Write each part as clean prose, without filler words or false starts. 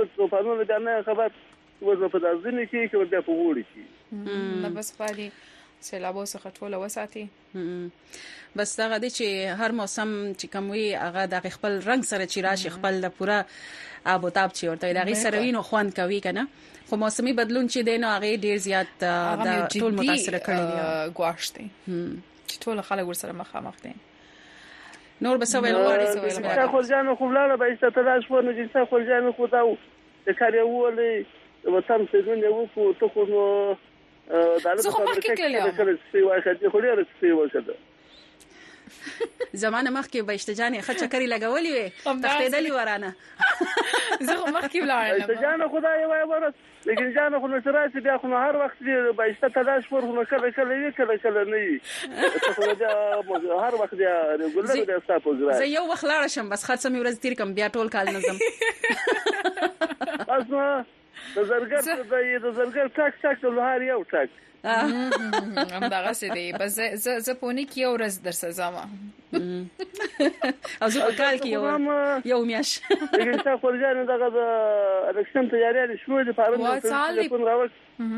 ټول طوفانونه بیا نه خبر وزن په دازنه کې کې بیا په وړي کې نه بس پالي سیلابو څخه ټول وساتي. بس دا غدي چې هر موسم چې کوموي هغه د خپل رنگ سره چې راشي خپل د پورا آب او تاب چې ورته د غي سره وینو خوان کوي کنه خو موسمي بدلون چې دینو هغه ډیر زیات د ټول متاثر کړي دي غواړي چې ټول خلک ور سره مخامخ دي. نور بس ویل غواړي څه خو ځانو خو لاله به ست تلاش ونه چې څه خو ځانو خو دا د کار یو ولې وطن سیدون یو کو ته خو نو زه خو مخکې زمانه مخکې به اشتجانې خچ کری لګولې وي تختیدلې ورانه زه خو مخکې ولاړم اشتجانه خدای وای ورس لیکن جانه خو نشراسي بیا خو هر وخت به است تلاش ور خو کله وی کله نه وي خو دا هر وخت دی ګولر د استاپ وزرا زه یو وخت لاړ شم بس خاصه مې ورځ تیر کم بیا ټول کال نظم بس نو د زرګر ټاک له هر یو ټاک هم دا غسه دی بس زه پونی کې یو ورځ درس زما او زه په کال کې یو میاش لیکن څه خورجان دغه د الیکشن تیاری شوې د پارلمان ټلیفون راوړ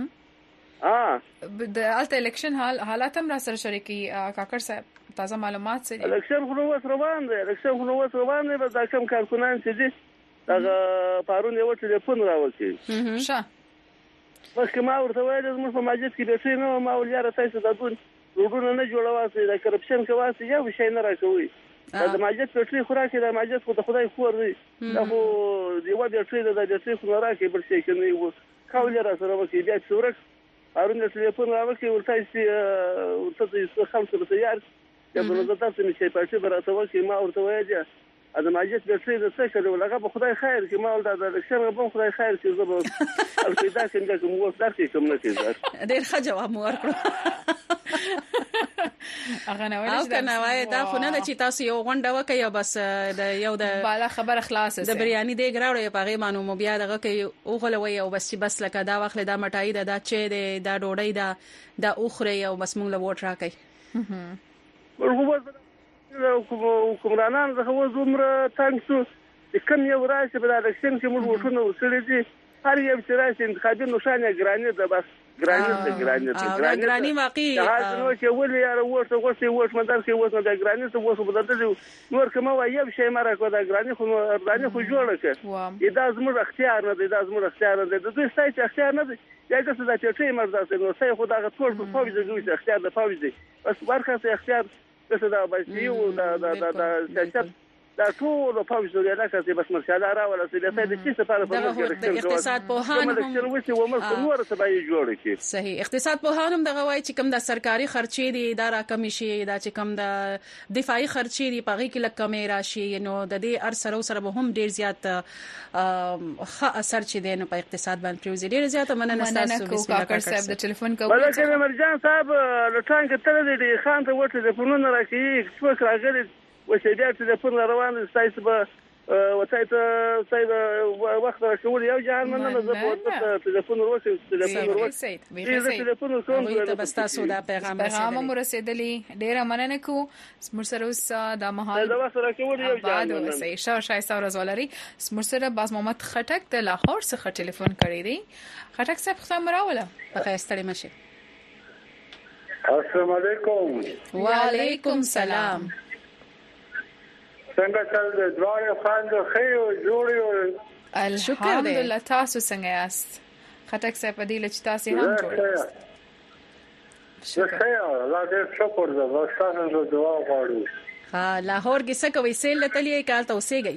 د الته الیکشن حالات هم را سره شریکي کاکر صاحب تازه معلومات سره الیکشن خو نو روان دی بس دا کوم کارکونان چې دي دغه پارون یو ټلیفون راوړي ښه مخکې ما ورته ویل زموږ په ماجد کې بیټري نه ما ولیا تاسو د دون روډونه نه جوړواسي د کرپشن کواسي یو شي نه راکوي د ماجد بیټري خوراکي د ماجد خو د خدای خور دی خو دیو بیټري د بیټري خو راکي بل شي کې نه یو کاولې را سره وکي بیا څورک ارون د ټلیفون راوکي ورته چې خمسه به تیار یا په نظر تاسو می شي پاتې براته وکي ما ورته وایي از ماجد بیٹری د څه کړو لکه په خدای خیر کې ما ول د الیکشن غو خدای خیر کې زه به الفیدا څنګه کوم وخت درکې کوم نه کېږي ډېر ښه جواب مو ورکړ هغه نه وایي او کنه وای دا خو نه چې تاسو یو غونډه وکړئ بس د یو د بالا خبر خلاص د بریاني دی ګراوړې په غي مانو مو بیا دغه کې او غلوي او بس لکه دا وخت دا مټای دا چې دا ډوډۍ دا اوخره او بس مونږ له ووټ راکې حکمرانان زه خو زمره تانګسو کوم یو راشي په الیکشن کې موږ وټونه وسړي دي هر یو چې راشي انتخابي نشانه ګرانی ده بس ګرانی واقعي دا نو چې ولې یار وټ مدار کې وټ د ګرانی ته وښه بدل نور کوم وایي شي مره کو دا ګرانی خو جوړه کړ دا زموږ اختیار نه دی د دوی ستاسو اختیار نه دی یا که څه د چټي مرزه نو څه خو دا ټول په فوج دی اختیار د فوج دی بس ورکه اختیار څه دا بچیو دا سیاست دا ټول په فوج دی نه کوي بس مرشاله راولا سي د څه لپاره په اقتصاد په هان هم نور څه به جوړ کی صحیح اقتصاد په هان هم دغه وای چې کوم د سرکاري خرچې دي دا راکم شي دا چې کوم د دفاعي خرچې دي پغې کې لکه مې راشي نو د دې سره به هم ډیر زیات ښه اثر چې دی نو په اقتصاد باندې پریوزي ډیر زیات مننه تاسو بسم الله کاکر صاحب د ټلیفون کوم بلکې مرجان صاحب لټان کې تل دې خان ته وټه د فنون راکې څو راغلي وسیدات ټلیفون روان تاسو به وتایته وخت راکول یو جهان مننه زه په ټلیفون وروسته ټلیفون کوم ته بس تاسو دا پیغام رسیدلی ډیره مننه کو مرسره اوس د مهال دا وخت راکول یو جهان مننه شایسته ورځ ولري مرسره باز محمد خټک د لاهور څخه ټلیفون کړی دی خټک صاحب ختم راوله په خیرستړی مشه السلام علیکم وعلیکم السلام څنګه چل د دواره خاند خیر جوړي الحمدلله تاسو څنګه یاست خټک صاحب دی چې تاسو هم جوړ یاست شکر الله دې شکر زه تاسو دعا غواړم ها لاهور کې څه کوي سیل تلې کال ته اوسېږي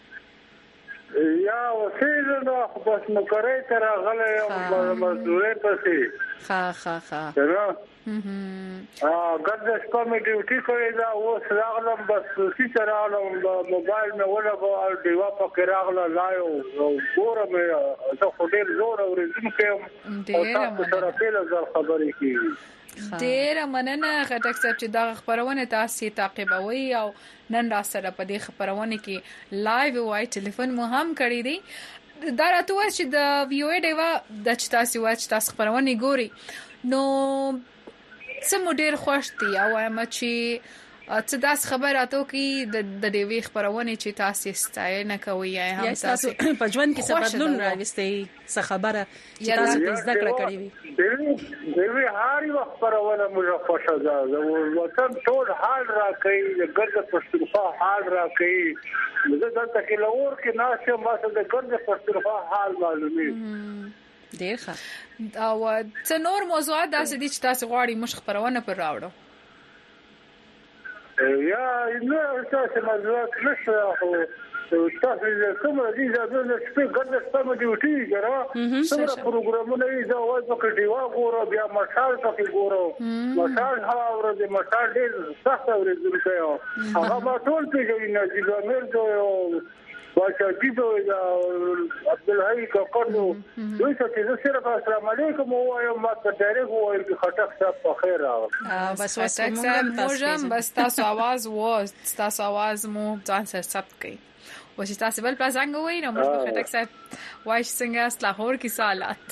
یا وسیل نو بس مکرې تر غلې مزدورې پسې ها ګردش په می ډیوټي کوي دا اوس راغلم بس چې راغلم موبایل مې ولګو او دیوا په کې راغله لایو ګورم زه خو ډیر زور اورېدم کوم او تاسو سره پیل ځل خبرې کیږي ډیر مننه خټک صاحب چې دا خبرونه تاسو تعقیبوي او نن را سره په دې خبرونه کې لایو وای ټلیفون مو هم کړی دی دا راته وایي چې د ویو ډیوا د تاسو وایي چې تاسو خبرونه ګوري نو څه مو ډیر خوښ دي او اما چې څه داس خبراتو کې د دې خبرونه چې تاسو ستاینه کوي یا هم تاسو په ژوند کې څه بدلون راوستي څه خبره چې تاسو د زده کړه کړې وي دوی هاري وخت خبرونه موږ خوښه ده وطن ټول حال راکړي د ګرځ پښتونخوا حال راکړي زه دلته کې لور کې ناشه ما څه د ګرځ پښتونخوا حال معلومي ډیر ښه او څه نور موضوعات داسې دي چې تاسو غواړئ موږ خبرونه پر راوړو یا نو تاسو موضوعات نشته تاسو کوم دي چې د سپیکر ګرځ سم ډیوټي ګره څومره پروګرامونه یې دا وایي چې دیوا ګورو بیا مشال پکې ګورو مشال هوا ورته مشال ډېر سخت ورته کوي هغه ما ټول پیژنې نه دي ګمر دوی واچا دیدو یا عبدالحی کا کړو دوی څه صرف السلام علیکم وایم ما ته ډایرک وایم چې خټک صاحب په خیر راغله بس موږ بس تاسو आवाज مو ځان سره ثبت کړئ و چې تاسو بل پلازنګ وای نو موږ خټک صاحب وای څنګه است لاهور کې سوالات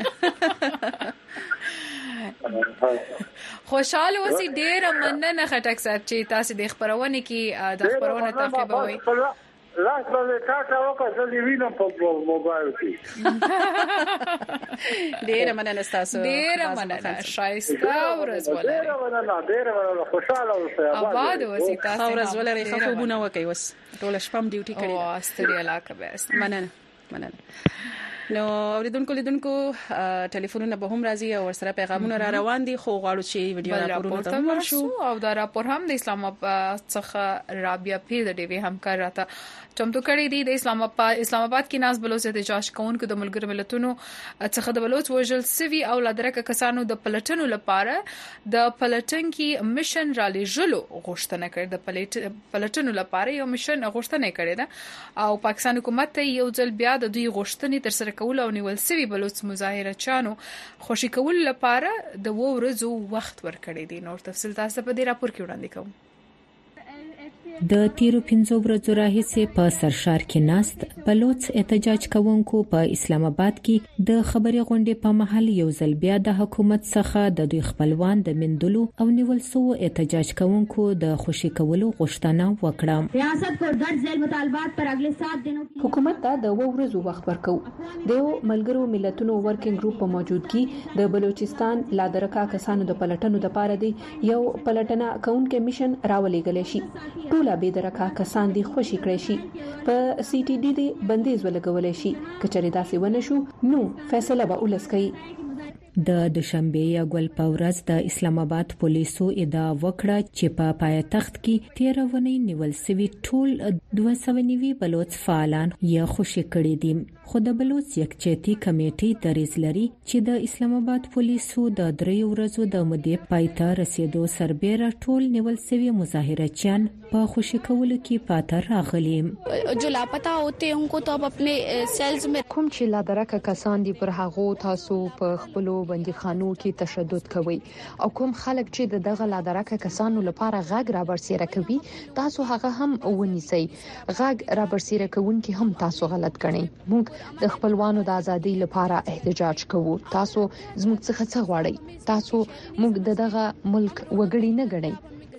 خوشاله اوسې ډېر مننه خټک صاحب چې تاسو د خبرونه کې د خبرونه تعقیبوي لاس باندې کاټه وکړه چې وینم په موبایل کې ډېر مننه تاسو ډېر مننه شایسته ورځ ولري ډېر مننه خوشاله اوسئ آباد اوسئ تاسو ورځ ولري خوبونه وکي وس ټول شپه ډیوټي کړی او ستړي علاقه به مننه نو اوریدونکو لیدونکو ټلیفونونه به هم راځي او سره پیغامونه را روان دي خو غواړو چې ویډیو راپورونه ته ورشو او دا راپور هم د اسلام آباد څخه رابعه پیر د ډیوی همکار راته چمتو کړی دی د اسلام آباد کې ناز بلوچ احتجاج کوونکو د ملګرو ملتونو څخه د بلوچ وژل سوي او لادرکه کسانو د پلټنو لپاره د پلټنکي مشن را لېږلو غوښتنه کړې د پلټنو لپاره یو مشن غوښتنه کړې ده او پاکستان حکومت ته یو ځل بیا د دوی غوښتنې تر سره کول او نیول سوي بلوچ مظاهره چانو خوشی کول لپاره د ورځو وخت ورکړی دی نور تفصیل تاسو په دې راپور کې وړاندې کوم د تیرو 15 ورځو راهیسې په سرشار کې ناست بلوچ احتجاج کوونکو په اسلام آباد کې د خبري غونډې په محل یو ځل بیا د حکومت څخه د دوی خپلوان د مندلو او نیول سو احتجاج کوونکو د خوشی کولو غوښتنه وکړه ریاست کو درج ذیل مطالبات پر اگلے 7 دنوں حکومت ته د ورځو وخت ورکو د ملګرو ملتونو ورکینګ ګروپ په موجودګي د بلوچستان لادرکا کسانو د پلټنو لپاره دی یو پلټنه کونکي مشن راولېګل شي ټول به درکا کسان دي خوشی کړی شي په سی ټي ډي دي بندیز ولګول شي کچري داسې ونه شو نو فیصله به ولسکي د دوشنبه یا ګل پاورز د اسلام آباد پولیسو ادعا وکړه چې په پایتخت کې 13 ونی نیول سوي ټول 290 بلوچ فعالان یا خوشی کړي دي خو د بلوچ یکچېتی کمیټې دریز لري چې د اسلام آباد پولیسو د 3 ورځو د مودې پایته رسیدو سربېره ټول نیول سوي مظاهرچیان په خوشی کولو کې پاتې راغلي جو لاپتا ہوتے ہیں ان کو تو اب اپنے سیلز میں کوم چې لا درکه کسان دي پر هغه تاسو په خپلو بنديخانو کې تشدد کوي او کوم خلک چې دغه لا درکه کسانو لپاره غږ را برسیره کوي تاسو هغه هم ونیسئ غږ را برسیره کوونکي هم تاسو غلط کړئ موږ د خپلوانو د ازادۍ لپاره احتجاج کوو تاسو زموږ څخه څه غواړئ تاسو موږ دغه ملک وګړي نه ګڼئ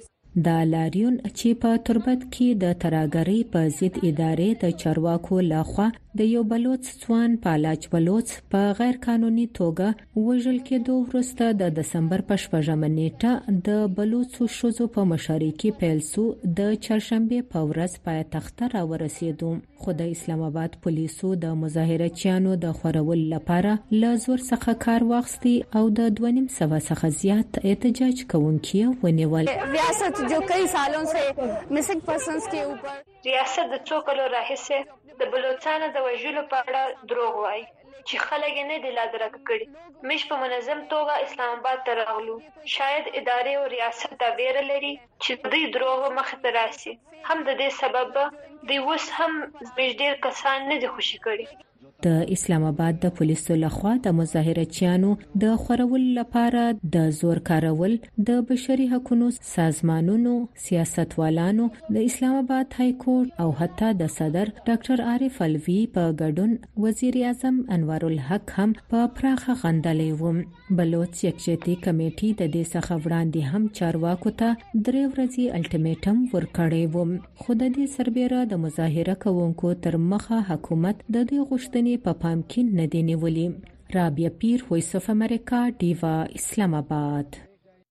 د لاریون چې په تربت کې د تراګری په ضد ادارې د چارواکو لخوا د یو بلوچ ځوان پالاچ بلوچ په غیر قانوني توګه وژل کېدو وروسته د دسمبر په 8 نیټه د بلوچ شوزو په مشاري کې پیل سو د چهارشنبه په ورځ پایتخت را ورسېدو خو د اسلام آباد پولیسو د مظاهرچیانو د خورول لپاره له زور څخه کار واخستي او د 2.5 څخه زیات احتجاج کوونکي ونیول ریاست जो कई सालों से मिसिंग पर्सन्स के ऊपर ریاست د څو کلو راهیسې د بلوچستان د وژلو په اړه دروغ وایي چې خلک نه دي لادرک کړي مش په منظم توګه اسلام آباد ته راغلو شاید ادارې او ریاست دا ویره لري چې دوی دروغ مخ ته راسي هم د دې سبب دی وس هم ډېر کسان نه دي خوشي کړي د اسلام آباد د پولیسو لخوا د مظاهرچیانو د خورول لپاره د زور کارول د بشري حقوقو سازمانونو سیاستوالانو د اسلام آباد های کورټ او حتی د صدر ډاکټر عارف الوی په ګډون وزیر اعظم انور انوار الحق هم په پراخه غندلې و. بلوچ یکجهتي کمیټې د دې څخه وړاندې هم چارواکو ته 3 ورځې الټیمیټم ورکړی و، خو د دې سربېره د مظاهره کوونکو تر مخه حکومت د دې غوښتنې په پام کې نه دی نیولې. رابعه پیر، وایس اف امریکا، ډیوا، اسلام آباد.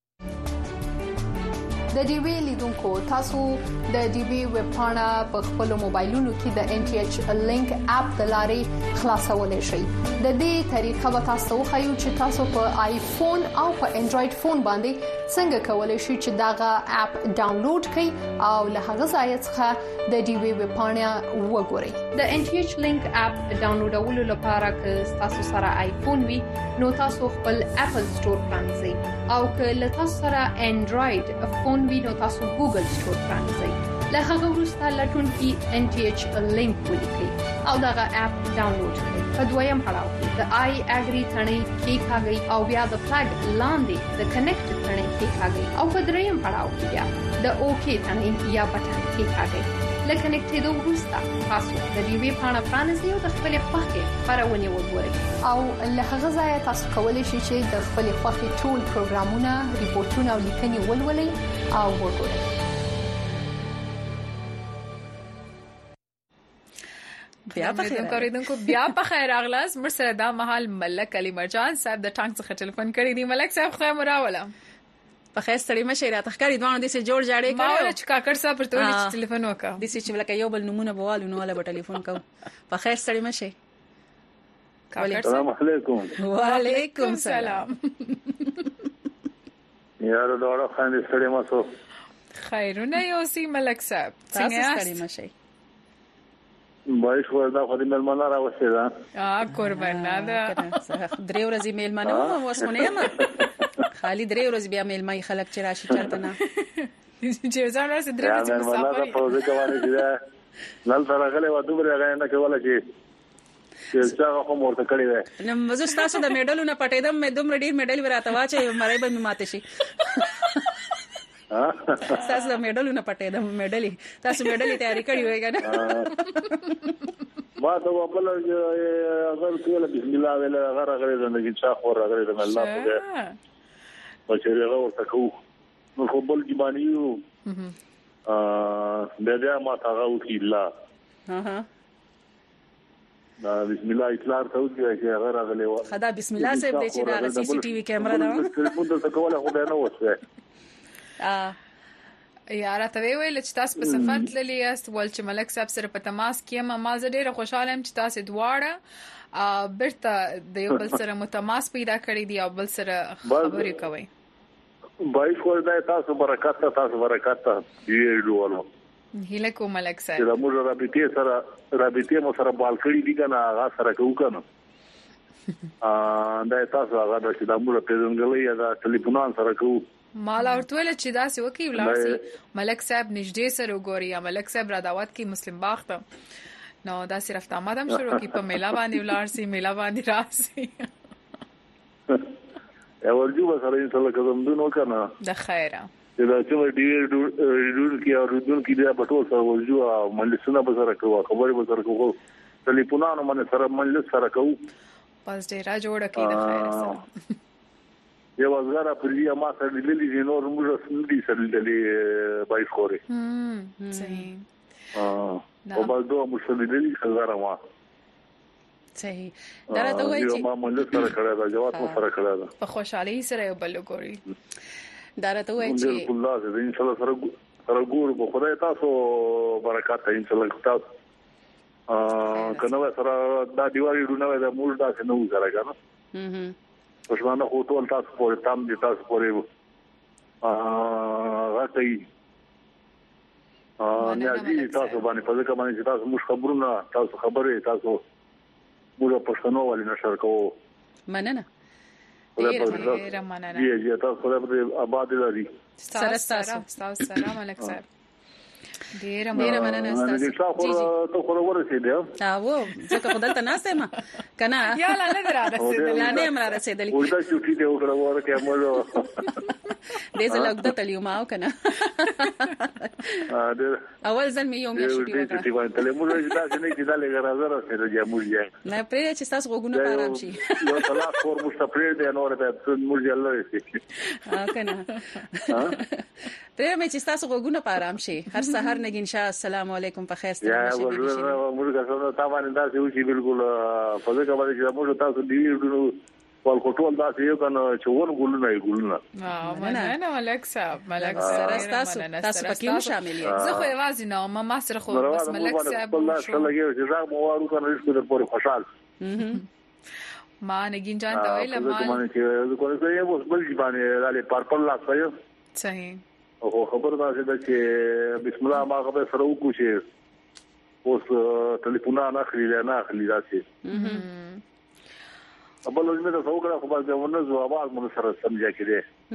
د ډیوی لیدونکو تاسو د ډیوی ویب پاڼه په خپل موبایلونو کې د ان ټي ایچ لینک اپ د لارې خلاصولای شئ. د دې طریقه به تاسو خو چې تاسو په آیفون او په انډراید فون باندې څنګه کولای شئ چې داغه اپ ډاونلوډ کړئ او له هغه ځای څخه د ډیوی ویب پاڼه وګورئ. د ان ټي ایچ لینک اپ ډاونلوډولو لپاره که تاسو سره آیفون وي نو تاسو خپل اپل سٹور پرانځئ او که له تاسو سره انډراید فون وینو تاسو ګوګل سٹور پرانځئ. له هغه وروسته لټون کې ان ټي ایچ لینک ولیکئ او دغه اپ ډاونلوډ کړئ. په دویم پړاو کې د آی اګری ثنې کلیکاږئ او بیا د فلګ لاندې د کنیکټ ثنې کلیکاږئ او په دریم پړاو کې بیا د اوکی ثنې یا بټن کلیکاږئ. لکه کنیکټېدو وروسته تاسو د ډیوی پاڼه پرانځئ او د خپل خوښې خبرونه وګورئ او له هغه ځای تاسو کولی شئ چې د خپل خوښې ټول پروګرامونه، ریپورتونه او لیکنې ولولئ او وګورئ. بیا په خیر راغلاس. مرسره دا مهال ملک علي مرجان صاحب د ټانک څخه ټلیفون کړی دی. ملک صاحب خو مراوله په خیر ستړي مشه را تخکاری دوه د سه جوړ جاړې کړو. ما چې کاکړ صاحب پر ټول ټلیفون وکړ د سه چې لکه یو بل نمونه بوالو نو ولا به ټلیفون کو. په خیر ستړي مشه. السلام علیکم. وعلیکم السلام. یاره دا خاندې ستړي ماسو. خیرونه یوسی ملک صاحب. څنګه ستړي مشه؟ بایش وردا خو دې ملمنه راوځي دا. قربان ده. 3 ورځې ملمنه وسونه ما. خالی 3 ورځې بیا ملمای خلک چې راشي چرته نه. چې ځان راځي 3 ورځې مسافر. په دې کومه چې نن سره غلې و دومره غاڼه نه کوله چې څنګه کوم ورته کړی دی. نو مزه تاسو د میډلو نه پټېدم مې دومره ډیر میډل وراته واچي مړای به مې ماته شي. تاسو د میډلو نه پټېدم میډلې تاسو میډلې تیاری کړی وای کنه. ما ته خپل اگر کله بسم الله ویل هغه غره زندگی چا خور غره د الله په بچره ورته کو نو خو بل کی باندې یو د دې ما ته غو کی الله دا بسم الله اطلاع ته وځي چې هغه راغلی و. خدا بسم الله صاحب دې چې دا سی سی ټي وی کیمرا دا ټلیفون ته کوله خو نه وځي. یاره ته ویل چې تاسو په سفر تللی یاست ول چې ملک صاحب سره په تماس کې ما زه ډیره خوشاله یم چې تاسو دواړه برته د یو بل سره متماس پیدا کړی دی او بل سره خبرې کوي. بای خو دا تاسو برکات دی ورو هیله کوم ملک صاحب دا موږ رابطه مو سره بال کړی دي کنه هغه سره کوو کنه دا تاسو هغه د موږ په څنګه دا ټلیفون سره کوو. مالا ورتول چې دا سی وکي ولارسي ملک صاحب نږدې سره وګوري یا ملک صاحب را دعوت کی مسلم باغ ته نو دا صرف تامادم شروع کی په میلا باندې ولارسي میلا باندې راسي. ورجو سره ان شاء الله کوم دنو کنه د خیره دا چې ډیر کی او ډیر کی دا په ټول سره ورجو مجلسونه به سره کوو خبرې به سره کوو ټلیفونانو باندې سره مجلس سره کوو پس ډیر جوړه کی د خیره سره. یو ځګرا پرې ما سره لیدلې نور موږ سندي سره لیدلې بای خوري. صحیح. او بل دوه مسلمانې څنګه ما. صحیح. درته وایي چې ما مونږ سره کړه دا جواب مو سره کړه دا. په خوشحالي سره یو بل ګوري. درته وایي چې الله دې ان شاء الله سره ګور په خدای تاسو برکات ان شاء الله تاسو کنه سره دا دیوالي ډونه دا موږ دا څنګه وځره کنه. پښمنه خو ټول تاسو پورې تام دي تاسو پورې راځي نه تاسو باندې په ځکه باندې تاسو موږ خبرونه تاسو خبرې تاسو موږ پښتنو ولې نشر کوو. مننه ډیر مننه. یی تاسو په آباد لري سره ملک صاحب. ډیر مننه تاسو ته خو ورسېده او ځکه خدای ناسته ما کنه یا لا نه رسیدل نه امر رسیدل ورته چټي دی ورکه مړو دې زلګ د تلیو ما کنه اول ځل مې یو میاشت دی وکړه چې وایي تل موږ چې تاسو نه کیدل غراځره سره یا موږ یې نه پرې چې تاسو وګونه آرام شي یو طلاق فور مستفرد دی نو ته موږ یې الله شي کنه پرې مې چې تاسو وګونه آرام شي هر سحر نګین شاه السلام علیکم په خیر ستاسو یا موږ څنګه تاسو دا چې بالکل په دغه باندې چې موږ تاسو دی والکوټول دا یو کنه چې ور ګولونه مننه ملک صاحب تاسو پکې شامل یې زه خو یوازې نه ما سره خو بس ملک صاحب شو لګي چې زه مو وارو کنه رښتو د پورې خوشحال ما نګین جان دا ویل ما چې کوم څه یو بل باندې علي پرپل لا ځای صحیح او خبر دا چې بسم الله ما خبر سره وکړو چې اوس ټلیفون نه اخلي راځي ابل لازم ده څوګه خو باندې ونه زو आवाज مون سره سمجا کړي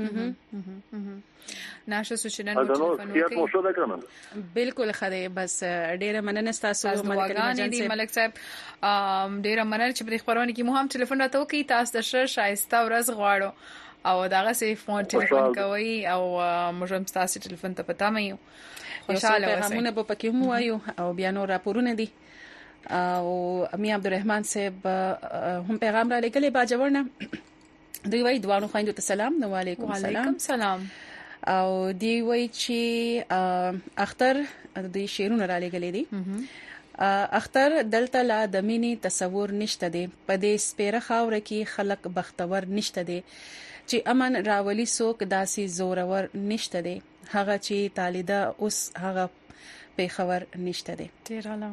ناشه سوچنه نو ټلیفون وکړي بالکل خره بس ډیره مننه تاسو ملک صاحب ډیره مننه چې په خبرونه کې مو هم ټلیفون راته وکي تاسو د شایسته ورځ غواړو او داغه سي فون ټلیفون کوي او موږ هم تاسو ټلیفون ته پتا مې یو خوشاله اوسئ همونه په پکې مو وایو او بیا نو راپورونه دي او امي عبدالرحمن صاحب هم پیغام را لګلې باجوړنه دوی وای دوانو خويندو ته سلام نو علیکم سلام او دی وای چې اختر د شیرونو را لګلې دي اختر دلته لا د مینې تصور نشته دی په دې سپیره خاور کې خلق بختور نشته دی چې امن راولي سوک داسي زورور نشته دی هغه چې طالده اوس هغه په خبر نشته دی ډیر اعلی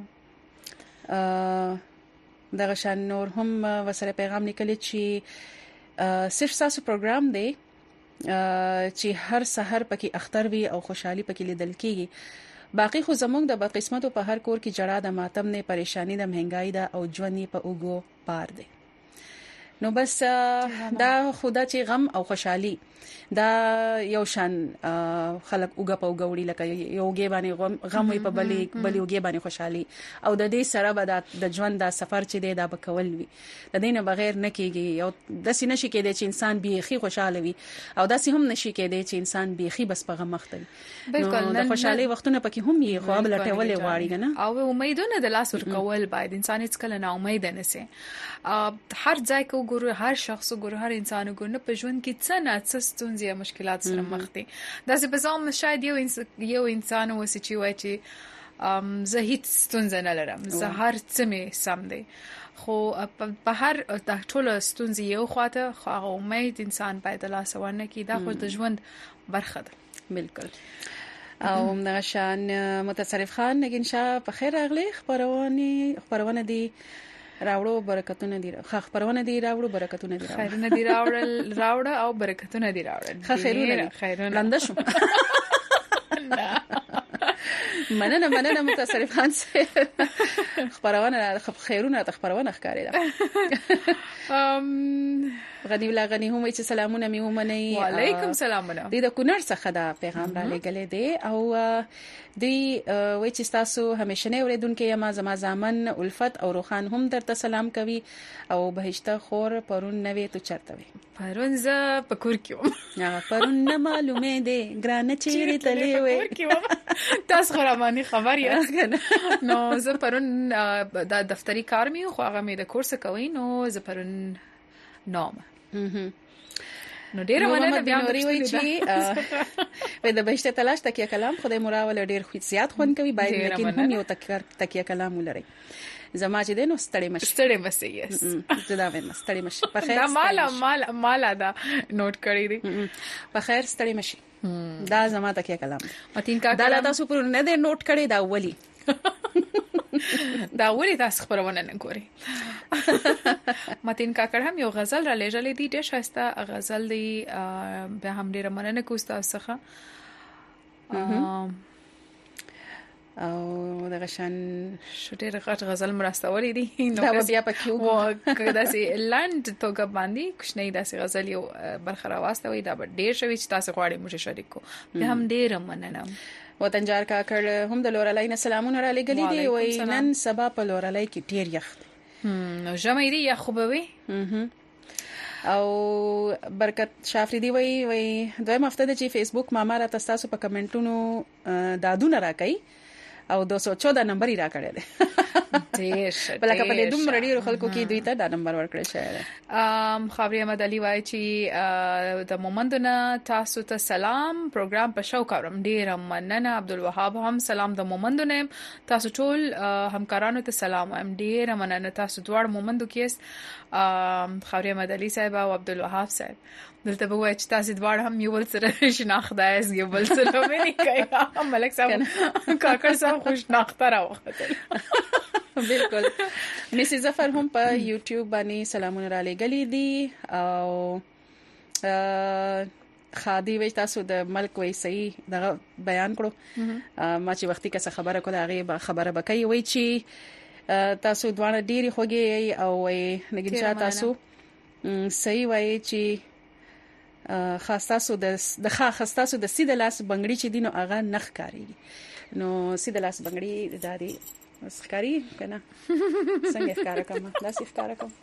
دغه شان نور هم وسره پیغام لیکلی چې صرف تاسو پروګرام دی چې هر سحر پکې اختر وي او خوشحالي پکې لیدل کیږي باقي خو زمونږ د بدقسمتو په هر کور کې جړه د ماتم نه پریشانی د مهنګای دا او ژوندۍ په اوګو پار دی نو بس دا خدا چې غم او خوشحالي دا یو شان خلق اوګه په اوګوړي لکه یوګي باندې غم وي په بلې یوګي باندې خوشحالي او د دې سره به د ژوند دا سفر چې دی دا بکول وي د دې نه بغیر نه کیږي او د سینې شي کېدای چې انسان بيخي خوشاله وي او دا سي هم نشي کېدای چې انسان بيخي بس په غم مخته وي بالکل د خوشحالي وختونه پکې هم یې خو بل ټولې واړي نه او امیدونه د لاس ور کول باید انسان هیڅ کله نه امید نه سي هر ځای کو ګورو هر شخص ګورو هر انسان ګورو په ژوند کې څه نه څه ستونزې مشکلات سره مخ دي دا څه په ځم شاید یو انسان وسی چې وای چې زه هیڅ ستونزه نه لرم زه هر څه مې سم دي خو په هر ټول ستونزې یو خواته خو امید انسان باید لاس ورنه کې دا خو د ژوند برخه ده بالکل او نشان متصرف خان نگین شاه په خیر اغلی خبرونه دي راوړو برکتونه دي خبرونه دي راوړو برکتونه دي خیرونه دي راوړه او برکتونه دي راوړل خیرونه لنده شو مننه متصرف خان خبرونه خیرونه خبرونه ښکاري غنی ولا غنی هم چې سلامونه مې ومني وعلیکم سلامونه د کونړ څخه دا پیغام را لګلې دی او دی وای چې تاسو همیشنه اوریدونکو یم زمازامن الفت او روخان هم درته سلام کوي او بهشته خور پرون نوې تو چرته وي پرون ز پکور کیو پرون نه معلومه دی ګران چیرې تلې وې تاسو خرابانی خبر یې نو ز پرون د دفتری کار مې خو هغه مې د کورس کوي نو ز پرون نام نو ډیر مننه بیا نوري وی چې په د بهشته تلاش تکیه کلام خدای مراول ډیر خو زیات خون کوي باید لیکن هم یو تکیه کلام ولري زما چې دینو ستړي مش یس زدا وې ستړي مش په خیر دا مال دا نوٹ کړی دی په خیر ستړي مش دا زما تکیه کلام متین کا دا تاسو پر نه دې نوٹ کړی دا ولی دا ولې تاسو خبرونه نه ګوري متین کاکړ هم یو غزل را لېږلې دي ډېر ښایسته غزل دی به هم ډېر مننه کوم تاسو څخه او دغه شان ډېر غټ غزل مرستولې دي نو بیا پکې وو کدا سي لاند توګه باندې کوښنۍ داسې غزل یو برخه راوسته وي دا ډېر شوي چې تاسو غواړئ موږ شریک کو به هم ډېر مننه وطنجار کاکړ هم د لورلای نه سلامونه را لګلې دي وای نن سبا په لورلای کې ډیر یخ نو ژمې دی یا خوبوي او برکت شافریدي وای دویم هفته د چې فیسبوک ما را تاسو په کمنټونو دادونه راکړي او 214 نمبر یې راکړی دی بلکې په دې دومره ډیرو خلکو کې دوی ته دا نمبر ورکړی شوی خبري احمد علي وایي چې د مومندونه تاسو ته سلام پروګرام په شو کوم ډیر مننه عبدالوهاب هم سلام د مومندونه تاسو ټول همکارانو ته سلام هم ډیر مننه تاسو دوړ مومندو کې خبري احمد علي صاحب او عبدالوهاب صاحب دلته به وای چې تاسو دواړه هم یو بل سره شناخته یې یو بل سره مې کوي ملک صاحب کاکړ صاحب خوشناخته راوخته بالکل مس ظفر هم په یوټیوب باندې سلامونه را لګلې دي او خادي وای تاسو د ملک وای صحیح دا بیان کړو ما چې وختي کې خبره کوله هغه خبره بکای وای چې تاسو دوه ډيري خوږی او نګین تاسو صحیح وای چې خاصتاسو د سیده لاس بنگړي چې دینو هغه نخ کاریږي نو سیده لاس بنگړي دادي اسخاري کنه څنګه ښکارا کوم لاس ښکارا کوم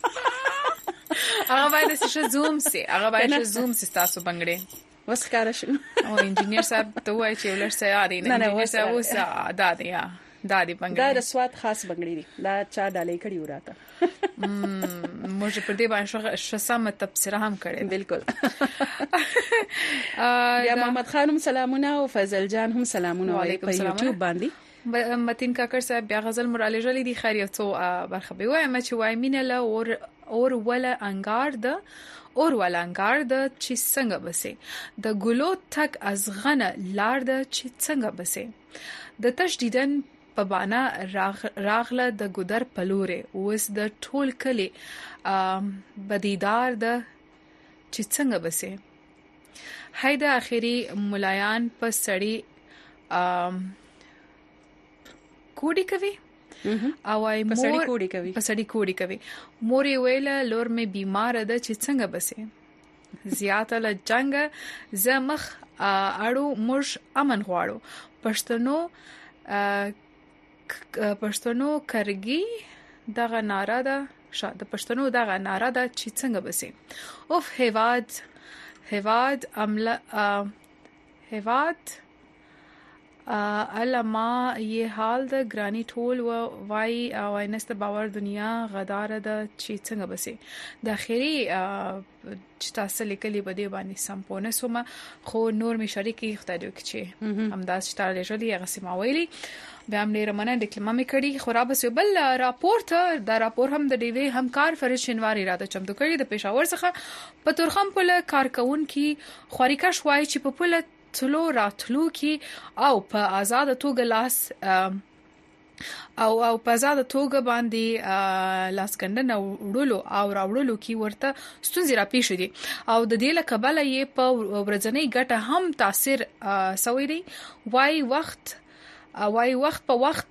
هغه باید چې زوم سي تاسو بنگړي وسخاره شو او انجنیر صاحب ته وایي چې ولر سیاري نه انجنیر صاحب وسه دادي بنگړي دا د سواد خاص بنگړي دي دا چا ډالې کړي وراته موږ په دې باندې شسمه تفسیر هم کړې بالکل یا محمد خانم سلامونه او فضل جان هم سلامونه په یوټیوب باندې متین کاکر صاحب بیا غزل مراله جلی دی خیر یو څو برخه به وایم چې وای مینه له اور ولا انګار د چې څنګه بسې د ګلو تک از غنه لار د چې څنګه بسې د تشدیدن په بانا راغله د ګدر پلوره اوس د ټول کلی بدیدار د چې څنګه بسې هيدا اخیری ملایان په سړی کوډی کوي او ای مور په سړی کوډی کوي مور ویله لور می بیمار ده چې څنګه بسې زیاته له جنگ زمخ اړو مش امن غواړو پښتنو کرګي دغه ناره ده د پښتنو دغه ناره ده چې څنګه بسې اوف هواد علما یہ حال د ګرانی ټول وای او نست باور دنیا غدار ده چې څنګه بسې د اخیری چې تاسو لیکلي بده باندې سمپونه سوم خو نور می شریکي خدای دې چې همداس چې تاسو لري هغه سیماویلی بیا هم ډیر مننه د کلمه می کړي خراب سو بل راپورټ دا راپور هم د ډیوی همکار فرید شینواری را د چمتو کړي د پېښور څخه په تورخم په کارکون کې خوریکا شوای چې په پله تلو راتلو کې او په آزاد توګه لاس او په آزاد توګه باندې لاس ګندنه وړلو او راوړلو کې ورته ستونزې را پیښ دي او د دې لکبل یې په ورځنۍ ګټه هم تاثیر سوي دي وای وخت په وخت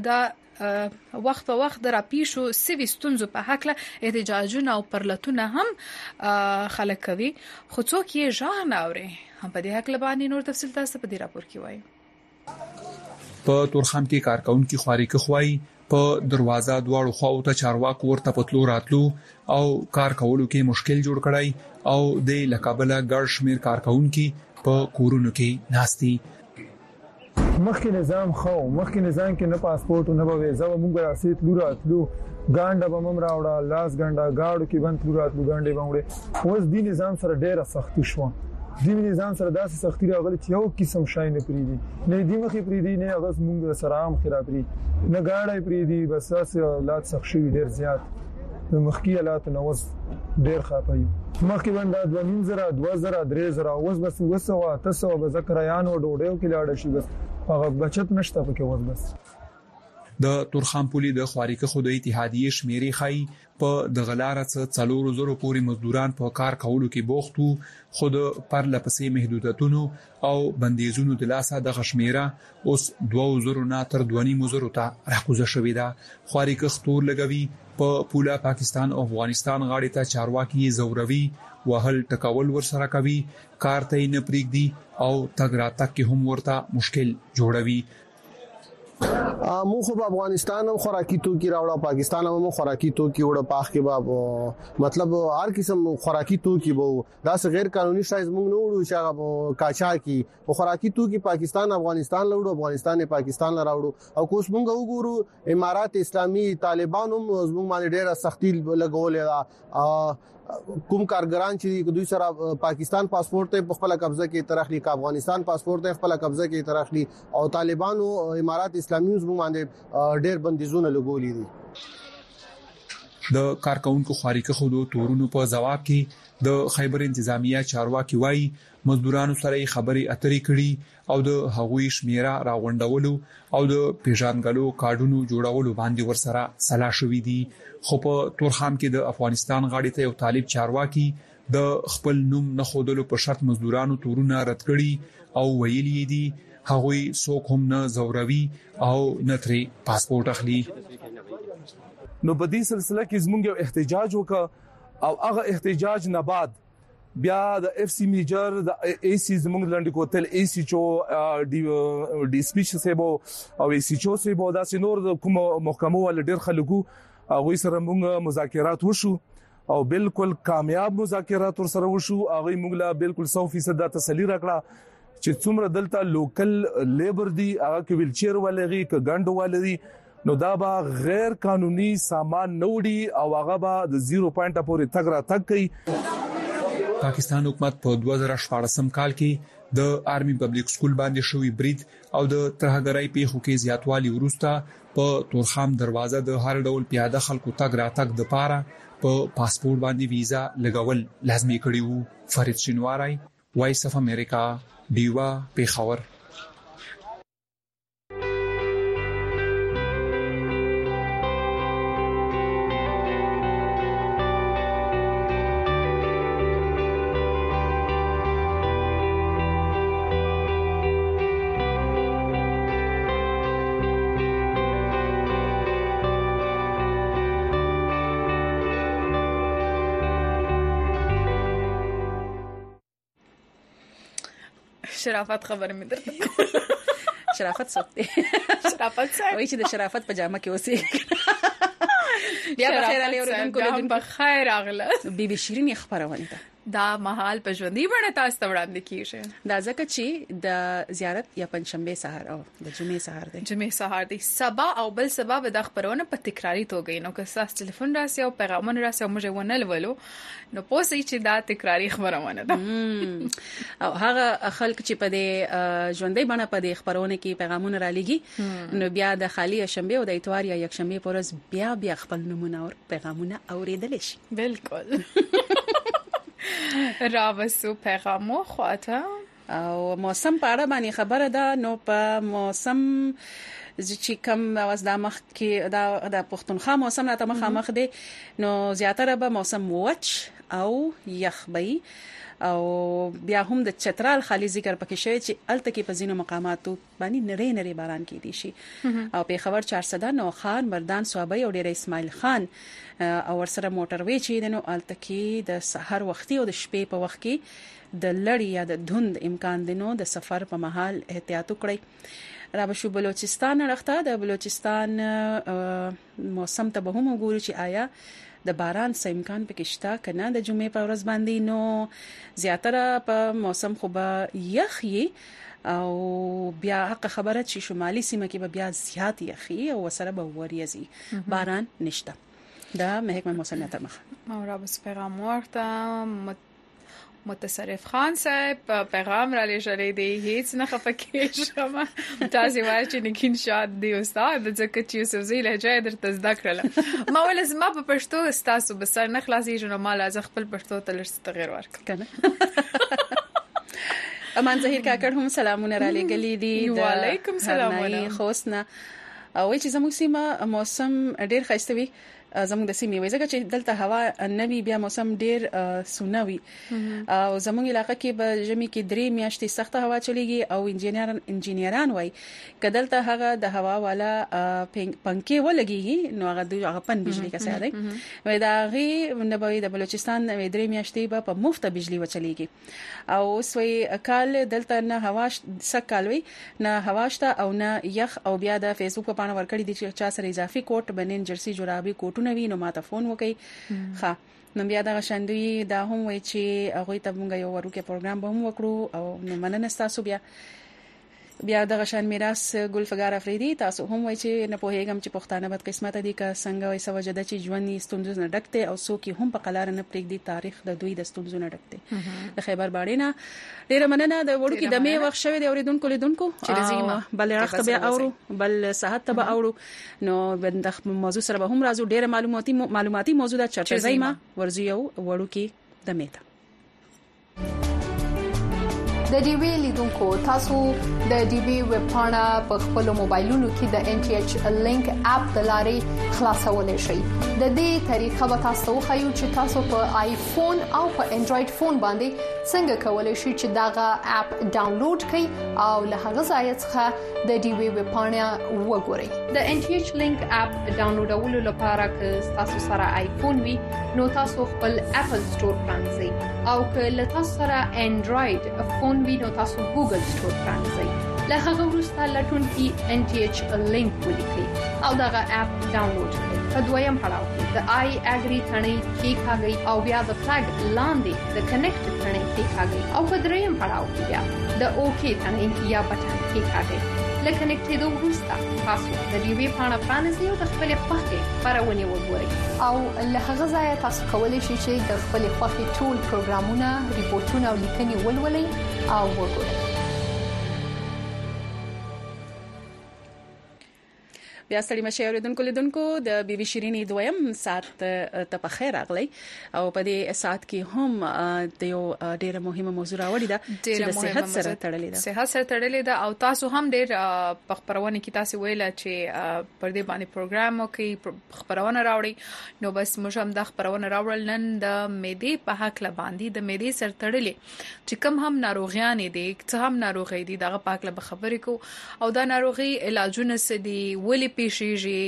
در پیښو سوي ستونزو په حق له احتجاجونه او پرلتونه هم خلک کوي خو څوک یې ځان اوري هم په دې حق له باندې نور تفصیل تاسو په دې راپور کې وایي په تورخم کې کارکون کې خواري خوای په دروازه دواړو خواو ته چارواکو ورته پتلو راتلو او کار کولو کې مشکل جوړ کړای او د لکابله ګړ شمیر کارکون کې په کورونو کې ناشتي مخکې نظام کې نه پاسپورت نه به ویزه مونږ راسیت لوراتلو ګانډه به مم راوړه لاس ګانډه گاډو کې بند لوراتلو ګانډه به وړه اوس دی نظام سره ډیره سختی شو دی نظام سره داسې سختی راغلی چې یو قسم شای نه پریدي نه دی مخې پریدي نه هغه مونږ سره عام خراب پری نه گاډه پریدي بس اساس حالات سخت شي ډیر زیات د مخکې حالات نو وس ډیر خاپي مخکې باندې 2000 3000 اوس بس وسو تاسو به ذکر یان او ډوډیو کې لاړ شي بس هغه بچت نشته پکې وځ بس د تورخم پولي د خواریکه خود اتحادیه شمیرې خای په د غلاره څخه 400 پورې مزدوران په کار کولو کې بوختو خود پر لپسې محدودیتونو او بندیزونو د لاسه د غشمیره اوس 2000 نه تر 2500 ته راکوزه شوې ده. خواریکه خطور لګوي په پولا پاکستان او افغانستان غاړې ته چارواکي زوروي وهل ټکول ورسره کوي کار ته نه پریږدي او تګ راتګ کې هم ورته مشکل جوړوي. مو خو افغانستان هم خوراکي توکي راوړه پاکستان هم خوراکي توکي وړه پاخ کې باب مطلب هر قسم خوراکي توکي وو دا غیر قانوني شایز موږ نه وړو چې کاچا کی خوراکي توکي پاکستان افغانستان لوړو افغانستان پاکستان راوړو او کوس موږ وګورو امارات اسلامي طالبان هم موږ باندې ډېر سختي لګولې کوم کارګران چې دوی سره پاکستان پاسپورت ته خپل قبضه کې ترخلی کا افغانستان پاسپورت ته خپل قبضه کې ترخلی او طالبانو امارات اسلامي زموږ باندې ډېر بندیزونه لګولې دي. د کارکونکو خواریکه خودو تورونو په جواب کې د خیبر انتظامیه چارواکي وایي مزدورانو سره خبري اترې کړي او د هغوی شمیره راغونډولو او د پیژانګلو کارډونو جوړولو باندې ورسره سلا شوې دي. خو په تورخم کې د افغانستان غاړې ته یو طالب چارواکي د خپل نوم نه خودلو په شرط مزدورانو تورونه رد کړي او ویلي دي هغوی څوک هم نه زوروي او نه ترې پاسپورت اخلي. نو په دې سلسله کې زموږ یو احتجاج وکړ او هغه احتجاج نه بعد بیا د اف سی میجر د ای سی زموږ لاندې کوتل ای سی چو ډي سپیچ سیبو او ای سی چو سیبو دا سينور کوم محکمو ول ډېر خلکو هغه سره موږ مذاکرات وشو او بالکل کامیاب مذاکرات ور سره وشو. هغه موږ لا بالکل 100% د تسلی راکړه چې څومره دلته لوکل لیبر دی هغه کې ویلچیر ولغي ک ګاندو ولري نو دا به غیر قانوني سامان نوړي او هغه به د 0 پوینټ پورې تګ را تګ کوي. پاکستان حکومت په 2014 کال کې د آرمي پبلک سکول باندې شوی برید او د ترهګرۍ پیښو کې زیاتوالی وروسته په تورخم دروازه د هر ډول پیاده خلکو تګ را تګ د پاره په پاسپورت باندې ویزا لګول لازمي کړی وو. فرید شینواری وایس اف امریکا دیوا پیښور. شرافت خبر مې درته شرافت څه دی؟ شرافت څه وایي چې د شرافت پجامه کې اوسې بیا بخیر علی اوردونکو له بخیر اغله بي بي شيرين خبرونه ده دا محل په ژوندۍ باندې تاسو ته وړاندې کیږي. دا ځکه چې د زیارت یا پنځشنبه سحر او د جمعې سحر دی سبا او بل سبا به د خبرونه په تکراری توګه نو که تاسو ټلیفون راسي او پیغامونه راسي او موږ ونه لولو نو پوسې چې دا تکراری خبرونه ده او هغه خلک چې په دې ژوندۍ باندې په دې خبرونه کې پیغامونه را لګي نو بیا د خالی شنبه او د اتوار یا یکشنبه پورز بیا خپل نمونه او پیغامونه اوریدل شي. بالکل راوسو پیغامو خواته او موسم په اړه باندې خبره ده. نو په موسم چې کوم واز د مخ کې د پښتونخوا موسم راته مخ دی نو زیاتره به موسم وچ او یخبي او بیا هم د چترال خالي ذکر پکې شوی چې الته کې په ځینو مقاماتو باندې نری باران کې دي شي او په خبر 400 نو خان مردان صوابي او ډیر اسماعیل خان او ورسره موټر وی چې دنو الته کې د سحر وختي او د شپې په وخت کې د لړۍ یا د धुंद امکان دینو د سفر په محل احتیاط وکړئ. را بشو بلوچستان راخته د بلوچستان موسم ته به هم وګورئ چې آیا د باران څه امکان پکې شته کنه. د جمعې په ورځ باندې نو زیاتره په موسم خو به یخي او بیا حق خبره چې شمالي سیمه کې به بیا زیات یخي او سره به وریځي باران نشته. دا محکمه موسمیات تر مخه او را بس پیغام ورته متصرف خان صاحب پیغام را لېږلی دی هیڅ نه خفه کېږم تاسو وایي چې نکین شاد دی استاد ځکه چې یوسفزۍ لهجه درته زده کړله ما ول زما په پښتو تاسو به سر نه خلاصېږي نو ما لازم خپل پښتو ته لږ تغیر ورکړم کنه. امان ظهیر کاکړ هم سلامونه را لېږلي دي. وعلیکم سلام خوسنا او چې زموږ سیمه موسم ډیر ښایسته وي زموږ د سیمې وي ځکه چې دلته هوا نوي بیا موسم ډیر سونوي او زموږ علاقې کې به ژمي کې 3 میاشتې سخته هوا چلیږي او انجینران وای کدلته هغه د هوا والا پنکې ولګي نو هغه پن بجلی کا ساده وای دا غي نبوي د بلوچستان 3 میاشتې به په مفت بجلی وچلیږي او سوی کال دلته نه هوا سکالوي نه هوا شته او نه یخ او بیا د فیسبوک په پاڼه ورکړی دي چې چا سره اضافي کوټ بنین جرسي جورابي کوټونه وي نو ماته فون وکي ښه نو بیا دا شاندوی دا هم وای چې هغه ته موږ یو ورکه پروګرام به هم وکړو او نو مننه تاسو بیا د غشان میراث ګلفګار افریدي تاسو هم وای چې نه پوهیږم چې پښتانه بد قسمت دي که څنګه وای سوجده چې ژوند ستونزو نه ډکته او څوک هم په قلار نه پرېږدي تاریخ د دوی د ستونزو نه ډکته د خیبر باړینا ډیره مننه د وړو کې د می وخت شوی د اوریدونکو لیدونکو بل رخت بیا اورو بل صحت ته اورو نو د موضوع سره به هم راځو ډیره معلوماتي موضوع د چرچه زایما ورزیو وړو کې د میته د ډي وی لیدونکو تاسو د ډي وی ویب پاڼه په خپل موبایلونو کې د NTH لینک اپ د لارې خلاصولای شئ د دې طریقه به تاسو خو چې تاسو په آیفون او په انډراید فون باندې څنګه کولای شئ چې داغه اپ ډاونلوډ کړئ او له هغه ځای څخه د ډي وی ویب پاڼه وګورئ د NTH لینک اپ ډاونلوډولو لپاره که تاسو سره آیفون وي نو تاسو خپل اپل سٹور پرانځئ او که له تاسو سره انډراید فون وي نو تاسو ګوګل سٹور پرانځئ له هغه وروسته لټون کې NTH لینک ولیکئ او دغه اپ ډاونلوډ کړئ په دویم پړاو کې د آی اګری ثنې کلیکاږئ او بیا د فلګ لاندې د کنیکټ ثنې کلیکاږئ او په دریم پړاو کې بیا د اوکی ثنې یا بټن کلیکاږئ لکه کنیکټېدو وروسته تاسو د ډي وی پاڼه پرانیزئ او د خپل خوښې خبرونه وګورئ او له هغه ځای تاسو کولی شئ چې د خپل خوښې ټول پروګرامونه ریپورتونه او لیکنې ولولئ او وګورئ بیا ستړي مشه اوریدونکو لیدونکو د بي بي شيريني دویم سات ته په خیر راغلی او په دې سات کې هم د یو ډیره مهمه موضوع راوړی ده چې د صحت سره تړلې ده او تاسو هم ډیر په خبرونه کې تاسو ویل چې پر دې باندې پروګرام کوي خبرونه راوړي نو بس موږ هم د خبرونه راوړل نن د معدې په حق ل باندې د معدې سره تړلې چې کوم هم ناروغیان دي څه هم ناروغي دي دغه پاک له خبرې کو او دا ناروغي علاجونه سدي ولې پیشيږي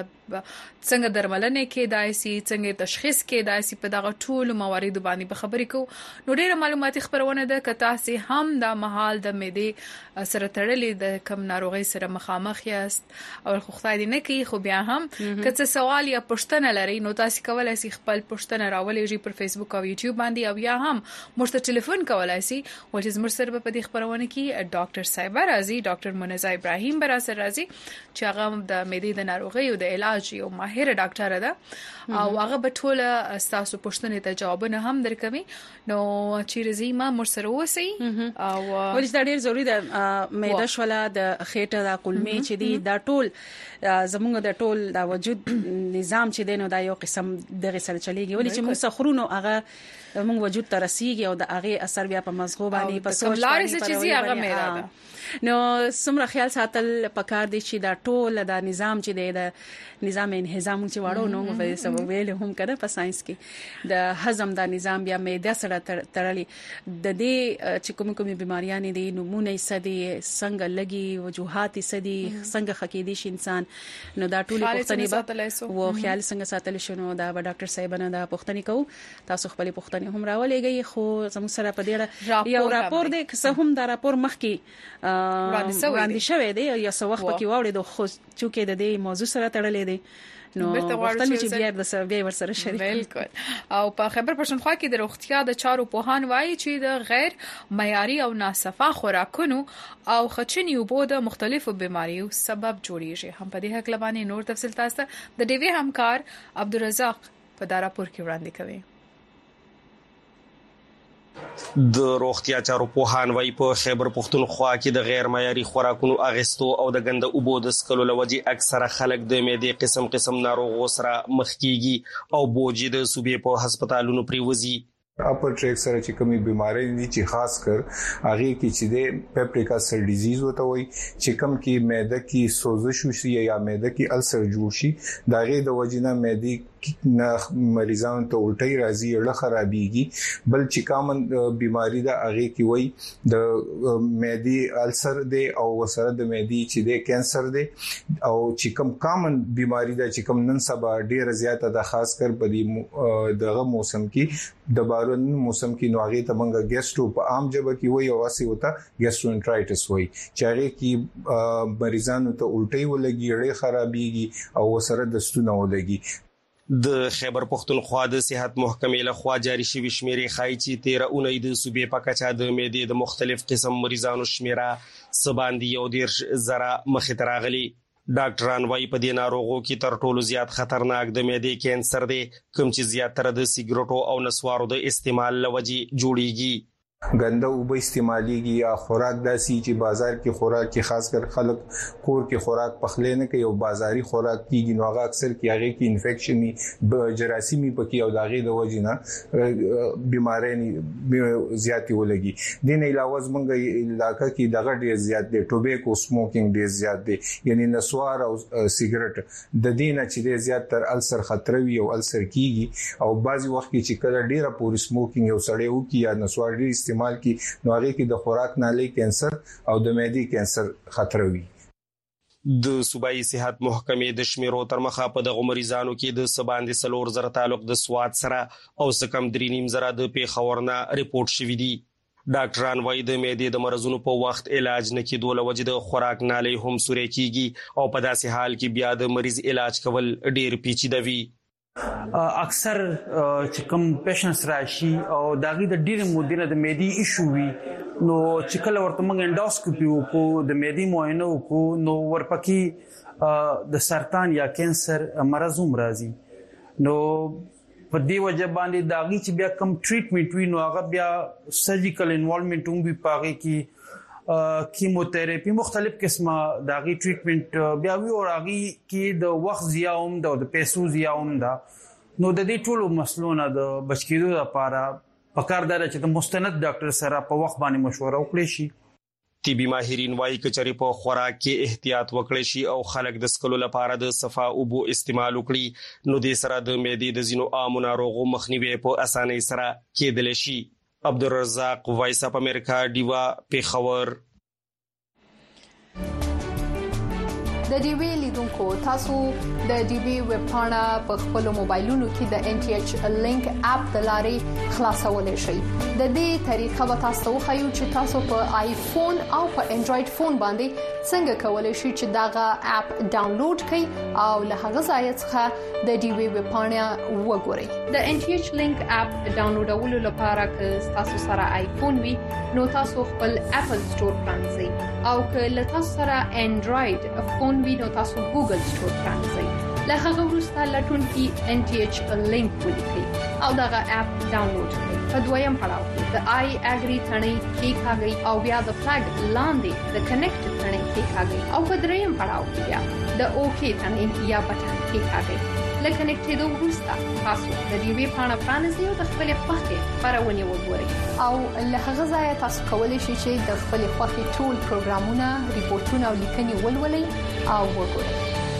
څنګه درملنه کې دایسي څنګه تشخیص کې دایسي په دغه ټول موارد باندې به خبرې کو نو ډیره معلوماتي خبرونه ده کته سي هم د محال د معدې سره تړلې د کم ناروغي سره مخامخ یاست او خدای دې نه کوي خو بیا هم کڅ سوال یا پښتنه لري نو تاسو کولای شئ خپل پښتنه راولېږي پر فیسبوک او یوټیوب باندې او یا هم مرسته ټلیفون کولای شئ ولې زموږ سره په دې خبرونه کې ډاکټر صاحب راځي ډاکټر منزا ابراهیم براسر راځي چې هغه د معدې د ناروغي او د علاج یو ماهر ډاکټر ده او هغه به ټول تاسو پښتنې ته جوابونه هم درکوي نو چې رزيما مرسره وسی او ولې دا ډیر ضروری ده معده شولا د خېټه د کولمې چې دی دا ټول زموږ د ټول د وجود نظام چې دی نو دا یو قسم دغه سره چلیږي ولې چې موږ سخرونو هغه موږ وجود ته رسیږي او د هغه اثر بیا په مزغو باندې په سوچ باندې چې هغه معده ده نو سمره خیال ساتل پکار دي چې دا ټول د نظام چې دی د نظام انهضام چې واړو نو په سبب ویل هم کړه په ساينس کې د هضم د نظام بیا معده سره تړلي د دې چې کوم بیماریاں دي نمونه سدي څنګه لګي وجوهات سدي څنګه خکېدي شي انسان نو دا ټول پوښتنې به و خیال څنګه ساتل شنو دا ډاکټر صاحب نه دا پوښتنې کو تاسو خپل پوښتنې هم راولېږئ خو زموږ سره په دې یو راپور دی که هم دا راپور مخکې وړاندې شوی دی یا څو وخت پکې واوړې د خو چې د دې موضوع سره تړلې دی نو وختل چې بیا د سره بیا ورسره شریک بالکل او په خبر پښتونخوا کې د روغتیا د چارو پوهان وایي چې د غیر معیاري او ناصفه خوراکونو او خچنی وبو د مختلفو بیماریو سبب جوړیږي هم په دې حق لبانې نور تفصیل تاسو د ډي وی همکار عبدالرزاق په دا راپور کې وړاندې کوي د روغتیا چارو پوهان وايي په خیبر پښتونخوا کې د غیر معیاري خوراکونو اغستو او د ګنده اوبو د سکلو لوجې اکثره خلک د معدې قسم ناروغو سره مخ کیږي او بوجي د صوبې په هسپتالونو پریوزي اپر ټریک سره چې کومي بيمارۍ دي چې خاص کر هغه کې چې د پیپریک السر ډیزیز وته وي چې کوم کې معده کې سوزش وشي یا معده کې السر جوړ شي داغه د وجنه معده مریضانو ته الټي راځي اړه خرابيږي بل چې کامن بيماري دا هغه کې وي د معده السر دی او وسره د معده چې د کانسر دی او چې کوم کامن بيماري دا چې کوم نن سبا ډیره زیاته د خاص کر په دغه موسم کې د بارون موسم کې نو هغه ته منګه ګیسټو په عام جبه کې وي او اسی وته ګیسټرونټرایټس وي چې هغه کې مریضانو ته الټي ولګي اړه خرابيږي او وسره د ستونو ولګي د خیبر پختونخوا د صحت محکمې له خوا جاري شوی شمیرې ښایي چې 13 اونۍ د صوبې په کچه د معدې د مختلف قسم مریضانو شمیره سباندي او 10,000 مخې ته راغلي ډاکټران وايي په دې ناروغو کې تر ټولو زیات خطرناک د معدې کانسر دی کوم چې زیاتره د سیګریټو او نسوارو د استعمال لوجي جوړیږي ګنده او به استعماليږي یا خوراک داسي چې بازار کې خوراک کې خاص کر خلک کور کې خوراک پخلې نه کوي او بازاري خوراک کېږي نو هغه اکثر کې هغه کې انفیکشن جراثیمي پکې او داغه د وجنه بيمارۍ زیاتې ولګي د نه علاوه زمونږ علاقې کې دغه ډیر زیات دي ټوبیکو سموکینګ ډیر زیات دي یعنی نسوار او سیګریټ د دینه چې ډیر زیات تر السر خطر وي او السر کېږي او بعضي وخت کې چې کله ډیره پوری سموکینګ یو سړی وکي یا نسوار ډیر استعمال کی نو هغه کې د خوراک نالۍ کانسر او د معدې کانسر خطر وي د صوبایي صحت محکمې د شمیرو تر مخه په دغه مریضانو کې د سباندې 3,000 تعلق د سواد سره او سکم 3.5 د پیښورنا ریپورت شوې دي ډاکټران وايي د معدې د مرزونو په وخت علاج نه کېدو لوجه د خوراک نالۍ هم سوري کیږي او په داسې حال کې بیا د مریض علاج کول ډیر پیچیده وي اکثر چې کوم پیشنټس راشي او داغي د ډیر مودینه د معدې ایشو وي نو چې کله ورته موږ انډوسکوپي وکړو د معدې معاینه وکړو نو ورپکې د سرطان یا کانسر مرز هم راځي نو په دې وجه باندې داغي چې بیا کم ټریټمنټ وي نو هغه بیا سرجیکل انوالومنت هم وي پاږي کې کیموتراپي مختلف قسمه داغي ټریټمنټ بیا وی او هغه کې د وخت ضیاع هم د پیسو ضیاع هم ده نو د دې ټولو مسلونه د بچکیدو لپاره پکاردار چې د مستند ډاکټر سره په وخت باندې مشوره وکړي شي طبي ماهرین وايي کچري په خوراک کې احتیاط وکړي شي او خلک د سکلو لپاره د صفا او بو استعمال وکړي نو د سره د معدې د زینو عام ناروغو مخنیوي په اسانۍ سره کېدل شي عبدالرزاق وایس اپ امریکا دیوا پیښور د ډي وی لیدونکو تاسو د ډي وی ویب پاڼه په خپل موبایلونو کې د ان ټي ایچ لینک اپ د لارې خلاصولای شئ د دې طریقه به تاسو خو چې تاسو په آیفون او په انډراید فون باندې څنګه کولای شئ چې داغه اپ ډاونلوډ کړئ او له هغه ځای څخه د ډي وی ویب پاڼه وګورئ د ان ټي ایچ لینک اپ ډاونلوډولو لپاره که تاسو سره آیفون وي نو تاسو خپل اپل سٹور پرانځئ او که له تاسو سره انډراید فون وي نو تاسو ګوګل سٹور پرانځئ له هغه وروسته لټون کې ان ټي ایچ لینک ولیکئ او دغه اپ ډاونلوډ کړئ په دویم پړاو کې د آی اګری ثنې کې کاږي او بیا د فلګ لاندې د کنیکټ ثنې کې کاږي او په دریم پړاو کې بیا د اوکی ثنې یا بټن کې کاږي لکه کنیکټېدو وروسته تاسو د دې وی پاڼه پرانیزئ او د خپل خوښې خبرونه وګورئ او له هغه ځای تاسو کولی شئ چې د خپل خوښې ټول پروګرامونه ریپورتونه او لیکنې ولولئ او وګورئ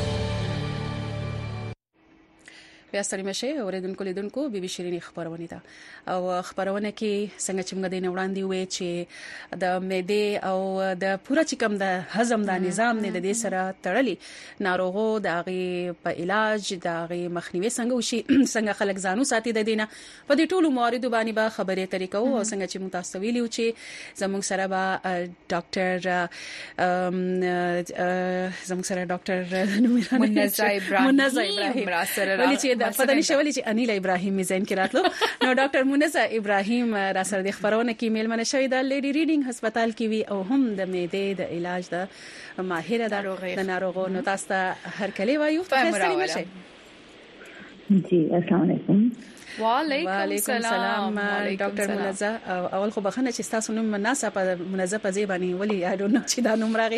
بیا سره مشه اوریدونکو لیدونکو بي بي شيرين خبرونه ده او خبرونه کې څنګه چې موږ د وړاندې وې چې د معدې او د پوره چکم د هضم د نظام نه د دې سره تړلي ناروغو د غي په علاج د غي مخنیوي څنګه وشي څنګه خلک ځانو ساتي د دینه په دې ټولو موارد باندې به خبرې طریقو او څنګه چې متاسو ویلو چې زموږ سره به ډاکټر زموږ سره ډاکټر منزه ابراهیم راسره پدې شولې چې انیل ابراهیم میزان کې راتلو نو ډاکټر منزه ابراهیم را سره د خبرونه کې میلمنه شوی د لیډي ریډینګ هسپتال کې وی او هم د معدې د علاج د ماهر د ناروغو نو تاسو ته هر کله وایو جی السلام علیکم وعلیکم السلام ډاکټر منزه اول خو بخنه چې تاسو نوم مناسب منزه په ځای باندې ولي I don't know چې دا نوم راغی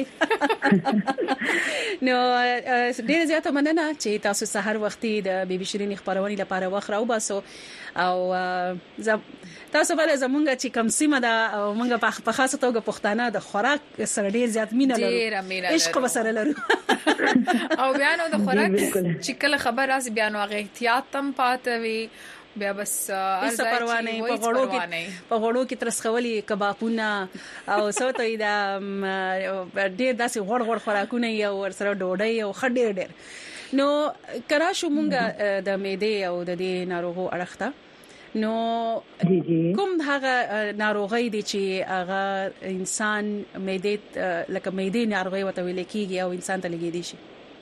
نو ډیر زیاته مننه چې تاسو سحر وختي د بي بي شيرين خبرونه لپاره وخت راو باسو او تاسو بل زمونږ چې کم سیمه دا مونږ په خاصه توګه پښتانه د خوراک سره ډیر زیات مینه لرو عشق وسره لرو او بیا نو د خوراک چې کله خبر راځي بیا نو هغه احتیاط تم پاتوي بیا بس ارزای په غوړو کې ترسخولي کبابونه او سوتې دا ډېر داسې غوړ خوراکونه یو ورسره ډوډۍ او خډیر ډېر نو کرا شو مونږه د معدې او د دې ناروغو اړخته نو کوم هغه ناروغي دي چې هغه انسان معدې لکه معدې ناروغي وته ویل کېږي او انسان ته لګېدي شي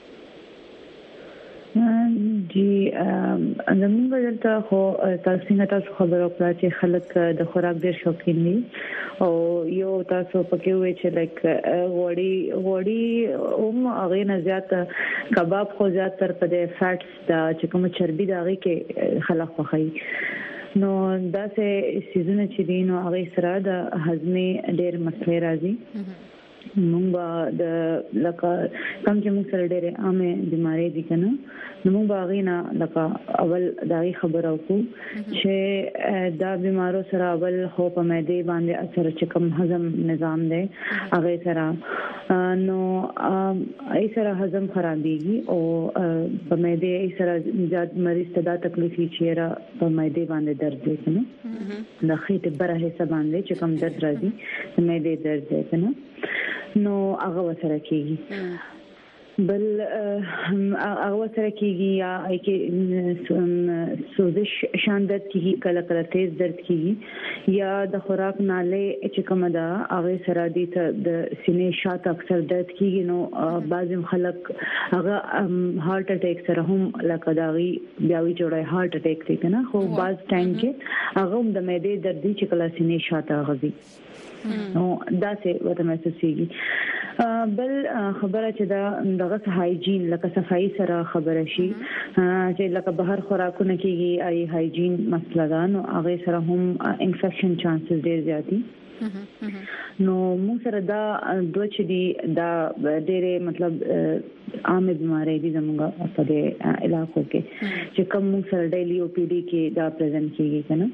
جی زموږ دلته خو تاسو خبرو کړه چې خلک د خوراک ډېر شوقین دي او یو تاسو پکې وې چې لایک وړي هغه نه زیات کباب خو زیات تر په د فیټس دا چې کوم چربي داږي کې خلک خوښي نو دا سه سيزونه چې دي نو هغه سره د هضمي ډېر مسلې راځي موږ د لکه کم چې موږ سره ډېر عامه بيمارۍ دي کنه نو موږ باغینا لکه اول داغي خبر او کو چې دا بيمارو سره اول خو په معدې باندې اثر چې کوم هضم نظام دی هغه سره نو ای سره هضم خرابېږي او په معدې ای سره زیات مریض ته دا تکلیف چې را په معدې باندې درد دی کنه د خېټه بره حصہ باندې چې کوم درد راځي د معدې درد دی کنه نو هغه وسره کېږي بل هغه سره کېږي یا کې سوزش شان درد کېږي کله کله تیز درد کېږي یا د خوراک ناله چې کوم ده هغه سره د سینې شاته اکثر درد کېږي نو بعضی خلک هغه هارت اٹیک سره هم لکه داغي بیاوي جوړای هارت اٹیک دی کنه خو بعض ټایم کې هغه د معدې درد دي چې کله سینې شاته غزي نو دا څه وته محسوسيږي بل خبره چې دغه هایجین لکه صفائی سره خبره شي چې لکه بهر خوراکونه کېږي ای هایجین مسله ده نو هغه سره هم انفیکشن چانسز ډیر زیات دي نو موږ سره دا دوه چې دي دا ډېر مطلب عامه بيمارۍ دي زموږ په دې علاقو کې چې کوم موږ سره ډیلی او پی ډی کې دا پریزنټ کیږي کنه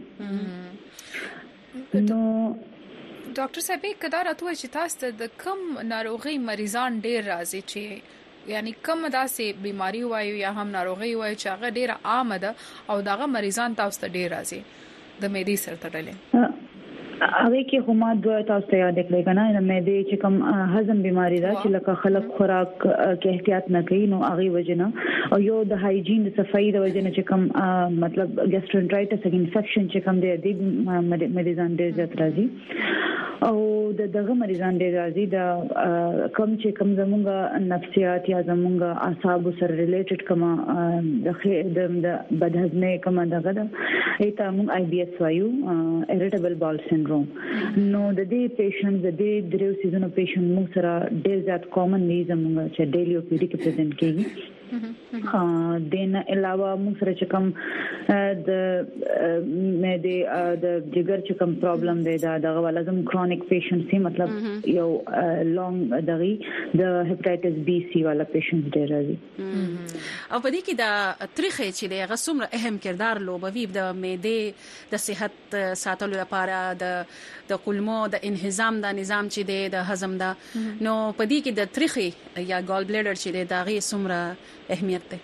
نو ډاکټر صاحب کدا راته چې تاسو د کم ناروغي مریضان ډیر راځي چې یعنی کم داسې بيماري وایو یا هم ناروغي وایو چې هغه ډیره عامه ده او داغه مریضان تاسو ته ډیر راځي د معدې سره تړلې هغه کې هم دوه تاسو ته یاد کړئ کنه د معدې چې کوم هضم بيماري ده چې لکه خلک خوراک کې احتیاط نه کوي نو هغه وجنه او یو د هایجین د صفائی د وجنه چې کوم مطلب ګیسټرنټرایټس انفیکشن چې کوم دی د مریضان ډیر زیات راځي او دغه مریضان ډیر راځي د کم چې کم زمونږ نفسیات یا زمونږ اعصاب سره ریلیټډ کما د بدهضمي کما دغه ایته موږ آی بي اس وایو اریټیبل باول سندروم نو د دې پیشنټ د دې دریو سیزونو پیشنټ موږ سره ډیر زیات کامن دي زمونږ چې ډیلی او پی ډی کې پریزنټ کیږي دین علاوه موږ سره چې کوم د معدې د جګر چې کوم پرابلم دی دا دغه ولازم کرونیک پیشنټ سي مطلب یو لانګ دغه د هپاتایټس بي سي والا پیشنټ ډیر راځي او په دې کې د تاریخي چې د غسوم اهم کردار لوبوي د معدې د صحت ساتلو لپاره د کولمو د انهضام د نظام چې د هضم دا نو په دې کې د تاریخي یا ګال بلیډر چې د داغي سمره اهمیت ده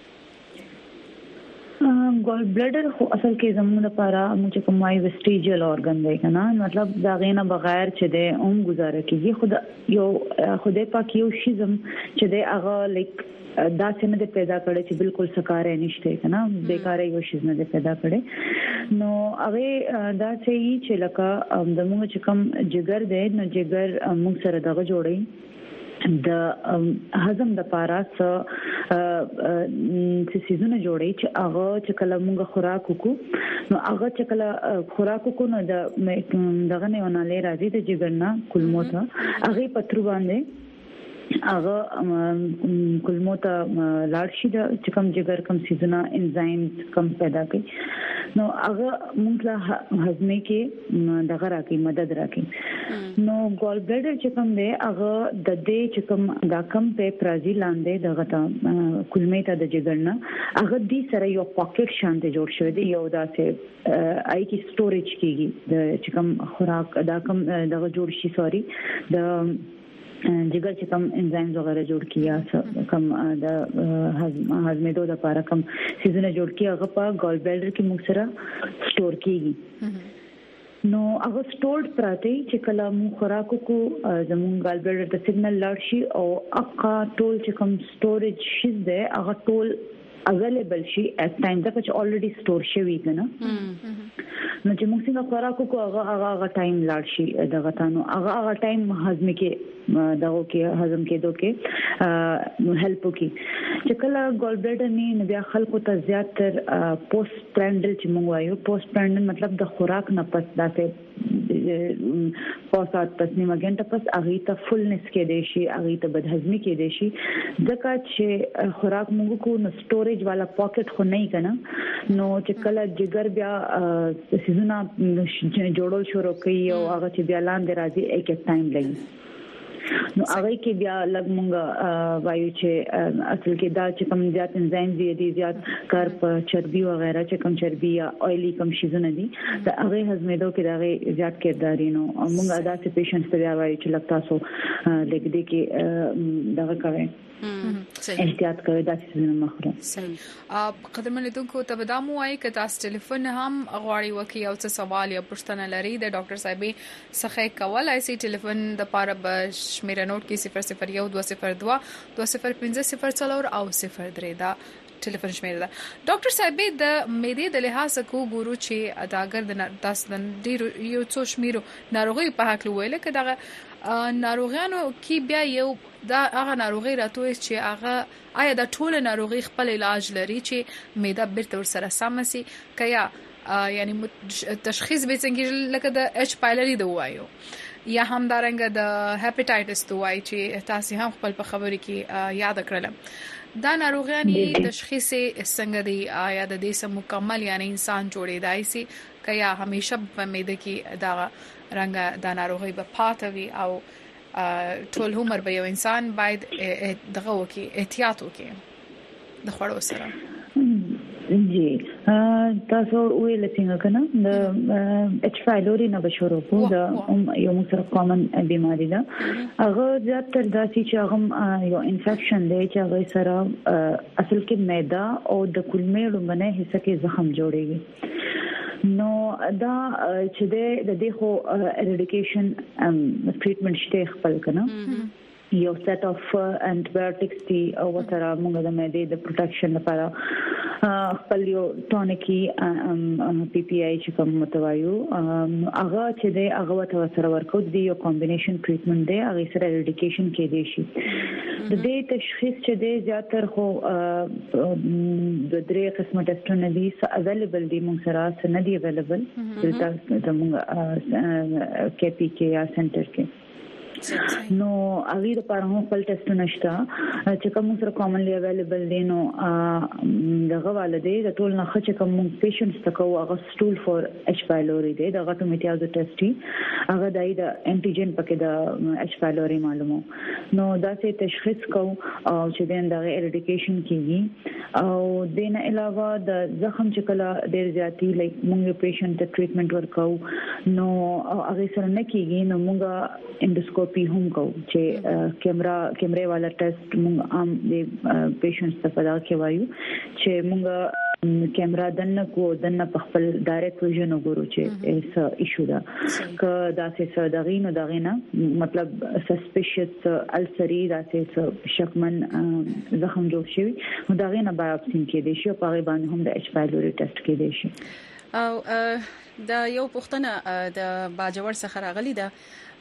ګال بلیډر خو اصل کې زموږ لپاره موږ کوم وایي ویسټیجل اورګان دی کنه مطلب دا غینه بغیر چې د گزاره کیږي خدای پاک یو شیزم چې د هغه لیک دا څنګه د پیدا کړي چې بالکل سکارې نشته کنه بیکاره یو شیز نه پیدا کړي نو هغه دا چې لکه زموږ چې کوم جګر دی نو جګر موږ سره دغه جوړي د هضم د پاره څه سيزونه جوړي چې هغه چې کله موږ خوراک وکړو نو هغه چې کله خوراک وکړو نو دغه نه وناله راځي د جګرنا کولمو ته هغه پترو باندې هغه کلمو ته لاړ شي چې کوم جګر کوم سيزونه انزایم کم پیدا کوي نو هغه موږ له هضمي کې دغه راکې مدد راکې نو ګول بلیډر چې کوم دی هغه د دې چې کوم دا کم په پرازي لاندې دغه ته کلمې ته د جګر نه هغه دې سره یو پاکټ شانته جوړ شوی دی یو داسې آی کی سټوریج کیږي د چې کوم خوراک دا کم دغه جوړ شي سوري د جګر چې کوم انزایمز وغیرہ جوړ کیا کوم د هضمېدو لپاره کوم سيزونه جوړ کیا هغه په ګول بلیډر کې موږ سره سٹور کیږي نو هغه سٹورډ پراته چې کله موږ خوراکو کو زموږ ګول بلیډر ته سیګنل لاړ شي او اقا ټول چې کوم سٹوریج شي ده هغه ټول اویلیبل شي at time دا چې already سٹور شوی کنه نو چې موږ څنګه خوراکو کو هغه ټایم لاړ شي دغه تانو هغه ټایم هضم کې دغه کې هضم کېدو کې هیلپ کوي چې کله ګول بلیډر نه بیا خلکو ته زیات تر پوسټ پرانډل چې موږ وایو پوسټ پرانډل مطلب د خوراک نه پس داسې پوسات پس نیمه غنټه پس هغه ته فولنس کې دی شي هغه ته بدهضمي کې دی شي ځکه چې خوراک موږ کو نو سٹوریج والا پاکټ خو نه کنه نو چې کله جګر بیا سيزونه جوړول شروع کوي او هغه چې بیا لاندې راځي یک ټایم لګي نو هغه کې بیا لږ مونږ وایو چې اصل کې دا چې کوم زیات انزایم دي زیات کار په چربي وغیرہ چې کوم چربي یا اویلی کوم شیزونه دي دا هغه هضمېدو کې دا زیات کېداري نو مونږ ادا سه پیشنټس ته وایو چې لکه تاسو لګ دې کې دا کوي احتیاط کوي دا څه نه مخره صحیح قدرمن لیدونکو ته بدامو وايي ک تاسو ټلیفون هم غواړي وکي او څه سوال یا پوښتنه لري د ډاکټر صاحب څخه کولای شي ټلیفون د پاره به شمیره نوٹ کې 001 202 205 او 03 دا ټلیفون شمیره ده ډاکټر صاحب د معدې د لحاظ کو ګورو چې اداګر د تاسو د ډیر یو څو شمیرو ناروغي په حق ویل کې دغه ناروغانو کې بیا یو دا هغه ناروغي راټوي چې هغه آیا د ټول ناروغي خپل علاج لري چې معده بیرته ور سره سمسي کیا یعنی تشخیص به څنګه لکه د اچ پایلری د وایو یا هم دارنګ د هپاتایټس د وای چې تاسو هم خپل په خبرې کې یاد کړل دا ناروغیانی تشخیص څنګه دی آیا د دې سم مکمل یعنی انسان جوړیدای سي کیا همیشه په معده کې دا رنګ د ناروغي په پاتوي او ټول عمر به یو انسان باید دغه وکي احتیاط وکي د خوړو سره جی تاسو ویل څنګه کنه د اچ پایلوري نه بشورو کو د یو مسره کامن بیماری ده هغه زیات تر داسې چې هغه یو انفیکشن دی چې هغه سره اصل کې معده او د کولمې لومبنه حصہ کې زخم جوړيږي نو دا چې د دې خو اریډیکیشن ټریټمنټ شته خپل کنه یو سیټ اف انټیبیوټکس دی او وتره موږ د معدې د پروټیکشن لپاره خپل یو ټونیکی پی پی آی چې کوم متوایو هغه چې دی هغه سره ورکو دی یو کمبینیشن ټریټمنټ دی هغه سره اریډیکیشن کې دی شي د دې تشخیص چې دی زیاتره خو د درې قسمه ټیسټونه دي اویلیبل دي موږ سره نه دي اویلیبل دلته موږ کې پی کې یا سنټر کې نو هغه لپاره هم خپل ټیسټونه شته چې کوم سره کامنلی اویلیبل دي نو دغه والده د ټول نه چې کوم پیشنټس تکو هغه سټول فور اچ پایلوري دی دغه ټومیټیاز ټیسټي هغه دای د انټیجن پکې د اچ پایلوري معلومو نو دا چې تشخیص کو او چې دغه اریډیکیشن کیږي او دین علاوه د زخم چې کله ډیر زیاتی لایک موږ پیشنټ ته ټریټمنټ ورکاو نو هغه سره نه کیږي نو موږ اندوسکوپي هم کو چې کیمرې والا ټیسټ موږ عام د پیشنټس ته پدا کې وایو چې موږ کیمرا دنه په خپل ډایرکټ ویژن وګورو چې اس ایشو دا ک داسې دغینو دغینه مطلب سسپیشس السری داسې شکمن زخم جوړ شي نو دغینه بایوپسي کې دي شي په غي باندې هم د اچ پایلوري ټیسټ کې دي شي او د یو پښتنه د باجوړ څخه راغلی ده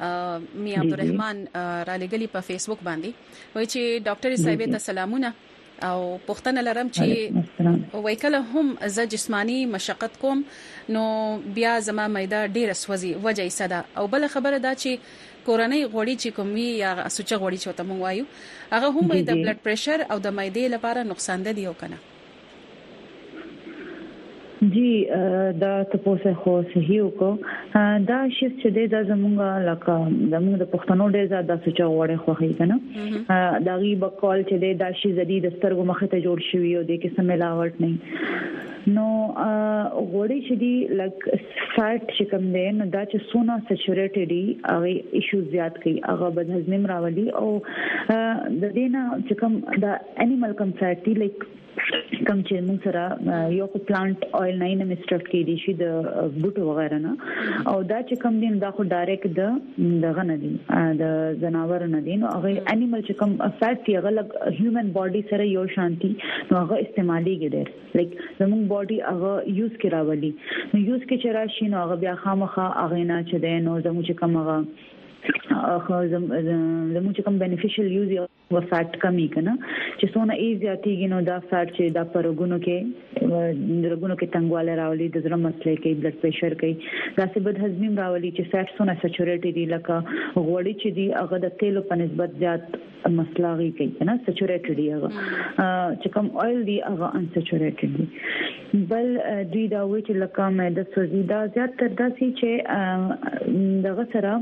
می عبدالرحمن را لګلی په فیسبوک باندې وایي چې ډاکټر صاحب ته سلامونه او پښتنه لرم چې وای کله هم ز جسمانی مشقت کوم نو بیا زما معده ډیره سوځي وجه یې صدا او بل خبره دا چې کورنۍ غوړي چې کومي یا سوچه غوړي چې ته مونږ وایو هغه هم د بلډ پريشر او د معدې لپاره نقصان ده دی او کنه جی دا تاسو خو صحیح وکړه دا شی چې د زمونږه لکه زمونږ د پښتنو ډېر زیات سوچا وړه خوخی کنه دا غیب کال چې دا شی زدي د سترګو مخه ته جوړ شوی او د قسم ملاوت نه نو غوړي چې دی لک فیټ چې کوم دی نو دا چې سونا سچوریټډ دی هغه ایشو زیات کوي هغه بدهضم راولي او د دینه چې کوم دا انیمل کم فیټ دی لک کم چې موږ سره یو کو پلانټ اویل نه انسټرکټ کې دي شي د بوټو وغیرہ نه او دا چې کم دین دا خو ډایرکټ د غنه دي د جناور نه دي نو هغه انیمل چې کم فیټ دی هغه لګ هیومن باډي سره یو شانتي نو هغه استعمالي کېدل لایک زموږ باډي هغه یوز کې راولي نو یوز کې چې راشي نو هغه بیا خامخا هغه نه چې دی نو زموږ چې کم هغه زموږ کوم بینیفیشل یوز یو فیټ کمی کنه چې څونه ایزیاتیږي نو دا فیټ چې دا پرګونو کې تنګواله راولي د زړه مسلې کې بلډ پريشر کې دا څه بد هضمي راولي چې فیټ څونه سچوریټډ دي لکه غوړي چې دي هغه د تیلو په نسبت زیات مسلاغي کوي کنه سچوریټډ دي هغه چې کوم اویل دي هغه ان سچوریټډ دي بل دوی دا وایي چې لکه مې د سوزیدا زیات تر داسي چې دغه سره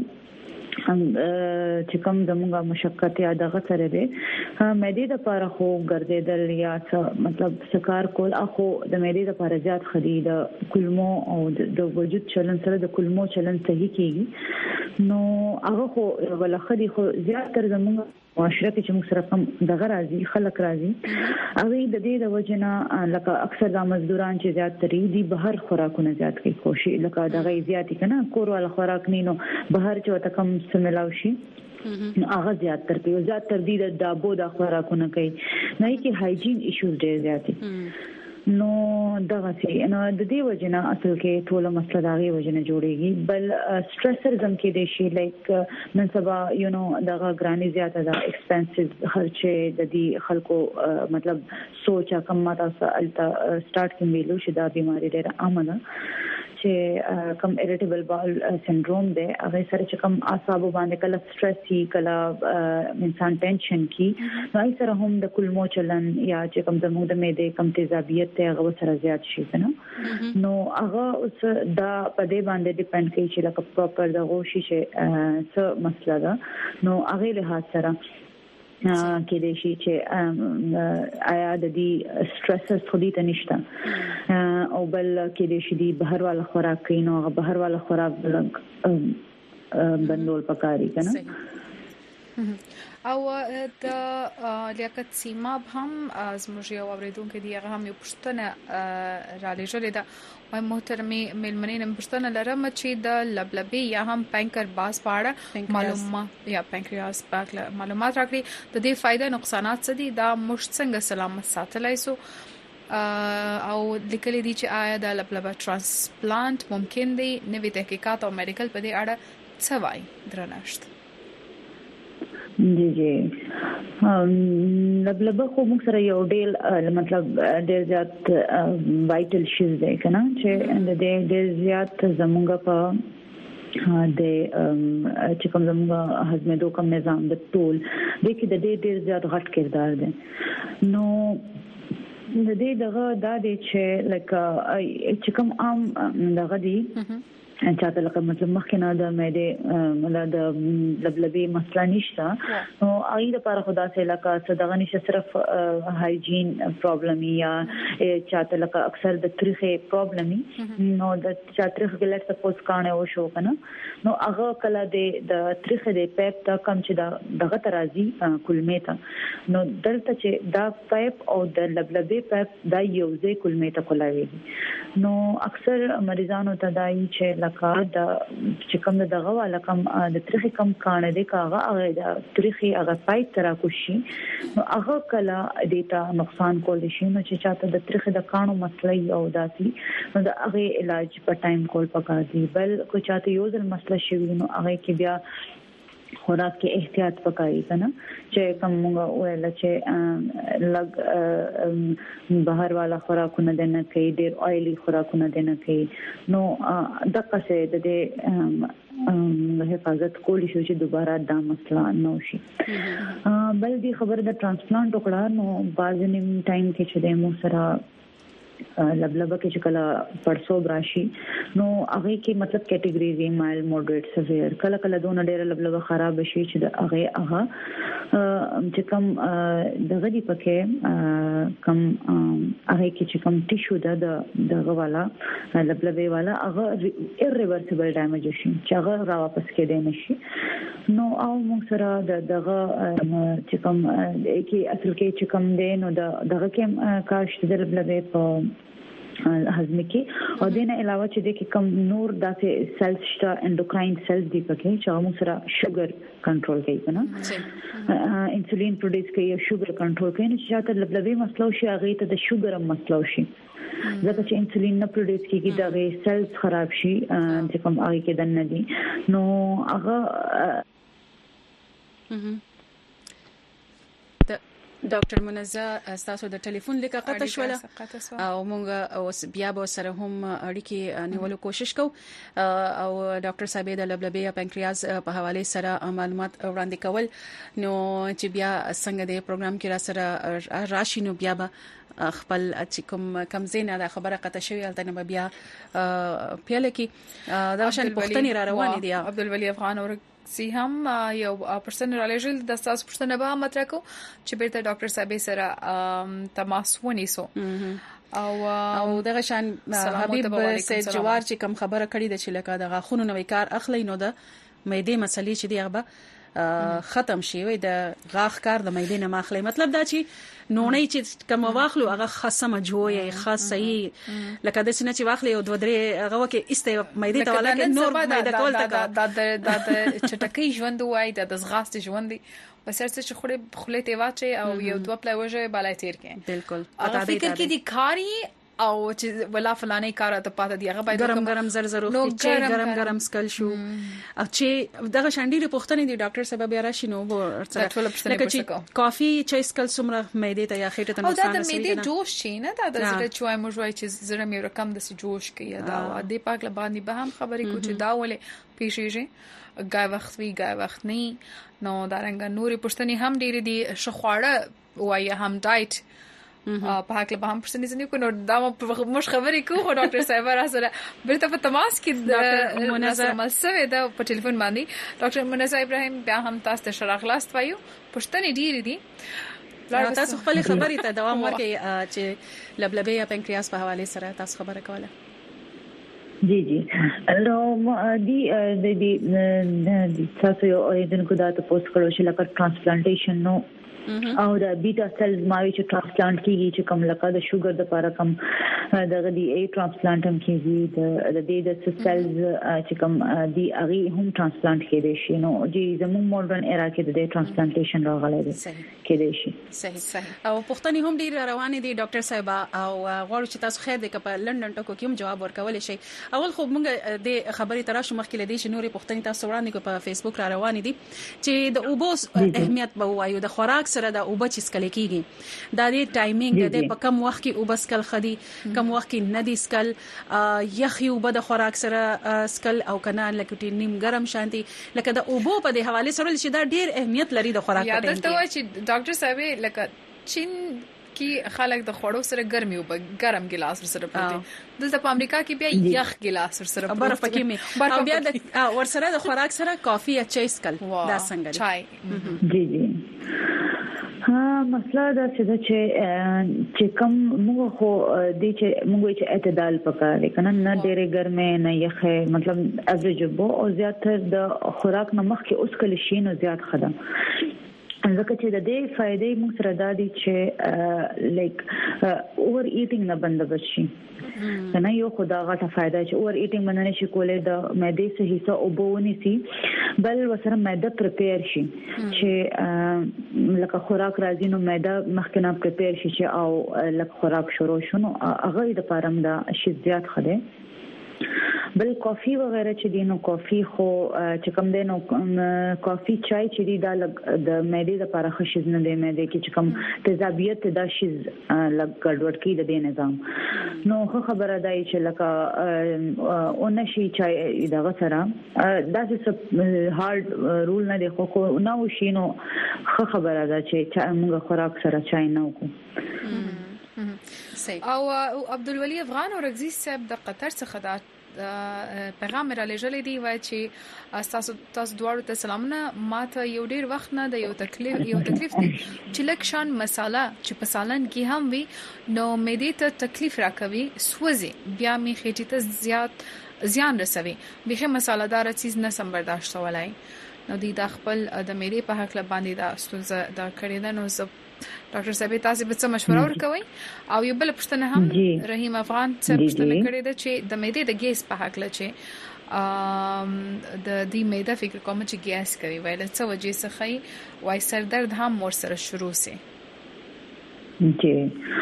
چې کوم زموږه مشقت یا دغه سره دی مېدې د لپاره خو ګرځیدل یا مطلب سکار کول اخو د مېدې د لپاره زیات خرید کلمو او د وجود چلن سره د کلمو چلن صحیح کیږي نو هغه خو ولخدي خو زیات تر زموږه معاشره کې چې موږ سره کوم دغه راځي خلک راځي هغه د دې د وجنه لکه اکثر د مزدوران چې زیات تري دي بهر خوراکونه زیات کوي کوشش لکه دغه زیات کنه کور ولا خوراک نینو بهر چې وته کم سملاو شي هغه زیات تر کوي زیات تر دې د دابو د خوراکونه کوي نه کې هایجین ایشوز ډېر زیات نو دغه سي نو د دې وجنه اصل کې ټول مسله دغه وجنه جوړيږي بل سټرسر زم کې دي شي لایک نن سبا یو نو دغه ګرانی زیاته ده ایکسپنسیو خرچه د دې خلکو مطلب سوچا کم ماته التا سٹارټ کې ملو شي دا بيماري ډېره عامه ده چې کم اریټیبل باول سنډروم ده هغه سره چې کم اعصاب باندې کله سټرس کی کله انسان ټینشن کی نو سره هم د کلمو چلن یا چې کم د موده مې کم تیزابیت ته هغه سره زیات شي کنه نو هغه اوس دا په دې باندې ډیپند کوي چې لکه پراپر د غوشي چې څه مسله ده نو هغه له سره کې د شي چې آیا د دې سټرسز خو دې ته نشته او بل کې د شي د بهر والا خوراک کینو بهر والا خوراک بندول پکاري کنه او د لیاقت سیما هم زموږ یو اوریدونکو دی هغه هم یو پښتنه را لېږلې ده وای محترمي ملمنین پښتنه لرم چې د لبلبي یا هم پنکر باز پاړه معلومات یا پنکریاس پاکله معلومات راکړي د دې فائدہ نقصانات څه دي دا مشت څنګه سلامت ساتلای سو او لیکلي دي چې آیا د لبلبه ترانسپلانت ممکن دی نوې تحقیقات او میډیکل په دې اړه څه وایي درنښت جی لبلبه خو موږ سره یو ډېر مطلب ډېر زیات وایټل شیز دی کنه چې د دې ډېر زیات زموږ په د چې کوم زموږ هضمېدو کوم نظام د ټول د کې د ډېر زیات غټ کردار دی نو د دې دغه د دې چې لکه چې کوم عام دغه دی چاته لکه مطلب مخکنه د مېده د لبلبي مسله نشته نو اې د لپاره خدا سه لکه صدغه نشه صرف هایجین پرابلم یا چاته لکه اکثر د تاریخي پرابلم نو د چاتریخ ګلټ سپوز کانه و شو کنه نو هغه کله د تاریخ د پایپ تا کم چې دغه ترازی کلمه ته نو دلته چې دا پایپ او د لبلبي پایپ دا یو ځای کلمه ته کولاوي نو اکثر مریضانو ته دای چې لکه د چې کوم دغه والا کوم د تاریخ کم کانه د کاغه د تاریخي هغه پایپ ترا کوشي نو هغه کله دیتا نقصان کول شي نو چې چاته د تاریخ د کانو مسلې او داسي نو د هغه علاج په ټایم کول پکار دی بل کو چاته یو ځل مسله شي نو هغه کې بیا خوراک کې احتیاط وکړئ کنه چې کوم ویل چې لګ بهر والا خوراکونه نه کوي ډېر آیلی خوراکونه نه کوي نو دغه څه د حفاظت کولی شو چې دوباره دا مسله نه شي بل دي خبر د ترانسپلانت وکړه نو بازنیم ټایم کې چې د مو سره لبلبه کې چې کله پړسوب راشي نو هغه کې مطلب کټګوري وی مایل موډریټ سیویر کله کله دونه ډېر لبلبه خراب شي چې هغه چې کوم دغه دی پکې کم هغه کې چې کوم ټیشو دغه والا لبلبه والا هغه ایرریورسیبل ډیمیج شي چې هغه را واپس کېدای نشي نو او موږ سره دغه چې کوم کې اصل کې چې کوم دی نو دغه کې کاش د لبلبه په هضم کې او دینه علاوه چې د کوم نور داسې سیلز شته انډوکراین سیلز دی پکې چې موږ سره شوګر کنټرول کوي کنه انسولین پروډوس کوي او شوګر کنټرول کوي نو چې شاته لبلبه مسلو شي هغه ته د شوګر مسلو شي ځکه چې انسولین نه پروډوس کیږي دا سیلز خراب شي چې کوم هغه کې دنه دي نو هغه ډاکټر منزه تاسو د ټلیفون لیکه قطع شوله او موږ اوس بیا به سره هم اړیکې نیولو کوشش کوو او ډاکټر صاحب د لبلبه یا پنکریاس په حواله سره معلومات وړاندې کول نو چې بیا څنګه د پروګرام کې را سره راشي نو بیا به خپل چې کوم زینه د خبره قطع شوی البته نه بیا پیاله کې دا شان پښتني را روان دي عبدالولي افغان اور سی هم یو پرسن را لېږل د تاسو پښتنه به مطرح کو چې بیرته ډاکټر صاحب سره تماس ونیسو او دغه شان حبیب سید جوار چې کوم خبره کړې ده چې لکه دغه خونو نوې کار اخلي نو د مېدې مسلې چې دی هغه ختم شي وي د غاخ کار د مېدې نه ماخلي مطلب دا چې نونې چې کوم واخلو هغه خاصه جوړي خاصه لکه د سینې چې واخلي او دوه درې هغه کې استه مېدې ته ولا کې نور مېدې کول تا د چټکۍ ژوند وای د زغاست ژوند بس هر څه چې خله ته واچي او یو دوه پلای وجه بالای تیر کې بالکل فکر کې دي کاری او چې ولا فلانه کار ته پاته دی هغه باید ګرم زر چې ګرم سکل شو او چې دغه شانډيره پښتنې دی ډاکټر سبب یا راشي نو لکه چې کافي چې سکل سمره مېدې ته یا خېټه ته نقصان رسوي او دا مېدې جوش شي نه دا د زړه چوي موږ وای چې زړه مې رقم د سي جوش کوي دا د پاک لبانی به هم خبرې کو چې دا ولې پیښیږي ګای وخت وی ګای وخت نه نو دارنګ نوري پښتنې هم ډېری دي شخواړه وای هم ډایټ په حق له هم پرسنې زنی کو نو دا مش خبرې کوو ډاکټر صاحب را سره بیرته په تماس کې منظر ملسوي دا په ټلیفون باندې ډاکټر منزه ابراهیم بیا هم تاسو ته شراغلاست وایو پښتنې ډېری دي تاسو خپل خبرې ته دوام ورکړئ چې لبلبه یا پنکریاس په حواله سره تاسو خبره کوله जी نو دی تاسو یو اېدونکو دا ته پوسټ کړو چې لکه ترانسپلانټیشن نو او د بیٹا سیلز ماوي چې ترانسپلانت کیږي چې کوم لکه د شوګر د لپاره کوم دغه دی ای ترانسپلانت هم کیږي د دې د سیلز چې کوم دی هغه هم ترانسپلانت کېدای شي نو چې زموږ ماډرن ایرا کې د ترانسپلانټیشن راغلی دی کېدای شي صحیح او پښتني هم ډیر روان دي ډاکټر صاحب او غواړو چې تاسو خیر دې کپ لندن ټکو کې هم جواب ورکول شي اول خو موږ د خبرې تراشو مخکې لدی چې نوري پښتني تاسو وړاندې کو په فیسبوک را روان دي چې د اوبوس اهمیت به وایو د خوراک سره د اوبه چې سکل کېږي دا د ټایمینګ د په کم وخت کې اوبه سکل خدي کم وخت کې ندي سکل یخي اوبه د خوراک سره سکل او کنه لکه نیم ګرم شانتي لکه د اوبو په د حواله سره چې دا ډیر اهمیت لري د خوراک په ټیم کې یا درته وایي چې ډاکټر صاحب لکه چین کی خلک د خوړو سره ګرمي او ګرم ګلاس سره پټي دلته په امریکا کې بیا یخ ګلاس سره برف پکې می او بیا د ور سره د خوراک سره کافي یا چای سکل دا څنګه چای جی مسله دا چې کوم موږ خو دې چې موږ چې اعتدال پکاره کنه نه ډېرې ګرمه نه یخه مطلب اوریج بو او زیاتره د خوراک نه مخکې اوس کله شي نو زیات خدام ځکه چې د دې فائدې موږ سره دا دي چې لایک اوور ایټینګ نه بند بشي کنه یو خدا غټه فائدہ چې اوور ایټینګ باندې شي کولای د معدې څخه حصہ وبونی سي بل وسره معده پریپیر شي چې لکه خوراک راځي نو معده مخکنه پریپیر شي چې او لکه خوراک شروع شونه هغه د پارم دا شي زیات خده بل کافي وغیرہ چې دینو کافي خو چې کوم دینو کافي چای چې دی د معدې لپاره خشیز نه دی معدې کې چې کوم تیزابیت دا شي لګ ګډوډ کی د نظام نو خبره دی چې لکه اونشي چای دا سره دا څه هارد رول نه دی خو نو شینو خبره ده چې موږ خوراک سره چای نه وکړو او عبدالولي افغان او رغزي صاحب د قطر څخه دا پیغام را لېږلې دی وای چې تاسو دواړو ته سلامونه ماته یو ډیر وخت نه د یو تکلیف دی چې لکشان مساله چې په سالن کې هم وي نو مېدې ته تکلیف راکوي سوځي بیا می خېټې ته زیان رسوي به مساله دار چیز نه سم برداشت ولای نو د خپل د مېدې په حق باندې دا ستونزه دا کړی ده نو ډاکټر صاحب تاسو به څه مشوره ورکوي او یو بل پښتنه هم رحیم افغان څه پښتنه کړی ده چې د مېدې د ګیس په حق لچې د دې مېده فکر کوم چې ګیس کوي ویل څه وجې څخه وای سر درد هم ور سره شروع سي جی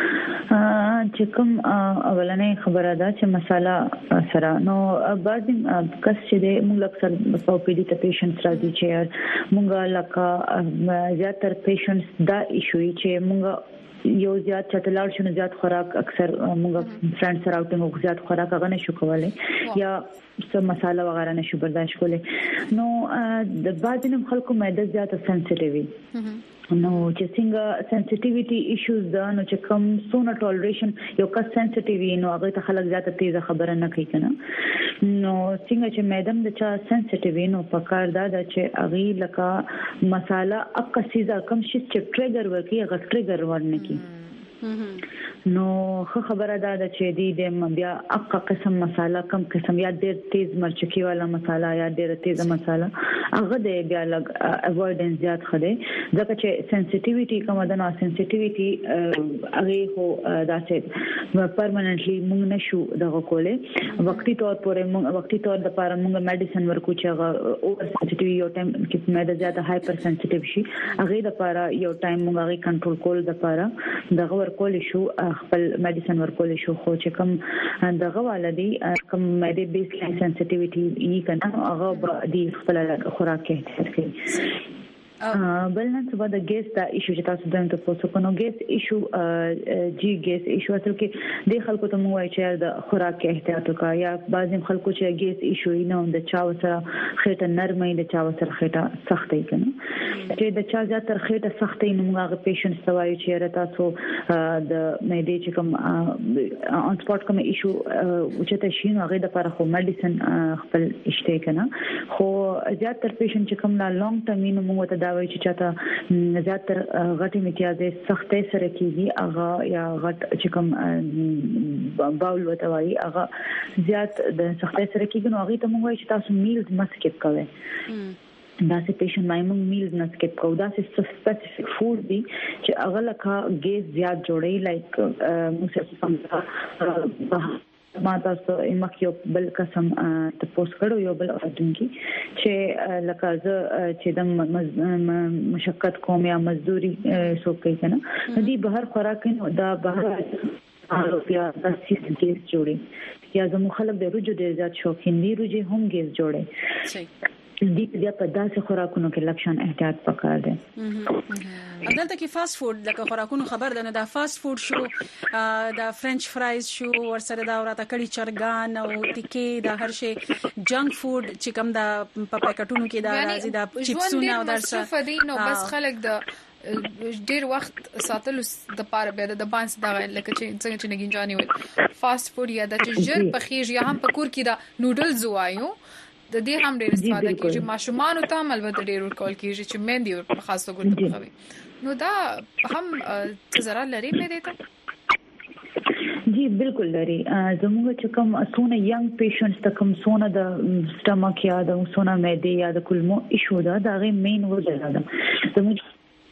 چې کوم اولنې خبره ده چې مساله سره نو بعضی کس چې د موږ اکثر په پی ډی ته پیشنټس راځي چې موږ لکه زیاتره پیشنټس دا ایشو چې موږ یو زیات چتلار شنو زیات خوراک اکثر موږ فرند سره اوټینګ زیات خوراک غنه شو کولای یا څه مساله وغیرہ نشو برداشت کولای نو د بعضی خلکو معده زیات سنسټیوي نو چې څنګه سنسټیویټي ایشوز دا نو چې کوم سونه ټولریشن یو کا سنسټیوي نو هغه ته خلک زیاته تیز خبره نه کوي کنه نو څنګه چې میدم د چا سنسټیوي نو پکار دا چې هغه لکه مساله اق سیزا کم شي چې ټریګر ورکی هغه ټریګر ورنه کی نو خبره دا ده چې د بیا اق قسم مساله کم قسم یا ډیر تیز مرچکی والا مساله یا ډیر تیز مساله هغه د بیا لګ اوایډنس زیات خده ځکه چې سنسټیویټي کوم ده نو سنسټیویټي هغه هو دا چې پرمننټلی موږ نشو دغه کوله وقتی طور پورې موږ وقتی طور د لپاره موږ میډیسن ورکو چې هغه اوور سنسټیویټي یو ټایم کې مېده زیاته هایپر سنسټیټیو شي هغه د لپاره یو ټایم موږ هغه کنټرول کول د لپاره دغه ورکول شو خپل میډیسن ورکول شو خو چې کوم دغه والدي کوم مېده بیس لاین سنسټیویټي یې کنه هغه د خپل خوراک کې احتیاط کوي بل نه څه د ګیس دا ایشو چې تاسو دمته پوسو کنو ګیس ایشو جی ګیس ایشو اصل کې د خلکو ته مو وایي چې د خوراک کې احتیاط وکړه یا بعضی خلکو چې ګیس ایشو نه د چا سره خېټه نرمه د چا سره خېټه سختې کنه چې د چا زیاتره خېټه سختې نو موږ پیشنټ سوایي چې تاسو د مېدې چې کوم اون سپاټ کوم ایشو چې شي نو هغه د لپاره خو میډیسن خپل اشته کنه خو زیاتره پیشنټ چې کوم لا لانګ ټرم نو موږ ته وایي چې چاته زیاتر غټي امتیازې سختې سره کیږي هغه یا غټ چې کوم باول وته وایي هغه زیات د سختې سره کیږي نو هغه ته موږ وایي چې تاسو میلز مسکیپ کوئ دا سه پیشنټ مایمون میلز نه سکیپ کوو دا سه سپیسیفیک فود دي چې هغه لکه ګیس زیات جوړي لایک موږ څه ما تاسو مخکې بل قسم ته پوسټ کړو یو بل اورډونکي چې لکه چې د مشقت کوم یا مزدوري سو کوي کنه دې بهر خوراک نو دا بهر یا د سیس ګیس جوړي یا زمو خلک د روجو ډیر زیات شوقین دي روجي هم ګیس جوړي صحیح دې بیا په داسې خوراکونو کې لکشن احتیاط پکار دی دلته کې فاست فود لکه خوراکونو خبر ده نه دا فاست فود شو دا فرنچ فرایز شو ورسره دا وراته کړي چرګان او ټکی دا هر شی جنک فود چې کوم دا په پاکټونو کې دا راځي دا چپسونه او درسه نو بس خلک د ډیر وخت ساتلو د پاره بیا د بانس دا لکه چې څنګه چې نګینجانی وي فاست فود یا د چجر په خيږ یا هم په کور کې دا نوډلز وایو د دې هم ډېر استفاده کیږي ماشومان ته هم البته ډېر ورکول کیږي چې مندي په خاصه ګټه کوي نو دا هم ضرر لري مې دیتا جی بالکل لري زموږ چې کوم سونه ینګ پیشنټس ته کوم سونه د سټمک یا د سونه معده یا د کولمو ایشو دا غي مین وجه ده زموږ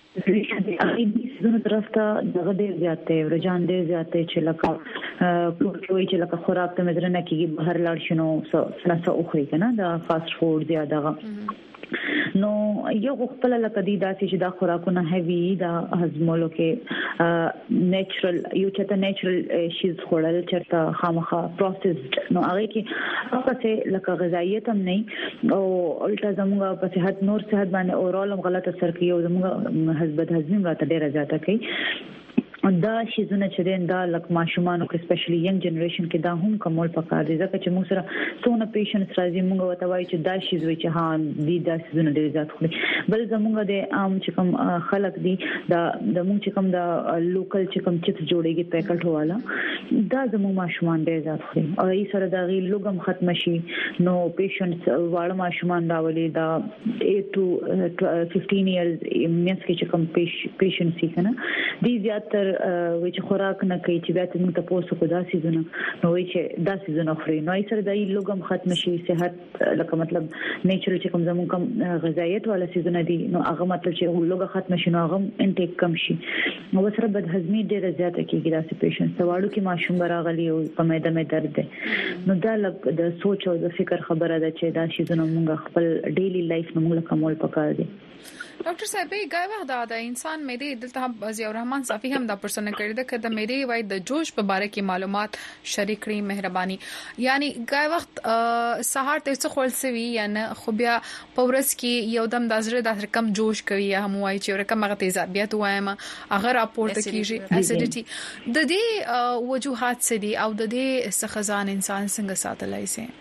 زونه درسته دغه ډیر زیاتې رجان ډیر زیاتې چې لکه کوی چې لکه خوراک ته مزر نه کیږي بهر لاړ شنو سلاسه اوخري کنه دا فاست فود زیاده نو یو خپل لکدي داسې چې دا خوراکونه هیوی دا هضمولو کې نیچرل یو چته نیچرل شیز خورل چرته خامخا پروسسډ نو هغه کې هغه لکه غذایت هم نه او الټا زموږ په صحت نور صحت باندې اورال هم غلط اثر کوي او زموږ حزب هضمي راته ډیره زیاته کوي دا شیزونه چې دا لک ماشومان او سپیشلی ینګ جنریشن کې دا هم کومول پکار دي ځکه چې موږ سره سونه پیشنټس راځي موږ وته وایي چې دا شیز وي چې ها دي دا شیزونه ډیر زیات خوري بل زموږ د عام چې کوم خلک دي دا د موږ چې کوم دا لوکل چې کوم چپس جوړيږي پیکټ والا دا زموږ ماشومان ډیر زیات خوري او یې سره دا غي لوګم ختم شي نو پیشنټس واړه ماشومان راولي دا 8 to 15 years مینس کې چې کوم پیشنټس کنه دي زیاتره وی چې خوراک نه کوي چې بیا موږ ته پوسو کو داسې زونه نو وی چې داسې زونه خوري نو یې سره دای لوګم ختم شي صحت لکه مطلب نیچرل چې کوم زموږ کم غذایت والا سيزونه دي نو هغه مطلب چې لوګه ختم شي نو هغه انټیک کم شي نو سره بد هضمي ډیره زیاته کیږي داسې پیشنټ سوالو کې ماشوم راغلي او په معده مې درد ده نو دا لکه د سوچ او د فکر خبره ده چې دا شي زونه موږ خپل ډیلی لایف نو موږ کومول پکار دي ډاکټر صاحب غای وخت دا انسان مې دلته ضیاء الرحمن صافي هم دا پرسنه کړی دا کده مې وای د جوش په باره کې معلومات شریک کړئ مهرباني یعنی غای وخت سهار ته څه خپل سوي یا نه خو بیا پورس کې یو دم د زړه د کم جوش کوي هم وای چې ورکه مغه تیزابیت وایم اگر راپورټ کیږي اسیډیټي د دې وجوهات څه دي او د دې څخه انسان څنګه ساتلای شي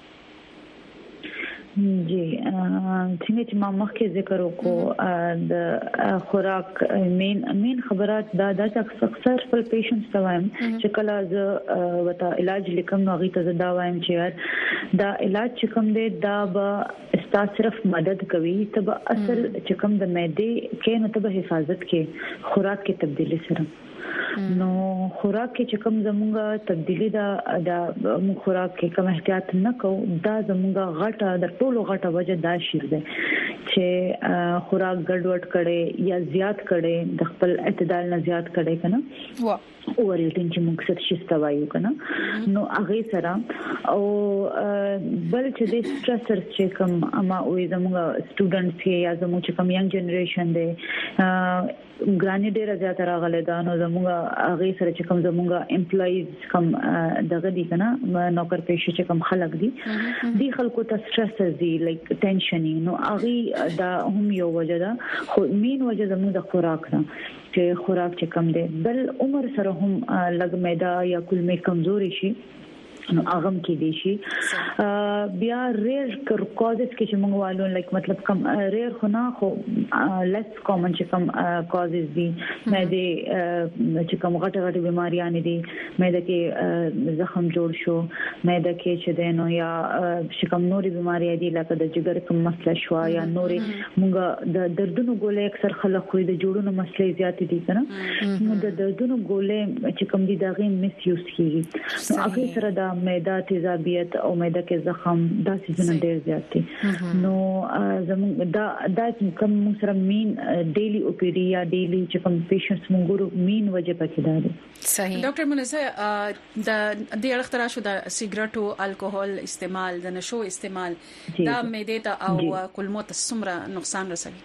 جی څنګه چې ما مخکې ذکر وکړو د خوراک مین خبرات دا د اکثر خپل پیشنټس ته وایم چې کله ز وتا علاج لیکم نو غي ته دا وایم چې دا علاج چې کوم دی دا به ستا صرف مدد کوي تب اصل چې کوم د معده کې نو تب حفاظت کې خوراک کې تبدیلی سره نو خوراک کې چې کوم زمونږه تبدیلی دا خوراک کې کوم احتیاط نه کو دا زمونږه غټه د ټولو غټه وجه دا شي ده چې خوراک ګډوډ کړي یا زیات کړي د خپل اعتدال نه زیات کړي کنه اور ایټینګ چې موږ څه شي ستوایو کنه نو هغه سره او بل چې د سټرسر چې کوم اما وې زموږ سټوډنټس یا زموږ چې کوم ینګ جنریشن دی ګرانی ډیر زیات راغله دا نو زموږ هغه سره چې کوم زموږ امپلایز کوم دغه دي کنه نوکر پیشه چې کوم خلک دي دي خلکو ته سټرس دي لایک ټینشن نو هغه دا هم یو وجه ده خو مين وجه زموږ د خوراک نه چې خوراک چې کم دی بل عمر سره هم لګ معده یا کولمې کمزوري شي نو اغم کې دي شي بیا ریر کازز کې چې موږ والو لایک مطلب کم ریر خو نه خو لیس کامن چې کم کازز دي مې چې کوم غټه بیماریاں دي مې کې زخم جوړ شو مې کې چې دینو یا چې کوم نوري بیماری دي لکه د جګر کوم مسله شو یا نوري موږ د دردونو ګولې اکثر خلک خو د جوړونو مسلې زیات دي کنه نو د دردونو ګولې چې کوم دي دغه مس یوز کیږي نو هغه سره د معده تیزابیت او معده کې زخم دا څه ډېر زیات دي نو زموږ دا کوم سره مين ډیلی او پی ډی یا ډیلی چې کوم پیشنټس موږ مين وجه پکې ده صحیح ډاکټر منزه د اړخترا شو د سیګریټو الکوهول استعمال د نشو استعمال دا معده ته او کولمو ته څومره نقصان رسوي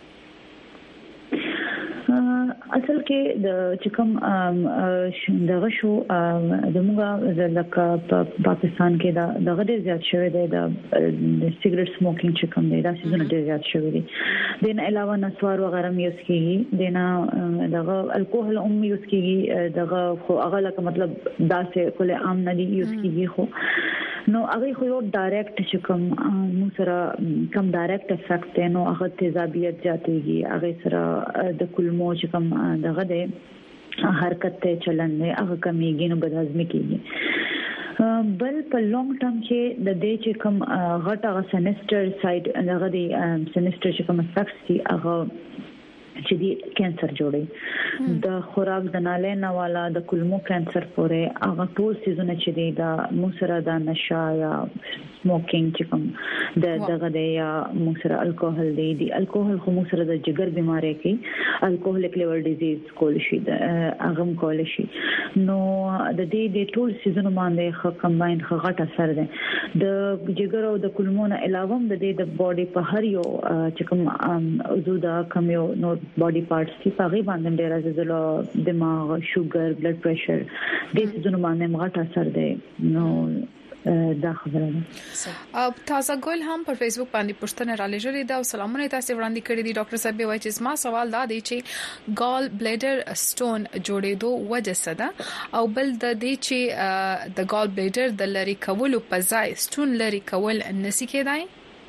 اصل کې د چکم دغه شو د موږ د لکه پاکستان کې دا دغه ډیر زیات شوی دی د سیګریټ سموکینګ چې کوم دی دا څه ډیر زیات شوی دی دین علاوه نسوار وغیرہ یوز کیږي دینه دغه الکوهل یوز کیږي دغه خو هغه لکه مطلب داسې کله عام نه دی یوز کیږي خو نو هغه خو یو ډایرکټ چې کوم مو سره کم ډایرکټ افیکټ دی نو هغه تیزابیت زیاتېږي هغه سره د کولمو چې کوم دغه دی حرکت ته چلن نه هغه کمیږي نو بد هضمي کیږي بل په لونګ ټرم کې د دې چې کوم غټه سینستر ساید دغه دی سینستر چې کوم افیکټس دي هغه چې دی کانسر جوړي د خوراک د نالۍ نه والا د کولمو کانسر پورې هغه ټول سيزونه چې دی دا موسره د نشه یا سموکینګ چې کوم دغه د یا موسره الکوهول دی الکوهول خو موسره د جګر بيمارۍ کې الکوهولیک لیور ډیزیز کول شي د اغم کول شي نو د دې ټول سيزونه باندې کمباین غټ اثر دی د جګر او د کولمو نه علاوه د باډي په هر یو چې کوم عضو دا کم یو نو باډي پارټس چې په غي باندې ډیر زړه دماغ شوګر بلډ پريشر دې سيزونه باندې غټ اثر دی نو دا خبره ده تازه ګل هم پر فیسبوک باندې پوښتنه را لېږلې ده او سلامونه تاسو وړاندې کړې دي ډاکټر صاحب وایي چې ما سوال دا دی چې ګال بلیډر سټون جوړېدو وجه څه ده او بل د دې چې د ګال بلیډر د لری کولو په ځای سټون لری کول نسی کېدای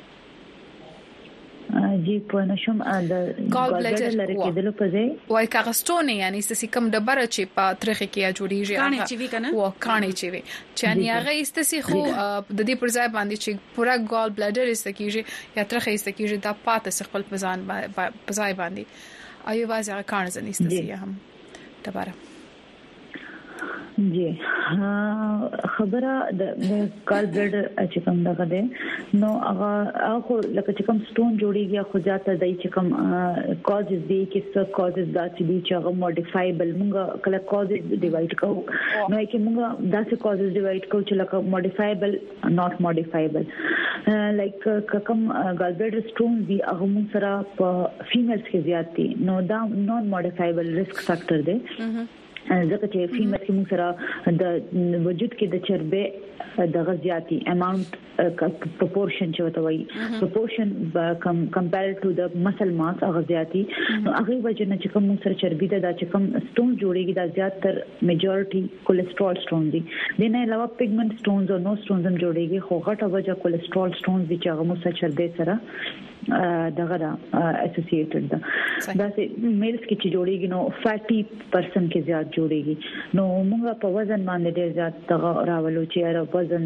جی په نشم د ګال بلیډر لري کېدل په ځای وای کاغستونه یعنی ستاسو کوم د بره چې په ترخه کې جوړیږي کاني چې وی کنه و کاني چې وی چې هغه ستاسو خو د دې پر ځای باندې چې پورا ګال بلیډر استکیږي یا ترخه استکیږي د پاتې خپل پزان په ځای باندې ایو وازه کانه ځنې ستاسو هم تباره جی خبره د ګال بلیډر چې کوم دغه ده نو هغه لکه چې کوم سټون جوړیږي خو ځاته دای چې کوم کازز دي کې څه کازز دا چې دي چې هغه موډیفایبل موږ کله کازز ډیوایډ کوو نو کې موږ داسې کازز ډیوایډ کوو چې لکه موډیفایبل ناٹ موډیفایبل لایک کوم ګال بلیډر سټون دي هغه موږ سره په فیمیلز کې زیات دي نو دا نان موډیفایبل ریسک فیکٹر دی ځکه چې فیمیل کې موږ سره د وجود کې د چربه د غزياتي اماونت proportion چې وته وایي proportion compared to the muscle mass غزياتي نو هغه وجه نه چې کوم موږ سره چربي ده چې کوم سټون جوړيږي دا زیاتره میجورټي کولیسټرول سټون دي د نه علاوه پیګمنټ سټونز او نو سټونز هم جوړيږي خو غټه وجه کولیسټرول سټونز دي چې هغه موږ سره چربي سره دغه اسوسییټډ ده دا چې میلز کې چې جوړيږي نو 40% کې زیات جوړيږي نو موږ په وزن باندې ډېر زیات دغه راولو چې وزن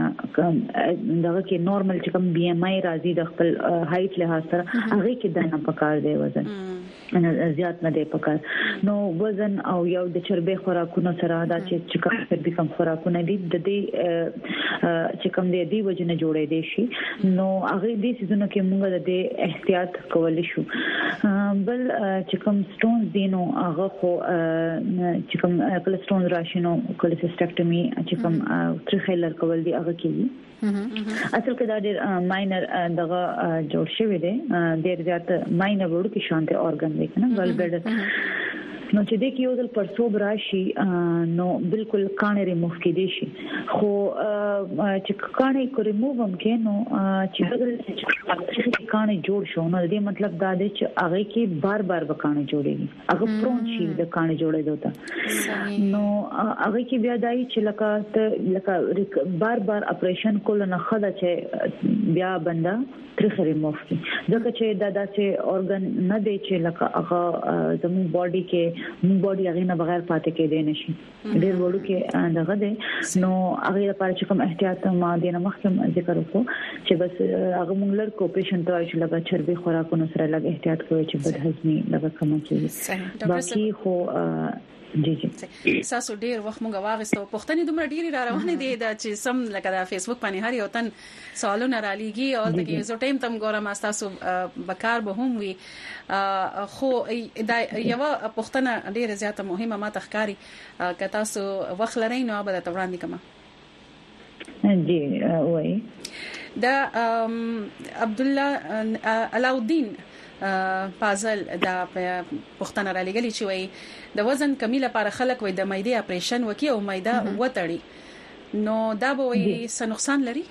دغه کې نورمال چې کوم بي ام آی راځي د خپل هایټ لحاظ سره هغه کې دنه پکار دی وزن زیات نه دی پکار نو وزن او یو د چربي خوراکونو سره دا چې کوم چربي کم خوراکونه دي د دې چې کوم دی وجنه جوړې دي شي نو هغه دې سيزونو کې موږ د احتیاط کولای شو بل چې کوم سټونز دي نو هغه خو چې کوم کلسترول راشنو کولسټکټمي چې کوم ترخیلر کول دي هغه کوي اصل کې دا ډېر ماینر دغه جوړ شوی دی ډېر زیات ماینر ورو کې شانته اورګان دی کنه ګال بلیډر نو چې د کیو دل پرسوب راشي نو بالکل کانه ریموف کې دي شي خو چې کانه کو ریموو هم کې نو چې کانه جوړ شو نو دې مطلب دا دی چې هغه کې بار بار وکانه جوړيږي هغه پرون شي د کانه جوړې دوته نو هغه کې بیا دای چې لکه بار بار اپریشن کول نه خدا چې بیا بندا ترخه ریموف کی ځکه چې دا داسې اورګان نه دی چې لکه هغه زموږ باډي کې موږ باډي هغه نه بغیر پاتې کېدې نشي ډېر وړو کې دغه دی نو هغه لپاره چې کوم احتیاط ما دې نه مخکې ذکر وکړو چې بس هغه موږ لړکو پیشنټ ته چې لکه چربي خوراکونو سره لږ احتیاط کوي چې بد هضمي لږ کم کیږي باقي خو جی تاسو ډیر وخت مونږ واغستو پښتني دومره ډیری را روانې دي دا چې سم لکه د فیسبوک باندې هر یو تن سوالونه را لېږي او د یو ټیم تم ګورم تاسو بکار به هم وي خو دا یو پښتنه ډیره زیاته مهمه ما تخکاری که تاسو وخت لرئ نو به تاسو وړاندې کما جی وای دا عبد الله علاؤالدین پازل دا پښتنه را لګلی چې وای د وزن کمی لپاره خلک وای د معده اپریشن وکي او معده وتړي نو دا به وای څه نقصان لري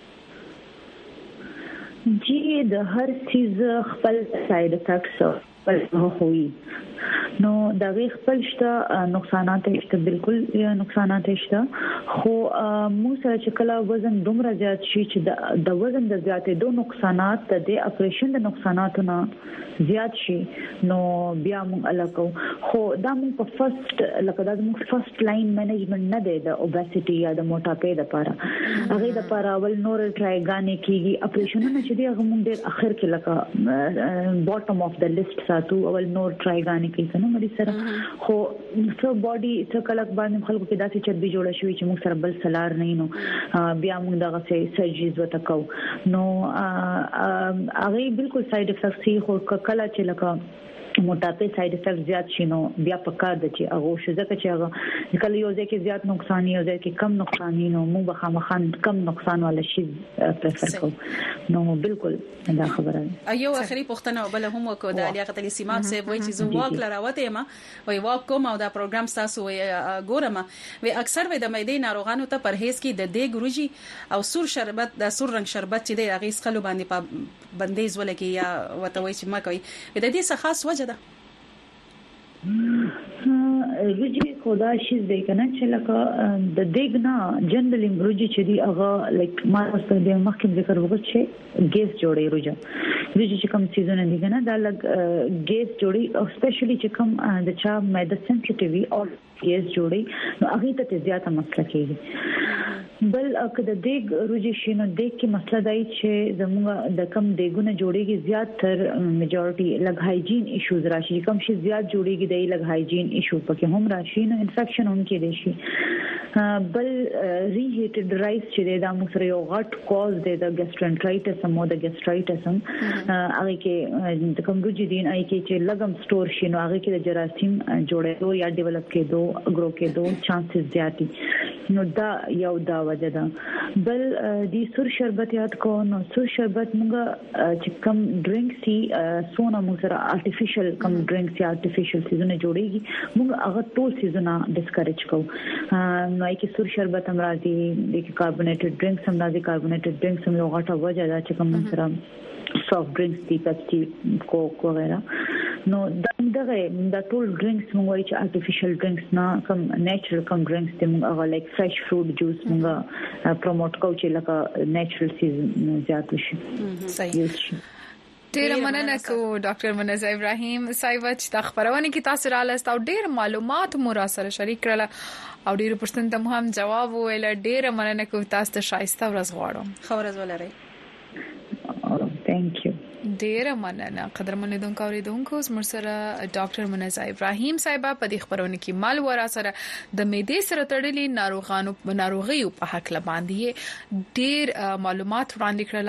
جی د هر چیز خپل ساید افیکټس خپل هوی نو دا غي خپل شته نقصانات شته بالکل نقصانات شته خو مو سره چې کله وزن دومره زیات شي چې د وزن د زیاتې دوه نقصانات د اپریشن د نقصاناتونو زیات شي نو بیا موږ الکو خو دا موږ په فرست لکه دا موږ فرست لاین مینجمنت نه دی د اوباسټي یا د موټاپې لپاره هغه د لپاره ول نور ټرایګانې کیږي اپریشنونه چې دی هغه موږ د اخر کې لکه باټم اف د لیست ساتو او نور ټرایګانې کوي کنه مری سره خو څو باډي څو کلک باندې خلکو کې داسې چربي جوړه شوی چې موږ سره بل سلار نه نو بیا موږ دغه سرجریز وتکو نو هغه بالکل ساید افیکټس خو کله چې لکه موټاپه ساید افیکټ زیات شینو بیا پکار د چې هغه شو ځکه چې هغه کله یو ځکه زیات نقصان یو ځکه کم نقصان نو موږ به خامخان کم نقصان ولا شي پرفر کوو نو بالکل دا خبره ایو اخري پښتنه بل هم وکړه د علیاقت علی سیمات صاحب وایي چې زه واک لراوته ما وای واک کوم او دا پروګرام تاسو ګورم وی اکثر وای د مېدې ناروغانو ته پرهیز کی د دې ګروجي او سور شربت د سور رنگ شربت چې د هغه سخلو باندې بندیز ولکه یا وته وای چې ما کوي د دې څه خاص وجه ده روجي خدا شي د کنه چې لکه د دېګنا جنرال روجي چې دی هغه لایک ما واستو د مخکې ذکر وکړ چې ګیس جوړي روجا روجي چې کوم سیزن دی کنه دا لګ ګیس جوړي او سپیشلی چې کوم د چا مېد سنسټیوي او ګیس جوړي نو هغه ته زیاته مسله کیږي بل اکه د دېګ روجي شنو دېګ کې مسله دی چې زموږ د کم دېګونه جوړيږي زیات تر میجورټي لګ هایجین ایشوز راشي کوم شي زیات جوړيږي د لګ هایجین ایشو پکې هم راشي نو انفیکشن هم کې دي شي بل ریهیټډ رایس چې دا موږ سره یو غټ کوز دی د ګیسټرنټرایټس مو د ګیسټرایټس هم هغه کې د کوم روجي دین آی کې چې لګم سٹور شي نو هغه کې د جراثیم جوړېدو یا ډیولپ کېدو اګرو کېدو چانسز زیاتی نو دا یو دا وجه ده بل دی سور شربت یاد کو نو سور شربت موږ چې کم ډرینک سي سونه موږ سره ارتفیشل کم ډرینک سي ارتفیشل سيزونه جوړيږي موږ هغه ټول سيزونه ډیسکریج کوو نو کې سور شربت هم راځي د کاربونیټډ ډرینکس هم راځي کاربونیټډ ډرینکس هم یو غټه وجه ده چې کوم سره سافټ ډرینکس دي پپسي کوک وغیرہ نو دغه د ټول ډرینکس موږ وایي چې ارتفیشل ډرینکس نه کم نیچرل کم ډرینکس دي موږ هغه لایک فرش فروټ جوس موږ پروموټ کوو چې لکه نیچرل سیزن زیات شي صحیح ډیر مننه کو ډاکټر منزه ابراهیم صاحب چې د خبرونه کې تاسو را لست او ډیر معلومات مو را سره شریک کړل او ډیر پرسنت ته هم جواب ویل ډیر مننه کو تاسو ته شایسته ورځ غواړم خبرز ولري ثانک یو ډیر مننه قدرمنو اوریدونکو زموږ سره ډاکټر منزه ابراهیم صاحب په دې خبرونه کې مال ورا سره د معدې سره تړلې ناروغي په حق باندې ډیر معلومات وړاندې کړل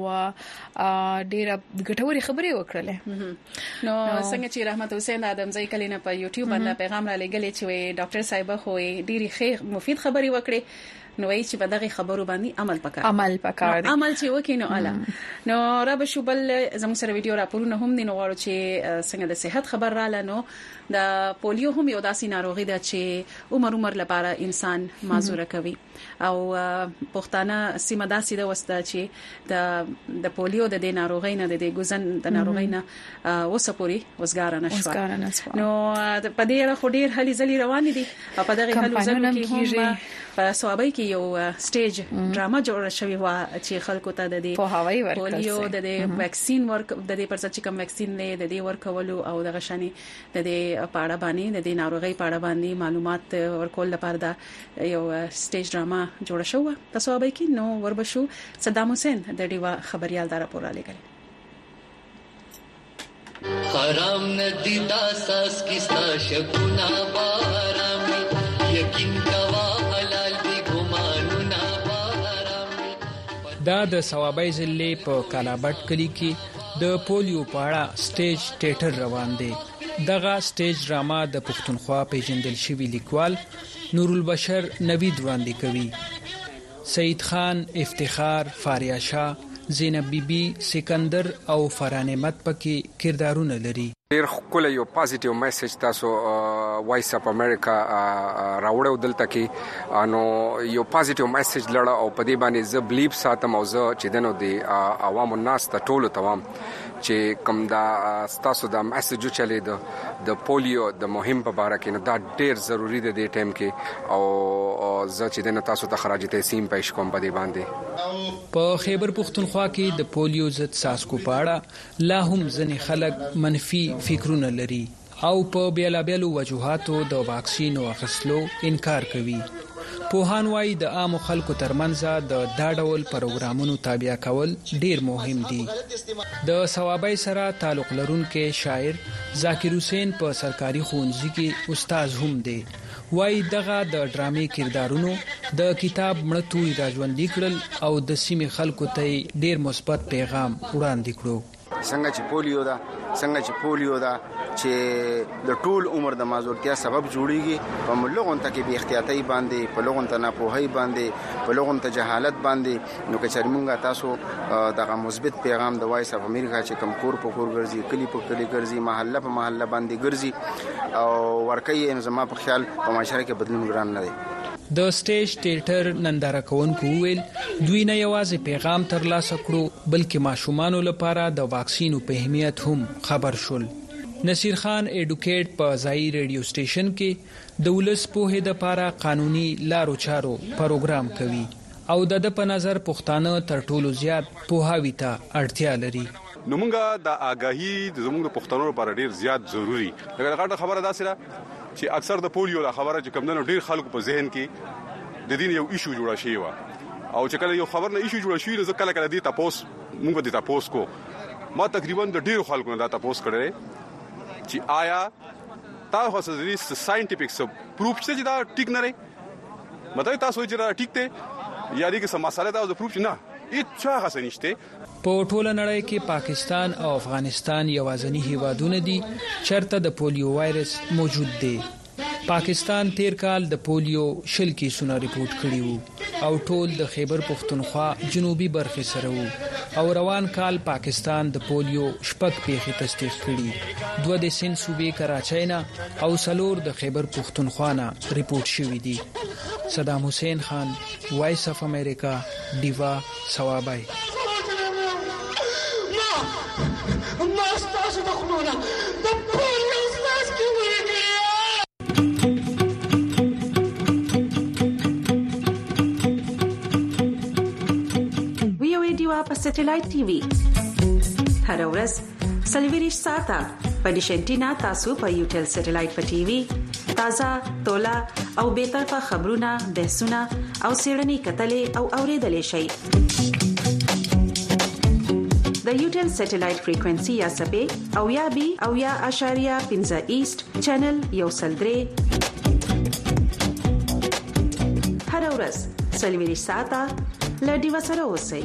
او ډیر ګټوري خبرې وکړلې نو څنګه چې رحمت حسین ادمزی کلینه په یوټیوب باندې پیغام را لګلې چې ډاکټر صاحب خو ډیری خیر مفید خبرې وکړي نو وایي چې په دغه خبرو باندې عمل پکار عمل چې وکینو اعلی نو رب شوبل زموږ سره ویډیو راپورونه هم دي نو غواړو چې څنګه د صحت خبر را لنو د پولیو هم یو داسې ناروغي ده چې عمر لپاره انسان معذور کوي او پښتانه سیمه داسې ده وسته چې د پولیو د دې ناروغي نه د ګوزن د ناروغي نه وسپوري وسګار نشو نو په دې اړه خو ډیر هلي ځلې روان دي او په دغه هلو ځلو کې هم په سوابي کې یو سټیج ډراما جوړه شوې و چې خلکو ته د دې پولیو د ویکسین ورک د دې پر چې کوم ویکسین نه د دې ورکولو او د غشنی د دې پاړه باندې د دې ناروغي پاړه باندې معلومات ورکول لپاره دا یو سټیج ډراما جوړه شو تاسو به کې نو وربشو صدام حسین د دیوا خبريال دار پورا لګل حرام ندی تاساس کیستا شکونا بارام یقین کوا حلال دی ګمانونا بارام دا د ثوابای ضلع په کالابټ کلی کې د پولیو پاړه سټیج ټیټر روان دی دغه سټیج ډراما د پښتونخوا پیژندل شوی لیکوال نور البشر نوید وړاندې کوي سید خان افتخار فاریا شاه زینب بیبي سکندر او فرانمت پکې کردارونه لري ډیر خپل یو پازیټیو میسج تاسو وایس اپ امریکا راوړو دلته کې نو یو پازیټیو میسج لړ او په دې باندې ز بلیف ساتم او ز چې دنو دی عوام الناس ته ټولو توام چې کوم دا تاسو دا میسج چلے د پولیو د مهم په اړه کې نو دا ډیر ضروری دی د ټیم کې او ز چې دنو تاسو ته خراج تحسین پېښ کوم په دې باندې په خیبر پختونخوا کې د پولیو ضد ساسکو پاړه لا هم ځنې خلک منفي فکرونه لري او په بیلابیلو وجوهاتو د واکسین او اخیستلو انکار کوي پوهان وايي د عام خلکو ترمنځ د دا ډول پروګرامونو تابع کول ډیر مهم دي. د ثوابای سره تعلق لرونکي شاعر ذاکر حسین په سرکاري ښوونځي کې استاد هم دی. وايي دغه د ډرامې کردارونو د کتاب مړتوي راژوندي کړل او د سیمې خلکو ته ډیر مثبت پیغام وړاندې کړو. څنګه چې پولیو دا چې د ټول عمر د معذورتیا سبب جوړیږي په لغون ته کې بی احتیاطي باندې په لغون ته ناپوهي باندې په لغون ته جهالت باندې نو که چرمنګا تاسو دغه مثبت پیغام د وایس اف امریکا چې کم کور په کور ګرځي کلی په کلی ګرځي محله په محله باندې ګرځي او ورکه زما په خیال په معاشره کې بدلون ګران نه دی. د سټیج تیاتر ننداره کوونکو ویل دوی نه یوازې پیغام ترلاسه کړو بلکې ماشومان لپاره د واکسینو په اهمیت هم خبر شول. نصیر خان ایډوکیټ په ځای ریډیو سټیشن کې د ولس په هده لپاره قانوني لارو چارو پروګرام کوي او د په نظر پښتانه تر ټولو زیات پوهاوی ته اړتیا لري. نو موږ د آگاهی د زموږ د پښتنو لپاره ډیر زیات ضروری. لکه خبره دا سره چې اکثر د پولیو د خبره چې کمندونو ډیر خلکو په ذهن کې د دین یو ایشو جوړا شي وا او چې کله یو خبر نه ایشو جوړا شي نو کله کله دی تاسو موږ د تاسو کو ما تقریبا د ډیر خلکو نه دا تاسو کړی چې آیا تاسو د ساينټیفیک سب پروف چې دا ټیک نه لري مته تاسو چې دا ټیک ته یا دې کې سم مسله دا پروف نه هیڅ هغه نشته. په ټوله نړۍ کې پاکستان او افغانستان یوازینی هیوادونه دي چرته د پولیو وایرس موجود دی. پاکستان تیر کال د پولیو 20 کیسونه ریپورت کړي وو او ټول د خیبر پختونخوا جنوبي برخه سره وو او روان کال پاکستان د پولیو 6 پیښې تصدیق کړي. 2 د سند صوبې کراچۍ نه او 4 د خیبر پختونخوا نه ریپورت شوي دي. صدام حسین خان، وایس اف امریکا، دیوا، ثوابای. په سټلایټ ټي وي هر ورځ سلویریش ساته په ډیشنټینا تاسو په یوټل سټلایټ په ټي وي تازه تولا او به طرفه خبرونه بحثونه او سیړنی کتلې او اوریدلې شي. د یوټل سټلایټ فریکوئنسي یا سبې او یا بي او یا اشاریه 15 ایست چینل یو سلدري هر ورځ سلویریش ساته لډي وسره اوسئ.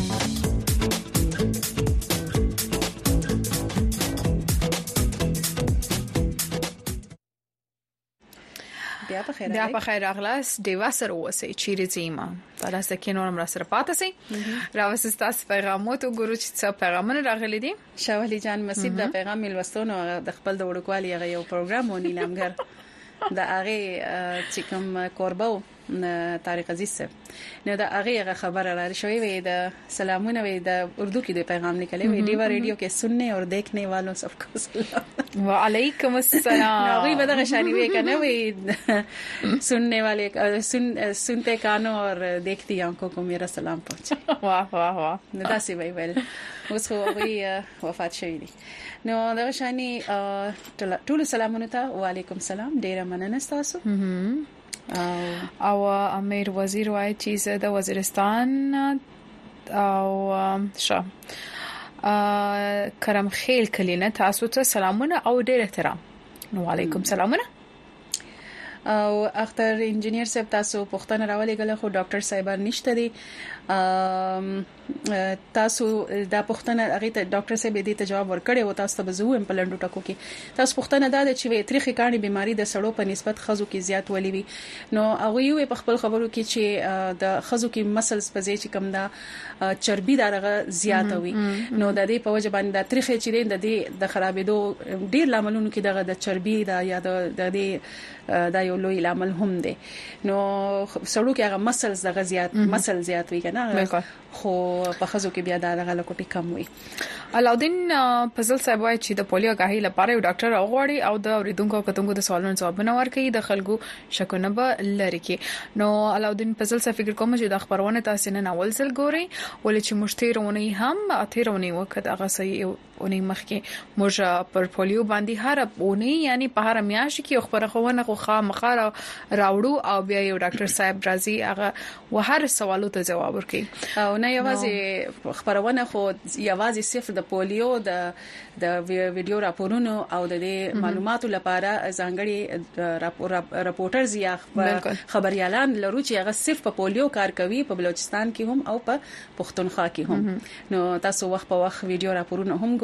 بیا په خیر اغلاس دیوا سره وسی چیرې زیما تاسو کې نورم را سره پاتې سي راوسته تاسو پیغامات او ګورو چې څه پیغامونه راغلي دي. شاولي جان مسیب د پیغام ملوستونو د خپل د وړوکوالي هغه یو پروګرام ونی لامګر د هغه چې کوم قربو طارق عزیز صاحب نو دا هغه خبره را شوی وي د سلامونه وي د اردو کې د پیغام لیکلې وي دیوا ریډیو کې سننے اور دیکھنے والوں سب کو سلام وعلیکم السلام. هغه به د غشانی وي کنه وي سننے والے سنتے کانوں اور دیکھتی آنکھوں کو میرا سلام پہنچے. واه واه واه دا سی وی ویل اوس خو هغه وفات شوی دی نو د غشانی ټول سلامونه ته وعلیکم السلام ډیر مننه تاسو. او امیر وزیر وای چې د وزیرستان او شاه کرم خیل کلینه تاسو ته سلامونه او ډیر احترام. نو علیکم سلامونه. او اختر انجنیر صاحب تاسو پښتنه راولې غل خو ډاکټر صاحب نشته دي تاسو دا پښتنه هغه ته ډاکټر صاحب دې ته جواب ورکړي او تاسو ته بزو هم پلندو ټکو کې تاسو پښتنه دا چې تاریخي کاني بيماري د سړو په نسبت خزو کې زیات ولي وي نو هغه یو په خپل خبرو کې چې د خزو کې مسلز په ځای چې کم دا چربي دغه زیات وي نو د دې په وجه باندې د تاریخي چې د خرابېدو ډیر لاملونو کې دغه د چربي دا یا د دا یو لوی لامل هم دی نو سړو کې هغه مسلز دغه زیات مسل زیات وي کنه خو په خزو کې بیا د غلکوټي کم وي. علاودین فضل صاحب وايي چې د پولیو غاهي لپاره یو ډاکټر اوغړي او د اوریدونکو کتونکو د سوالونو ځوابونه ورکړي د خلکو شکونه به لری کې. نو علاودین فضل صاحب فکر کوم چې د خبرونه تاسو نه اول ځل ګوري ولې چې مشترونه هم اتیرونه وکړه هغه صحیح اونې مخکې موږ پر پولیو باندې هر اونې یعنی په هر میاشت کې خبرونه خو خامخا راوړو او بیا یو ډاکټر صاحب راځي هغه وهر سوالو ته جواب ورکړي او نه یوازې خبرونه خو یوازې صرف د پولیو د ویډیو راپورونو او د معلوماتو لپاره ځانګړي راپورټرز یا خبريالان لرو چې هغه صرف په پولیو کار کوي په بلوچستان کې هم او په پښتونخوا کې هم. نو تاسو وخت په وخت ویډیو راپورونه هم ګورئ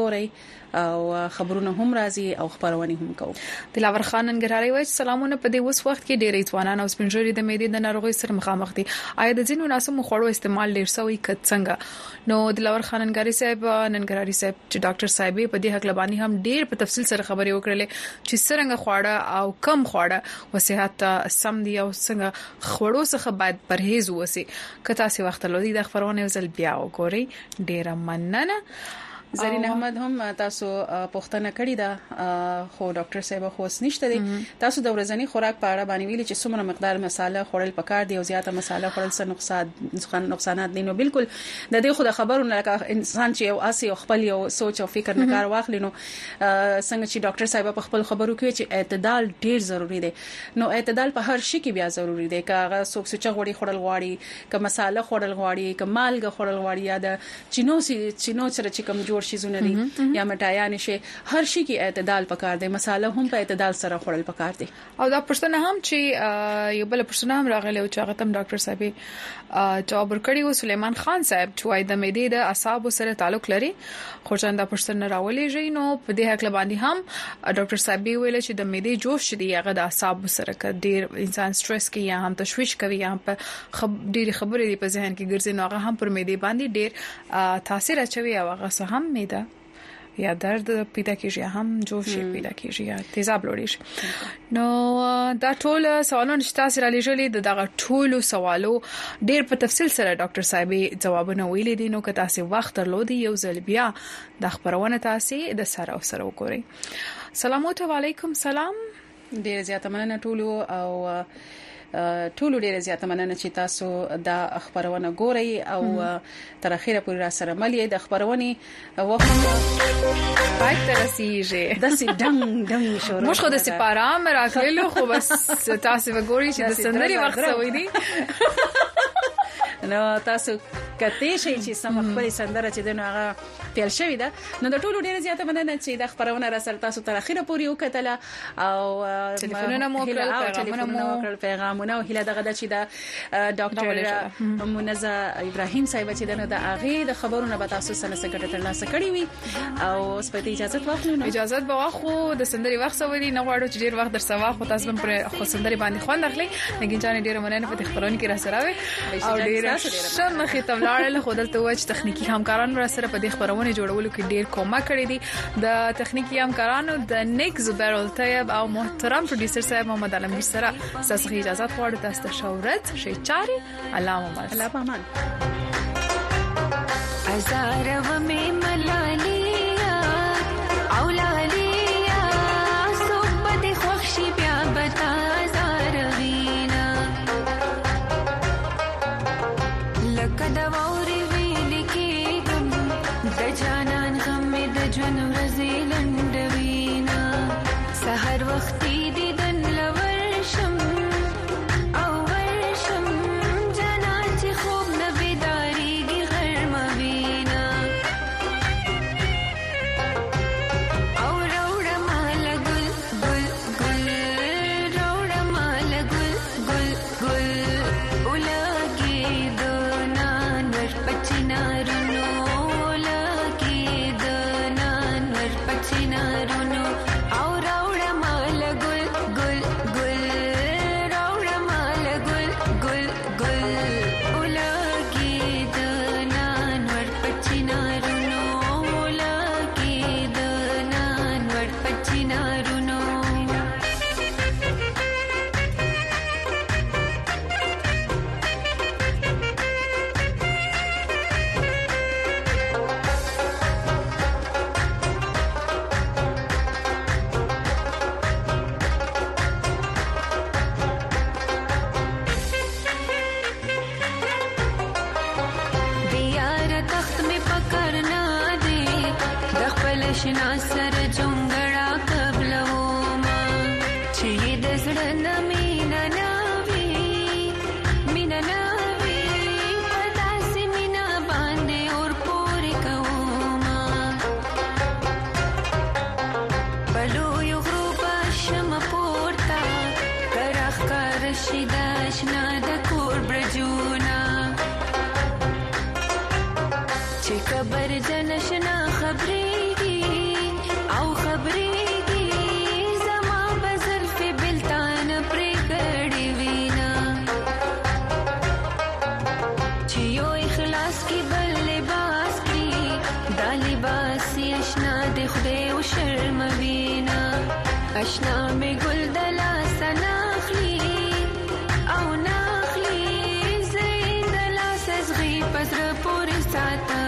او خبرونه هم راځي او خبرونه هم کوو. دلاور خان ننګرهاري وایي سلامونه په دې وس وخت کې ډېری ځوانان او سپینږیري د معدې د ناروغي سره مخامخ دي. آیا د ځینو ناسمو خوړو استعمال ډېر سوی کټ څنګه؟ نو دلاور خان ننګرهاري صاحب چې ډاکټر صاحب په دې حق لبانی هم ډېر په تفصیل سره خبرې وکړلې چې څنګه خواړه او کم خواړه وصحت سم دي او څنګه خوړو څخه باید پرهیز وسی. کته سي وخت لودي د خبرونه وزل بیا وګوري. ډېر مننه. زرین احمد هم تاسو پوښتنه کړې ده خو ډاکټر صاحب خو نشته دي. تاسو د ورځنی خوراک په اړه باندې ویلي چې څومره مقدار مساله خورل پکار دی او زیاته مساله خورل څه نقصانات دي. نو بالکل د دې خو د خبرونه لکه انسان چې یو اسی خپل یو سوچ او فکر نه کار واخلي نو څنګه چې ډاکټر صاحب په خپل خبرو کې چې اعتدال ډیر ضروری دی. نو اعتدال په هر شي کې بیا ضروری دی. کاغه څوک چې غوړي خورل غواړي ک مساله خورل غواړي ک مالګه خورل غواړي یا د چینو سره چې کم جوړ شيزونه دي یا مټایان شي هر شي کې اعتدال پکار دی. مساله هم په اعتدال سره خورل پکار دي. او دا پښتنه هم چې یو بل پښتنه هم راغلی او چې هغه تم ډاکټر صاحب جواب ورکړی و سليمان خان صاحب چې وايي د معدې د اعصاب سره تعلق لري خو څنګه پښتنه راولي جي. نو په دې حق باندې هم ډاکټر صاحب ویل چې د معدې جوش دی هغه د اعصاب سره کډیر انسان سټرس کې یا هم تشويش کوي یا هم په ډېری خبرې په ذهن کې ګرځي نو هغه هم پر معدې باندې ډېر تاثیر اچوي او هغه څه هم معده یا درد پیدا کیږي هم جوش پیدا کیږي یا تیزاب لوړی شي. نو دا ټول سوالونه چې تاسو را لېږلې دغه ټول سوالو ډېر په تفصیل سره ډاکټر صاحب جوابونه ویلي دي. نو که تاسو وخت درلودي یو ځل بیا د خبرونه تاسو د سره وګورئ. سلام علیکم. سلام. ډېر زیاته مننه ټولو ټولو ډیره زیاته مننه چې تاسو د خبرونه ګورئ او تر اخره پورې را سره ملي د خبرونه وخت پای ته رسیږي د سي دنګ شروع مش خو د سپاره راکلو خو بس تاسو وګورئ چې د سندري وخت سوي دي. نو تاسو کته شي چې سم خپل سندره چې دغه هغه پیل شوی ده. نو د ټولو ډیره زیاته مننه چې د خبرونه را سره تاسو تر اخره پورې وکټله او ټلیفونونه مو کړل پیغامونه او هله دغه چې د ډاکټر منزه ابراهيم صاحب چې دغه د اغه د خبرونه به تاسو سره سره ترلاسه کړی وي او سپېته اجازه واخلو. اجازه به واخو د سندري وخت سوي نه غواړو چې ډیر وخت در سوا خو تاسو هم پر خو سندري باندې خوند اخلي. لکه ځان ډیر مننه په خبرونه کې را سره وي او ډیر شرم خې تملاړل خو دلته وچ تخنیکی همکارانو را سره په دې خبرونه جوړولو کې ډیر کومک کړی دي د تخنیکی همکارانو د نیک زبیرل طیب او محترم پروډوسر صاحب محمد علم سره. تاسو اجازه غواړم تاسو ته شهرت شي چاري الله پامان ازار و می ملالیا اولالیا صحبت خوشی بیا بتا زاروینا لقد ووري ویل کی غم د جانان غم د جن ورزیلندوینا سحر وختي دي دن لورشم Aura mala gul آشنا سره جونګړه قبلو ما چې د زړه نه مینا ناوي مینا ناوي پتا سي مینا باندې اور پورې کوما بلو یو غروب شم پورتا کرخ کار شیدا آشنا د کور برجونا چې خبر جنشنا خبرېږي او خبرېږي زما بزر په بلتان پرې کړې وینا چې یو اخلاص کې بل لباس کړي دا لباس آشنا د خدای او شرم وینا آشنا مې ګل دلا سناخلي او ناخلي زید لا سزغي پزر پورې ساته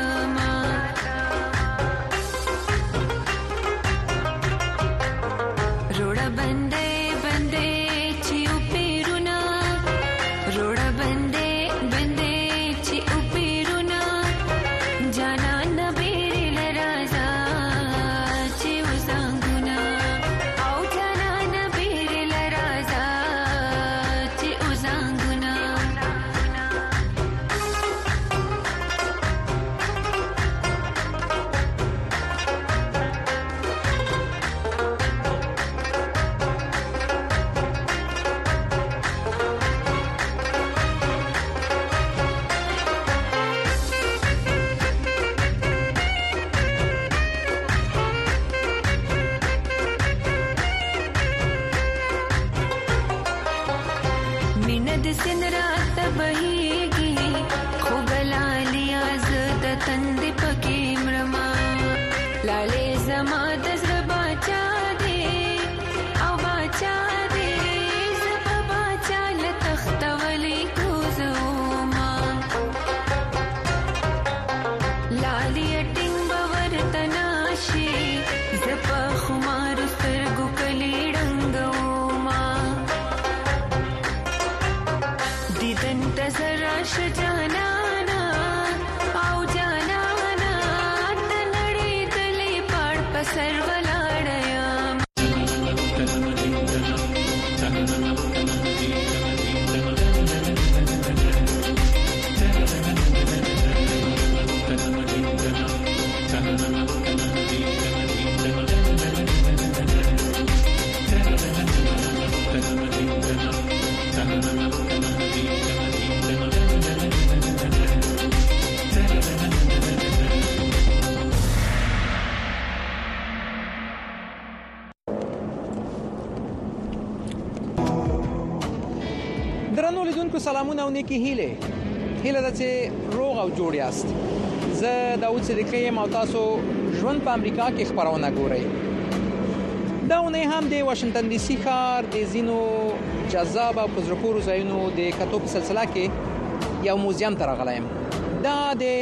درنو لیدونکو سلامونه او نیکی هیله ده چې روغ او جوړ یاست. زه داوود صدیقی یم او تاسو ژوند په امریکا کې خبرونه ګورئ. دا ونه هم د واشنگټن ډي سي ښار د زینو جذاب او پزرپورو ځایونو د کتو په سلسله کې یو موزیم ته راغلی یم. دا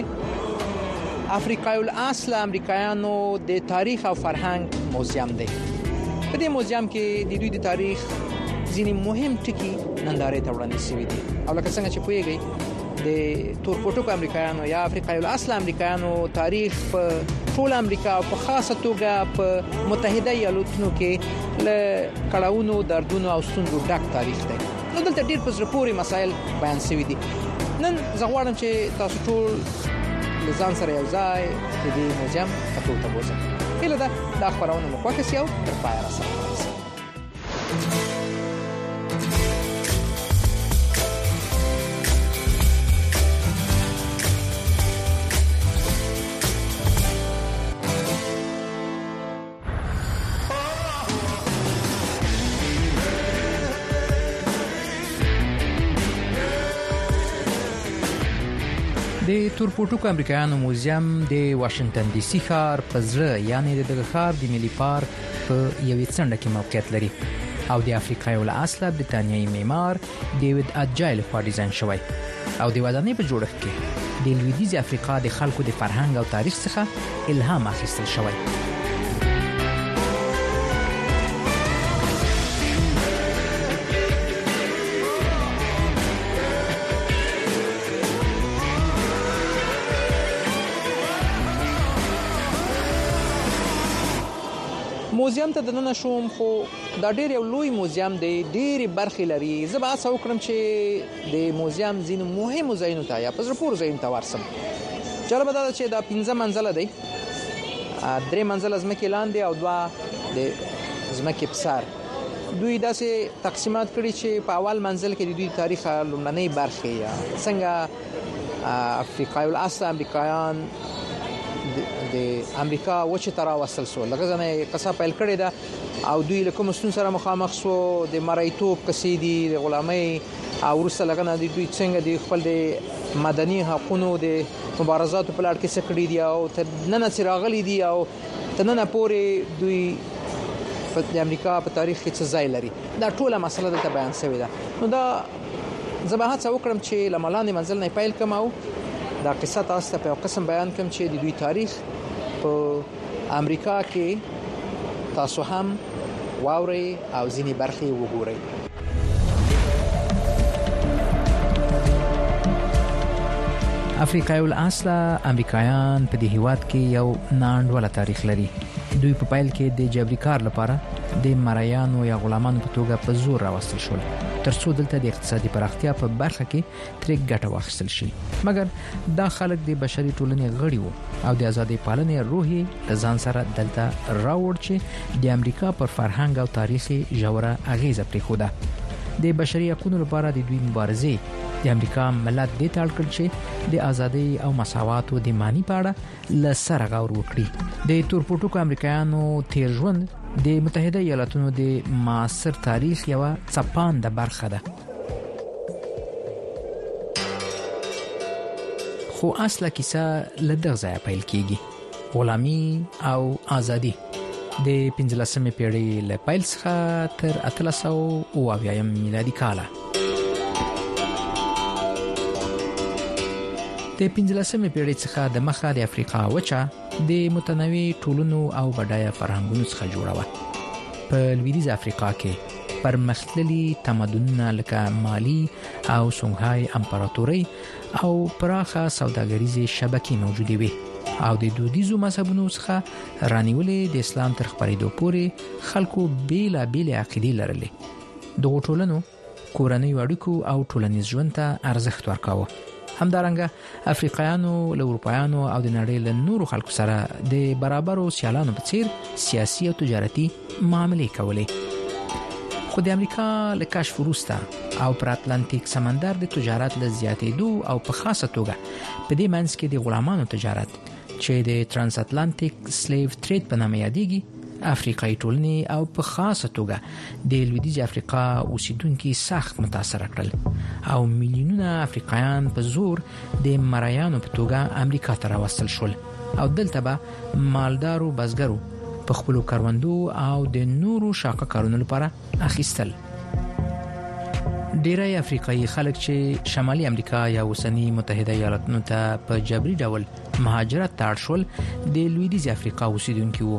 د افریقای الاصل امریکایانو د تاریخ او فرهنګ موزیم دی. په دې موزیم کې د دوی د تاریخ ځینې مهم ټکي نندارې ته وړاندې شوي دي او لکه څنګه چې پوهیږئ د تورپوټوکو امریکایانو یا افریقای الاصل امریکایانو تاریخ په ټول امریکا او په خاصه توګه په متحده ایالاتونو کې له کړهونو دردونو او ستونزو ډک تاریخ دی. نو دلته ډېر په زړه پورې مسایل بیان شوي دي. نن زه غواړم چې تاسو ټول له ځان سره یو ځای د دې موزیم کتو ته بوځم. هیله ده دا خبرونه مو خوښه شي او تر پایه راسره ورسئ. د تورپوټوکو امریکایانو موزیم د واشنگټن ډي سي ښار په زړه یعنی د دغه ښار د ملي پارک په یوې څنډه کې موقعیت لري او د افریقای الاصل برتانیایي معمار ډیوډ اجایل لخوا ډیزاین شوی او د ودانۍ په جوړښت کې د لویدیځ افریقا د خلکو د فرهنګ او تاریخ څخه الهام اخیستل شوی. موزیم ته دننه شوم خو دا ډېر یو لوی موزیم دی، ډېرې برخې لري. زه به هڅه وکړم چې د موزیم ځینو مهمو ځایونو ته یا په زړه پورې ځایونو ته ورسم. جالبه دا ده چې دا 15 منزله دی، 3 منزله ځمکې لاندې او 2 د ځمکې په سر. دوی داسې تقسیمات کړي چې په اول منزل کې د دوی تاریخ لومړنۍ برخې یا څنګه افریقایي الاصل امریکایان د امریکا وچه تر وصل سو لکه ځنه قصه پیل کړې ده او دوی له کوم ستون سره مخامخ سو د مریتوب قصیدي د غلامۍ او ورسره لګنه دوی څنګه د خپل د مدني حقوقو د مبارزاتو په لړ کې سکړې دي او نن څراغلي دي او تننه پورې دوی د امریکا په تاریخ کې څه ځای لري. دا ټوله مسله دلته بیان شوې ده. نو دا زباحت وکړم چې لملانې منزل نه پیل کوم او دا قصه تاسو ته په قسم بیان کوم چې د دوی تاریخ په امریکا کې تاسو هم واوري او ځینې برخې وګورئ. افریقایي الاصل امریکایان په دې هیواد کې یو ناندوله تاریخ لري. دوی په پایل کې د جبري کار لپاره د مریانو یا غلامانو په توګه په زور راوستل شول ترڅو دلته د اقتصادي پراختیا په برخه کې ترې ګټه واخیستل شي. مګر دا خلک د بشري ټولنې غړي وو او د آزادۍ پالنې روح ځان سره دلته راوړ چې د امریکا پر فرهنګ او تاریخي ژوره اغیزه پرېښوده. د بشري حقوقو لپاره د دوی مبارزې د امریکا ملت د تاړ کړ چې د ازادۍ او مساواتو د معنی په اړه لسر غور وکړي. د تورپوټو امریکایانو تیر ژوند د متحده ایالاتونو د معاصر تاریخ یو څپانده برخه ده. خو اصله کیسه له دغه ځایه پیل کیږي. غلامي او ازادي د 15مې پیړۍ له پیل څخه تر 1800 میلادي کاله. د 15مې پیړۍ څخه د مخه د افریقا وچه د متنوع ټولنو او بډایه فرهنګونو څخه جوړه و. په لویدیځ افریقا کې پرمختللي تمدنونه لکه مالی او سونګهای امپراتوري او پراخه سوداګریزي شبکې موجودې وي او د دودیزو مذهبونو څخه رانیولې د اسلام تر خپرېدو پورې خلکو بیلابېلې عقیدې لرلې. دغه ټولنو کورنۍ اړیکو او ټولنیز ژوند ته ارزښت ورکاوه. همدارنګه افریقایانو له اروپایانو او د نړۍ له نورو خلکو سره د برابرو سیالانو په څیر سیاسي او تجارتي معاملې کولې. خو د امریکا له کشف وروسته او پر اتلانتیک سمندر د تجارت له زیاتېدو او په خاصه توګه په دې منځ کې د غلامانو تجارت چې د ترانس اتلانتیک سلیو ټریډ په نامه یادېږي، افریقایي ټولنې او په خاصه توګه د لویدیځ افریقا اوسیدونکو سخت متاثر کړل او میلیونونه افریقایان په زور د مریانو په توګه امریکا ته راوستل شول او دلته به مالدارو بزګرو په خپل کاروندو او د نورو شاقه کارونو لپاره اخیستل. ډیری افریقایي خلک چې شمالي امریکا یا اوسنی متحده ایالاتونو ته په جبري ډول مهاجرت ته اړ شول د لویدیځ افریقا اوسیدونکو وو.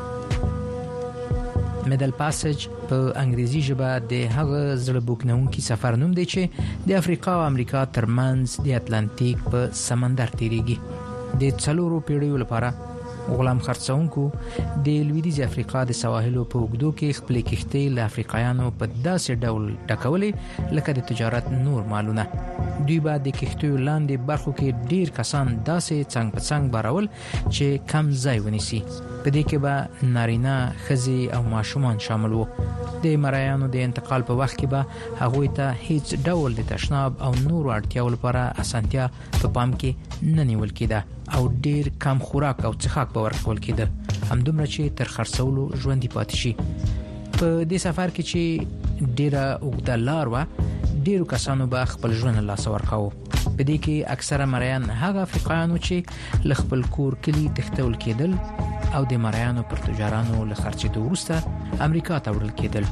میډل پاسج په انګریزي ژبه د هغه زړه بوکنونکي سفر نوم دی چې د افریقا او امریکا ترمنځ د اتلانتیک په سمندر تیریږي. د 4 پیړیو لپاره غلام خرڅونکو د لویدیځ افریقا د سواحلو په اوږدو کې خپل کښتۍ له افریقایانو په داسې ډول ډکولې لکه د تجارت نور مالونه. دوی به د کښتیو لاندې برخو کې ډیر کسان داسې څنګ په څنګ بارول چې کم ځای ونیسي. په دې کې به نارینه، ښځې او ماشومان شامل وو. د مریانو د انتقال په وخت کې به هغوی ته هیڅ ډول د تشناب او نورو اړتیاو لپاره اسانتیا په پام کې نه نیول کېده او ډیر کم خوراک او څښاک به ورکول کېده، همدومره چې تر خرڅولو ژوندي پاتې شي. په دې سفر کې چې ډیره اوږده لار وه، ډیرو کسانو به خپل ژوند له لاسه ورکاوه. په دې کې اکثره مریان هغه افریقایانو چې له خپل کور کلي تښتول کېدل او د مریانو پر تجارانو له خرڅېدو وروسته امریکا ته وړل کېدل.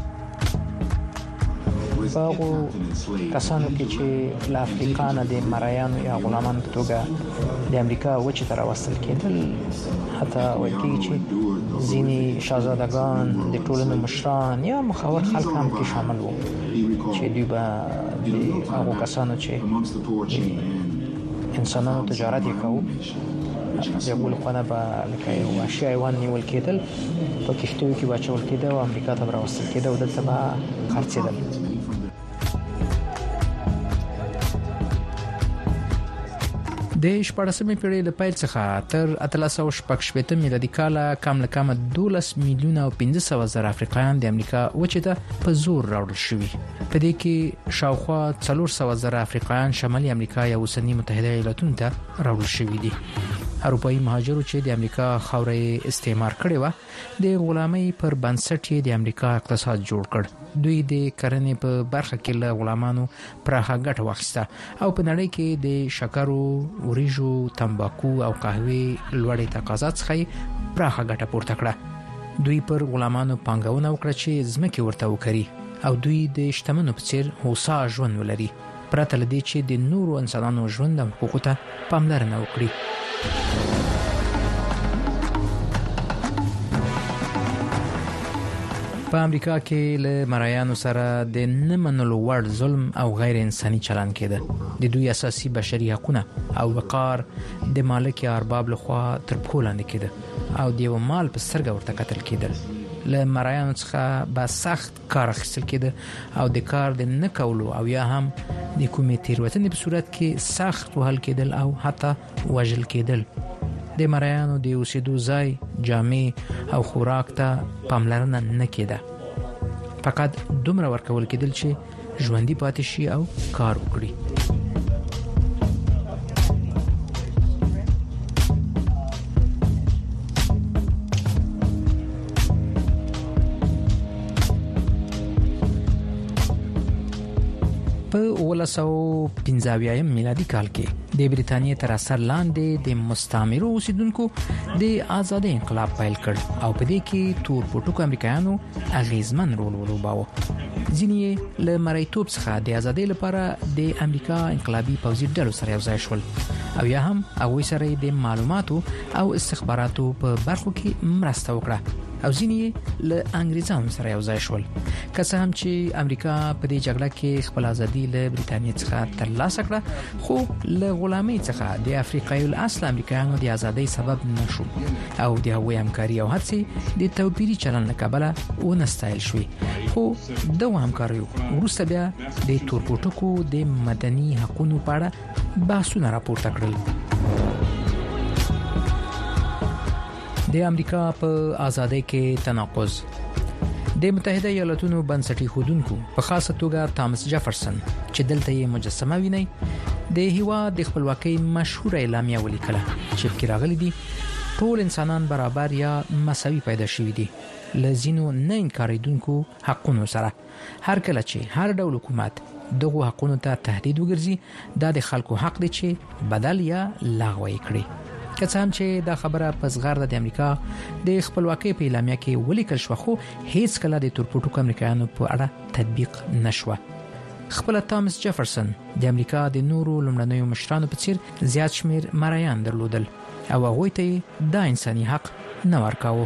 په هغو کسانو کې چې له افریقا نه د مریانو یا غلامانو په توګه د امریکا وچې ته راوستل کېدل، حتی وایي کېږي چې ځینې شاهزادګان، د ټولنو مشران یا مخور خلک هم کې شامل وو چې دوی به د هغو کسانو چې انسانانو تجارت یې کوو د بل خونه به لکه یو وحشي حیوان نیول کېدل په کشتیو کې واچول کېده او امریکا ته راوستل کېده او دلته به خرڅېدل. د 14مې پیړۍ له پیل څخه تر 1380 میلادي کال کم له کم 12 میلیونه او 500 زره افریقایان د امریکا وچې ته په زور راوړل شوي. په دې کې شاوخوا 400 زره افریقایان شمالي امریکا یا اوسنۍ متحده ایالاتونو ته راوړل شوي دي. اروپایي مهاجرو چې د امریکا خاورې استعمار کړې و د غلامۍ پر بنسټ د امریکا اقتصاد جوړ کړ. دوی د کرنې په برخه کې له غلامانو پراخه ګټه واخیسته او په نړۍ کې د شکرو، وریجو، تمباکو او قهوې لوړې تقاضا څخه پراخه ګټه پورته کړه. دوی پر غلامانو پانګونه وکړه چې ځمکې ورته وکړي او دوی د شتمنو په څیر هوسا ژوند ولري، پرته له دې چې د نورو انسانانو ژوند او حقوقو ته پاملرنه وکړي. په امریکا کې له مرایانو سره د نه منلو وړ ظلم او غیر انساني چلند کېده. د دوی اساسي بشري حقوقونه او وقار د مالک یا ارباب لخوا تر پښو لاندې کېده او د یو مال په سترګه ورته کتل کېدل. له مرایانو څخه به سخت کار اخیستل کېده او د کار د نه کولو او یا هم د کومې تېروتنې په صورت کې سخت وهل کېدل او حتی وژل کېدل. د مرایانو د اوسېدو ځای، جامې او خوراک ته پاملرنه نه کېده. فقط دومره ورکول کېدل چې ژوندي پاتې شي او کار وکړي. په 1915 میلادي کال کې د بریتانیې تر اثر لاندې د مستعمرو اوسیدونکو د آزادۍ انقلاب پیل کړ او په دې کې تور پوټکو امریکایانو اغیزمن رول ولوباوه. ځینې له مریتوب څخه د آزادۍ لپاره د امریکا انقلابي پوځي ډلو سره یوځای شول او یا هم هغوی سره د معلوماتو او استخباراتو په برخو کې مرسته وکړه او ځینې له انګریزانو سره یوځای شول. که څه هم چې امریکا په دې جګړه کې خپل ازادي له بریتانیې څخه ترلاسه کړه، خو له غلامۍ څخه د افریقایي الاصل امریکایانو د ازادۍ سبب نشو او د هغوی همکاري او هڅې د توپیري چلند له کبله ونستایل شوې. خو دغه همکاریو وروسته بیا د تور پوټکو د مدني حقوقو په اړه بحثونه راپورته کړل. د امریکا په ازادۍ کې تناقض. د متحده ایالاتونو بنسټي خودونکو په خاصه توګه تامس جفرسن چې دلته یې مجسمه ویني د هیواد د خپلواکۍ مشهور اعلامیه ولیکله چې پکې راغلي دي ټول انسانان برابر یا مساوي پیدا شوي دي له ځینو نه انکارېدونکو حقونو سره. هر کله چې هر ډول حکومت دغه حقونو ته تهدید وګرځي دا د خلکو حق دی چې بدل یا لغوه یې کړي. که څه هم چې دا خبره په زغرده د امریکا د خپلواکۍ په اعلامیه کې ولیکل شو، خو هیڅ کله د تور پوټکو امریکایانو په اړه تطبیق نشوه. خپل تامس جفرسن د امریکا د نورو لومړنیو مشرانو په څیر زیات شمیر مرایان درلودل او هغوی ته دا انساني حق نه ورکاوه.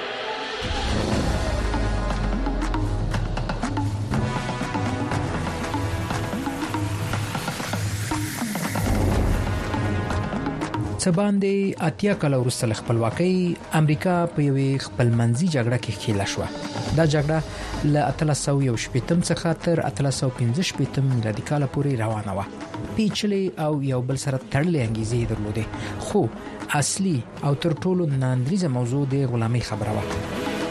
باندې اتیا کال وروسته خپلواکۍ امریکا په یوې خپلمنځي جګړه کې ښکېله شوه. دا جګړه له 1818 څخه تر 1815 میلادي کال پورې روانه وه. پیچلې او یو بل سره تړلې انګیزې درلودې، خو اصلي او تر ټولو ناندریزه موضوع د غلامۍ خبره وه.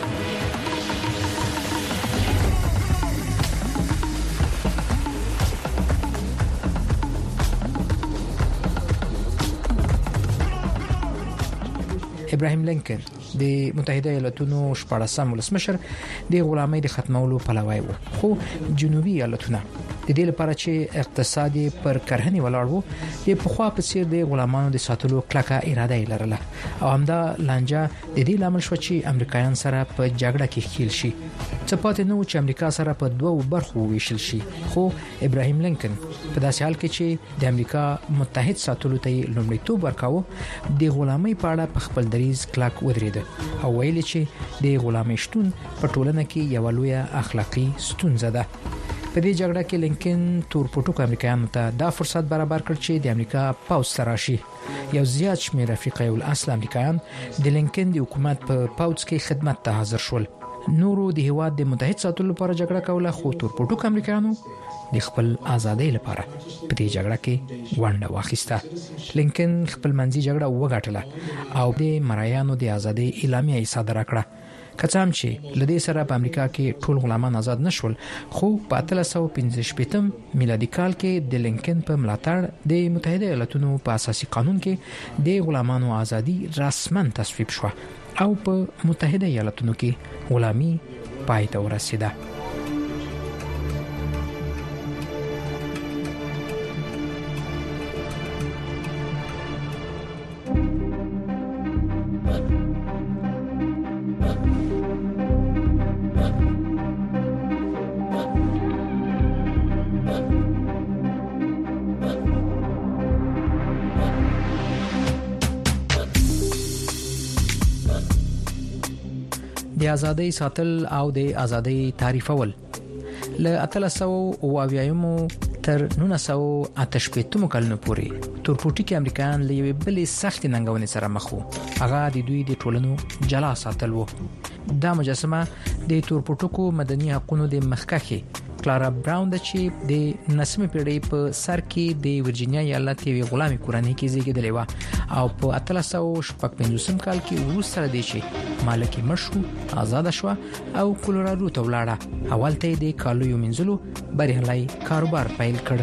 ابراهیم لینکن د متحده ایالاتونو 14م ولسمشر د غلامۍ د ختمولو پلوی و، خو جنوبي ایالتونه د دې لپاره چې اقتصادي پر کرهنې ولاړ وو د پخوا په څیر د غلامانو د ساتلو کلکه اراده یې لرله او همدا لانجه د دې لامل شو چې امریکایان سره په جګړه کې ښکیل شي. څه پاتې نه و چې امریکا سره په دوه برخو ویشل شي، خو ابراهیم لینکن په داسې حال کې چې د امریکا متحد ساتلو ته لومړیتوب ورکاوه د غلامۍ په اړه په خپل دریځ کلک ودرېد او ویل چې د غلامۍ شتون په ټولنه کې یو لوی اخلاقی ستونزه ده. په دې جګړه کې لینکن تورپوټو امریکایانو ته دا فرصت برابر کړ چې د امریکا پوځ تراشي. یو زیات شمېر افریقایي الاصل امریکایان د لینکن د حکومت په پوځ کې خدمت ته حاضر شول. نورو د هیواد د متحد ساتلو لپاره جګړه کوله، خو تورپوټو امریکایانو د خپل ازادۍ لپاره په دې جګړه کې ونډه واخیسته. لینکن خپل منځي جګړه وګټله او د مرایانو د ازادۍ اعلامیه یې صادره کړه. که څه هم چې لدې سره په امریکا کې ټول غلامان آزاد نشول، خو په 1815 میلادي کال کې د لینکن په ملاتړ د متحده ایالاتونو په اساسي قانون کې د غلامانو ازادي رسما تصویب شوه او په متحده ایالاتونو کې غلامي پای ته ورسیده. د ازادۍ ساتل او د ازادۍ تعریفول له 1880 تر 1988 کلونو پورې تورپوټي امریکایان له یوې بلې سخت ننګونې سره مخ وو. هغه د دوی د ټولنو جلا ساتل وو. دا مجسمه د تورپوټو مدني حقوقو د مخکښې کلارا براون د چې د 19مې پیړۍ په سر کې د ورجینیا ایالت یوې غلامي کورنۍ کې زیږیدلې و او په 1855 کال کې وروسته د چې مالک مشو آزاد شو او کولورادو ته ولاړه. اول ته د کالویو منځلو بریالي کاروبار پیل کړ.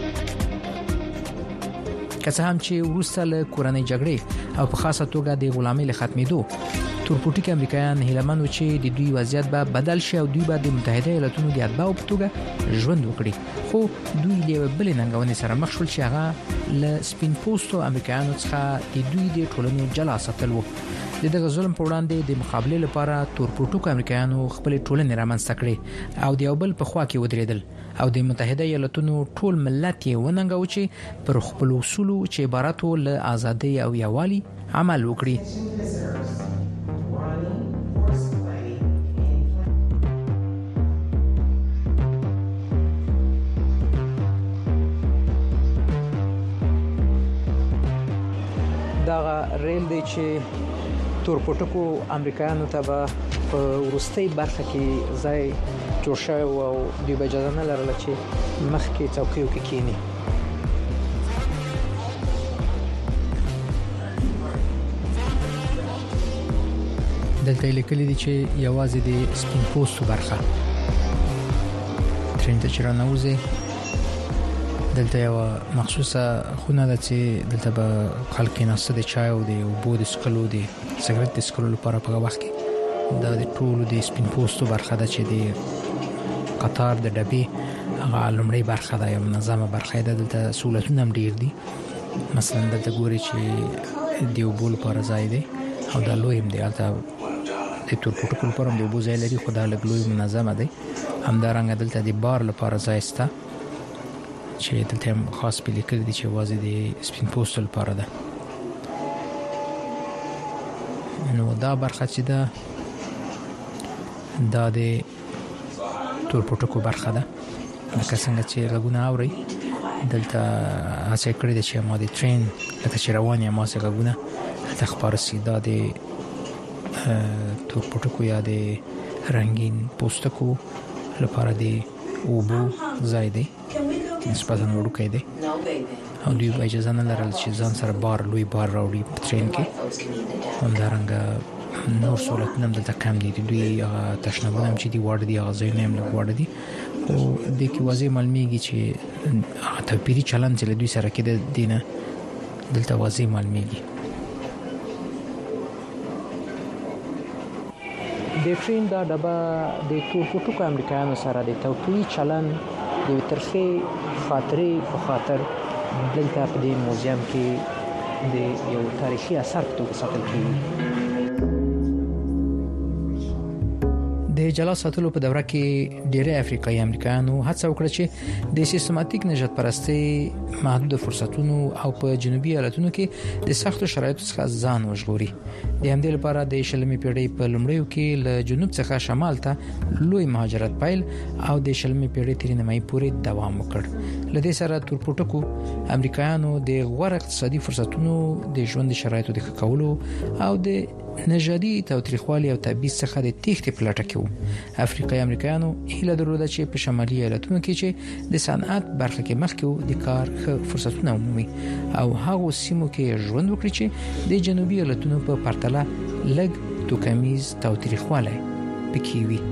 که څه هم چې وروسته له کورنۍ جګړې او په خاصه توګه د غلامۍ له ختمېدو تورپوټي امریکایان هیلمن و چې د دوی وضعیت به بدل شي او دوی به د متحده ایالاتونو د اتباعو په توګه ژوند وکړي، خو دوی له بلې ننګونې سره مخ شول چې هغه له سپین پوستو امریکایانو څخه د دوی د ټولنې جلا ساتل وو. د دغه ظلم په وړاندې د مقابله لپاره تورپوټو امریکایانو خپل ټولنې رامنځته کړې او د یو بل په خوا کې ودرېدل او د متحده ایالاتونو ټول ملت یې وننګاو چې پر خپل اصولو چې عبارت و له ازادۍ او یووالي عمل وکړي. دا ریل دی چې تورپوټو امریکایانو ته په ورستۍ برخه کې ځای جوړ شوی او دوی به اجازه نه لرله چې مخکې څوکیو کې کینی. دلته لیکلي دي چې یوازې د سپین پوستو برخه ترين ته چرانوزه دلته یو مخصوصه خونه ده چې دلته به خلک ناست دي چای او د اوبو د سکلو دي سیګریټ د سکلو لپاره په وخت کې دا د ټولو د سپین پوستو برخه ده چې د قطار د ډبې هغه لومړی برخه ده، یو منظمه برخه ده. دلته سہولتونه هم ډیر دي، مثلا دلته ګوري چې د اوبو لپاره ځای دی او دا لوی هم دی، البته د تورپوټو لپاره د اوبو ځای لري خو دا لوی منظمه دی. همدارنګه دلته د بار لپاره ځای شته چې دلته هم خاص په لیکل دي چې واځي د سپین پوستو لپاره ده. نو دا برخه چې ده دا د تورپوټو برخه ده. لکه څنګه چې غږونه اوري دلته هڅه کړې ده چې ما د ټرین لکه چې روان یم ما څه غږونه تخبار سیدا د تورپوټو یا د رنگین پوستکو لپاره د اوبو ځای دی نسبتاً وړوکی دی او دوی به اجازه نه لرل چې ځان سره لوی بار راوړي په ټرین کې. همدارنګه نور سهولتونه هم دلته کم دي، دوی تشنابونه هم چې دي واړه دي، هغه ځایونه هم لږ واړه دي. خو دې کې واضح معلومیږي چې توپیري چلند چې له دوی سره کېده دی نه دلته واضح معلومیږي. د ټرین دا ډبه د تورپوټو امریکایانو سره د توپیري چلند د ترخې خاطرې په خاطر دلته په دې موزیم کې د یو تاریخي اثر په توګه ساتل کیږي. د د جلا ساتلو په دوره کې ډېری افریقایي امریکایانو هڅه وکړه چې د سیستماتیک نجات پرستی محدود فرصتونو او په جنوبي ایالتونو کې د سختو شرایطو څخه ځان وژغوري. د همدې لپاره د شلمې پیړۍ په لومړیو کې له جنوب څخه شمال ته لوی مهاجرت پیل او د شلمې پیړۍ تر نیمایي پورې دوام وکړ. لدې سره تورپوټکو امریکایانو د غوړ اقتصادي فرصتونو د ژوند شرایطو د ښه کولو او د نژادي تاوتریخوالي او تبعیض څخه د تېښتې په لټه کې وو. افریقایي امریکایانو هیله درلوده چې په شمالي ایالتونو کې چې د صنعت برخه کې مخکې د کار ښه فرصتونه عمومي او هغه سیمو کې ژوند وکړي چې د جنوبي ایالتونو په پرتله لږ توکمیز تاوتریخوالی پکې وي.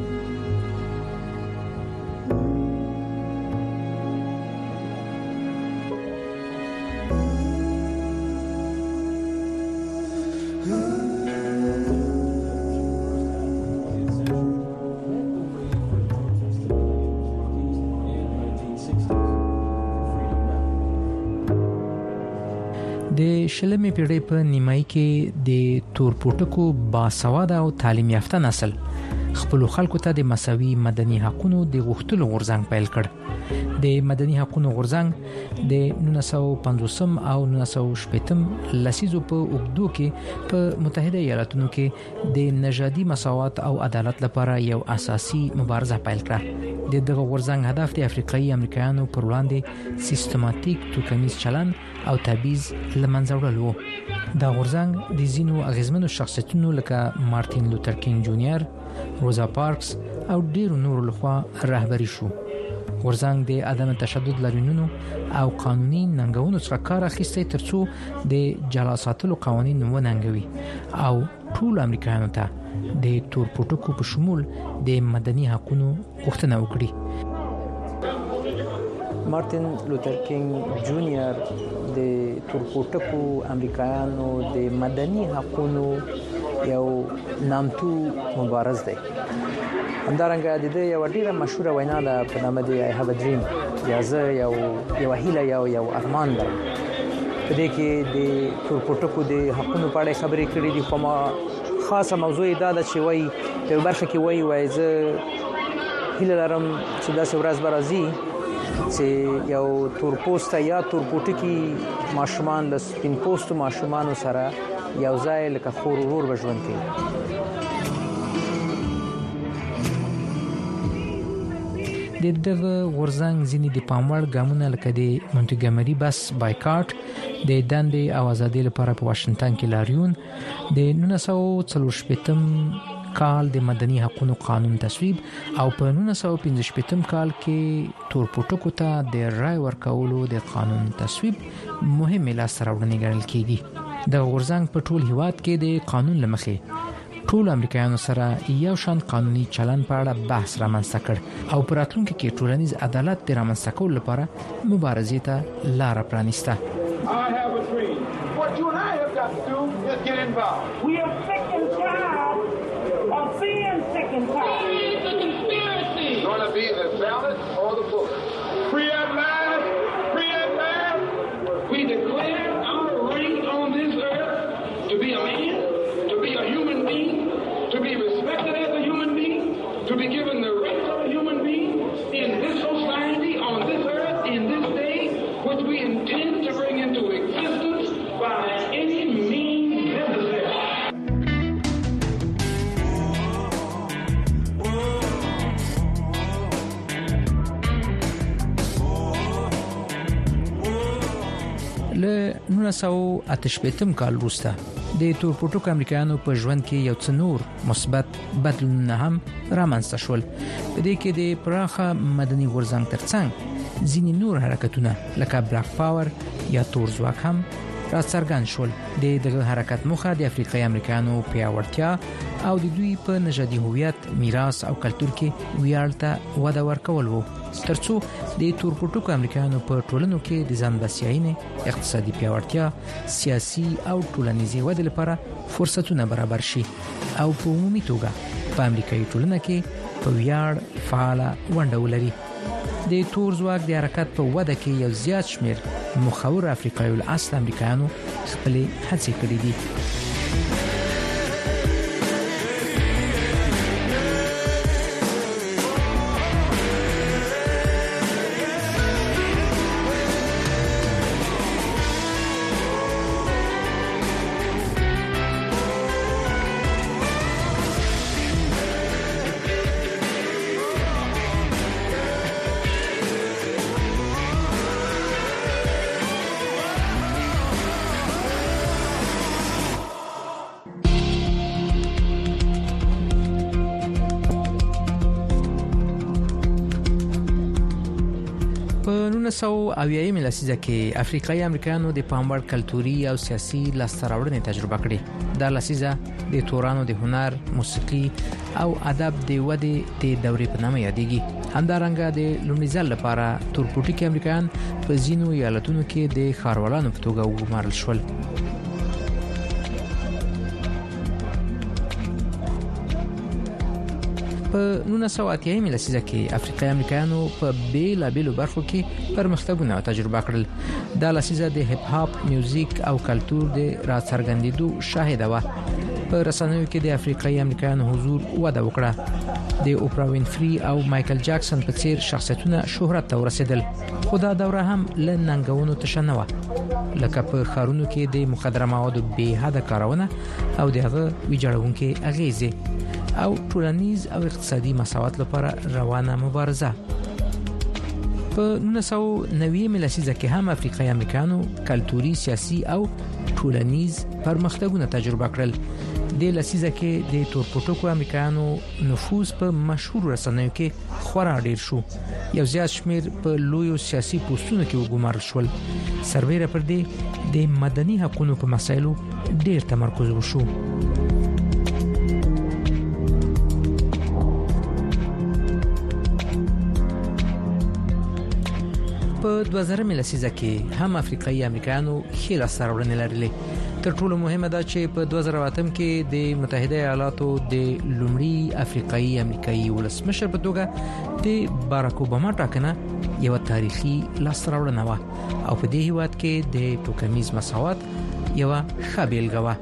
د شلمې پیړۍ په نیمایي کې د تورپوټکو باسواده او تعلیم یافته نسل خپل خلکو ته د مساوي مدني حقوقو د غوښتلو غورځنګ پیل کړ. د مدني حقوقو غورځنګ د 1950 او 1960 لسیزو په اوږدو کې په متحده ایالاتونو کې د نژادي مساوات او عدالت لپاره یو اساسي مبارزه پیل کړه. د دغه غورځنګ هدف د افریقایي امریکایانو پر وړاندې سیستماتیک توکمیز چلن او تبعیض لمنځه وړل وو. دا غورځنګ د ځینو اغیزمنو شخصیتونو لکه مارټین لوتر کینګ جونیئر، روزا پارکس او ډیرو نورو لخوا رهبری شو. غورځنګ د عدم تشدد لارینونو او قانوني ننګونو څخه کار اخیستی ترڅو د جلا ساتلو قوانین وننګوي او ټول امریکایانو ته د تورپوټکو په شمول د مدني حقوقو غوښتنه وکړي. مارټین لوتر کینګ جونیئر د تورپوټکو امریکایانو د مدني حقوقو یو نامتو مبارز دی. همدارنګه د دې یو ډیره مشهوره وینا ده په نامه دی I have a dream، یا زه یو هیله یو ارمان لرم. په دې کې د تورپوټکو د حقوقو په اړه خبرې کړې دي. کومه خاصه موضوع دا ده چې وایي په برخه کې وایي زه هیله لرم چې داسې ورځ به راځي چې یو تورپوسته یا تورپوټکي ماشومان له سپین پوستو ماشومانو سره یو ځای لکه خور ورور به ژوند کوي. د دغه غورځنګ ځینې د پاموړ ګامونه لکه د مونټګمري بس بایکاټ، د دندې او ازادۍ لپاره په واشنگټن کې لاریون، د 1940 کال د مدني حقوقو قانون تصویب او په 1955 کال کې تورپوټکو ته د رای ورکولو د قانون تصویب مهمه لاسته راوړنې ګڼل کېږي. د غورځنګ په ټول هیواد کې د قانون لمخې ټول امریکایانو سره یو شان قانوني چلن په اړه بحث رامنځته کړ او په راتلونکي کې ټولنیز عدالت د رامنځته کولو لپاره مبارزې ته لار پرانیسته. To be respected as a human being, to be given the rights of a human being in this society, on this earth, in this day, which we intend to bring into existence by any means necessary. له 1988 کال وروسته د تورپوټکو امریکایانو په ژوند کې یو څه نور مثبت بدلونونه هم رامنځته شول. په دې کې د پراخه مدني غورځنګ ترڅنګ ځینې نور حرکتونه لکه بلاک پاور یا تور ځواک هم راڅرګند شول. د دغه حرکت موخه د افریقایي امریکایانو پیاوړتیا او د دوی په نژادي هویت، میراث او کلتور کې ویاړ ته وده ورکول وو، ترڅو د تورپوټکو امریکایانو په ټولنو کې د ځان بسیاینې، اقتصادي پیاوړتیا، سیاسي او ټولنیزي وده لپاره فرصتونه برابر شي او په عمومي توګه په امریکایي ټولنه کې په ویاړ فعال ونډه ولري. د تور ځواک د حرکت په وده کې یو زیات شمیر مخور افریقایي الاصل امریکایانو خپل هڅې کړې دي. 1980 لسیزه کې افریقایي امریکایانو د پاموړ کلتوري او سیاسي لاستهراوړنې تجربه کړې. دا لسیزه د تورانو د هنر، موسیقي او ادب د ودې د دورې په نامه یادېږي. همدارنګه د لومړي ځل لپاره تورپوټیکي امریکایان په ځینو ایالتونو کې د ښاروالانو په توګه وګمارل شول. په 1980 لسیزه کې افریقایي امریکایانو په بیلابېلو برخو کې پرمختګونه تجربه کړل. دا لسیزه د هیپ هاپ، میوزیک او کلچر د راڅرګندېدو شاهده و. په رسنیو کې د افریقایي امریکایانو حضور وده وکړه. د اوپرا وینفري او مایکل جکسن په څیر شخصیتونه شهرت ته ورسېدل. خو دا دوره هم له ننګونو تشه نه و، لکه په ښارونو کې د مخدره موادو بې حده کارونه او دغه ویجاړونکې اغیزې او ټولنیز او اقتصادي مساوات لپاره روانه مبارزه. په 1990 لسیزه کې هم افریقایي امریکایانو کلتوري، سیاسي او ټولنیز پرمختګونه تجربه کړل. د لسیزه کې د تورپوټوکو امریکایانو نفوذ په مشهور رسنیو کې خورا ډیر شو. یو زیات شمیر په لویو سیاسي پوسټونو کې وګمارل شول. سربېره پر دې د مدني حقوقو په مسایلو ډیر تمرکز وشو. په 2000 لسیزه کې هم افریقایي امریکایانو خېل سرورنې لرلې. تر ټولو مهمه ده چې په 2008 کې د متحده ایالاتو د لومړي افریقایي امریکایي ولسمشر په توګه د باراک اوباما ټاکنه یو تاریخي لاسته و او په دې هیواد کې د ټوکمیز مساوات یو ښه بیلګه و.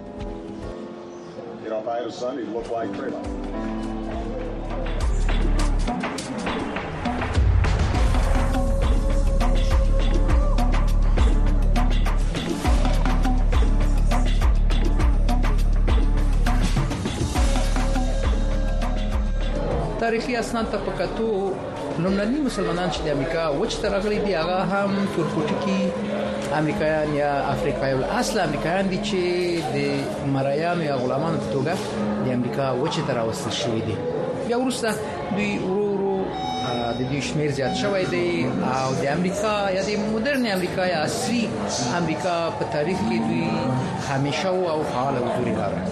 تاریخي اسناد ته پکاتو لومړني مسلمانان چې د امریکا وچ ته راغلي دي هغه هم تورپوټیکي امریکایان یا افریقایي اصل امریکایان دي چې د مرایانو یا غلامانو په توګه د امریکا وچ ته راوستل شوی دي. بیا وروسته دوی ورو د دې شمیر زیات شوی دی او د امریکا یا د مدرن امریکا یا اصلي امریکا په تاریخ کې دوی همیشه او فعال حضور لري.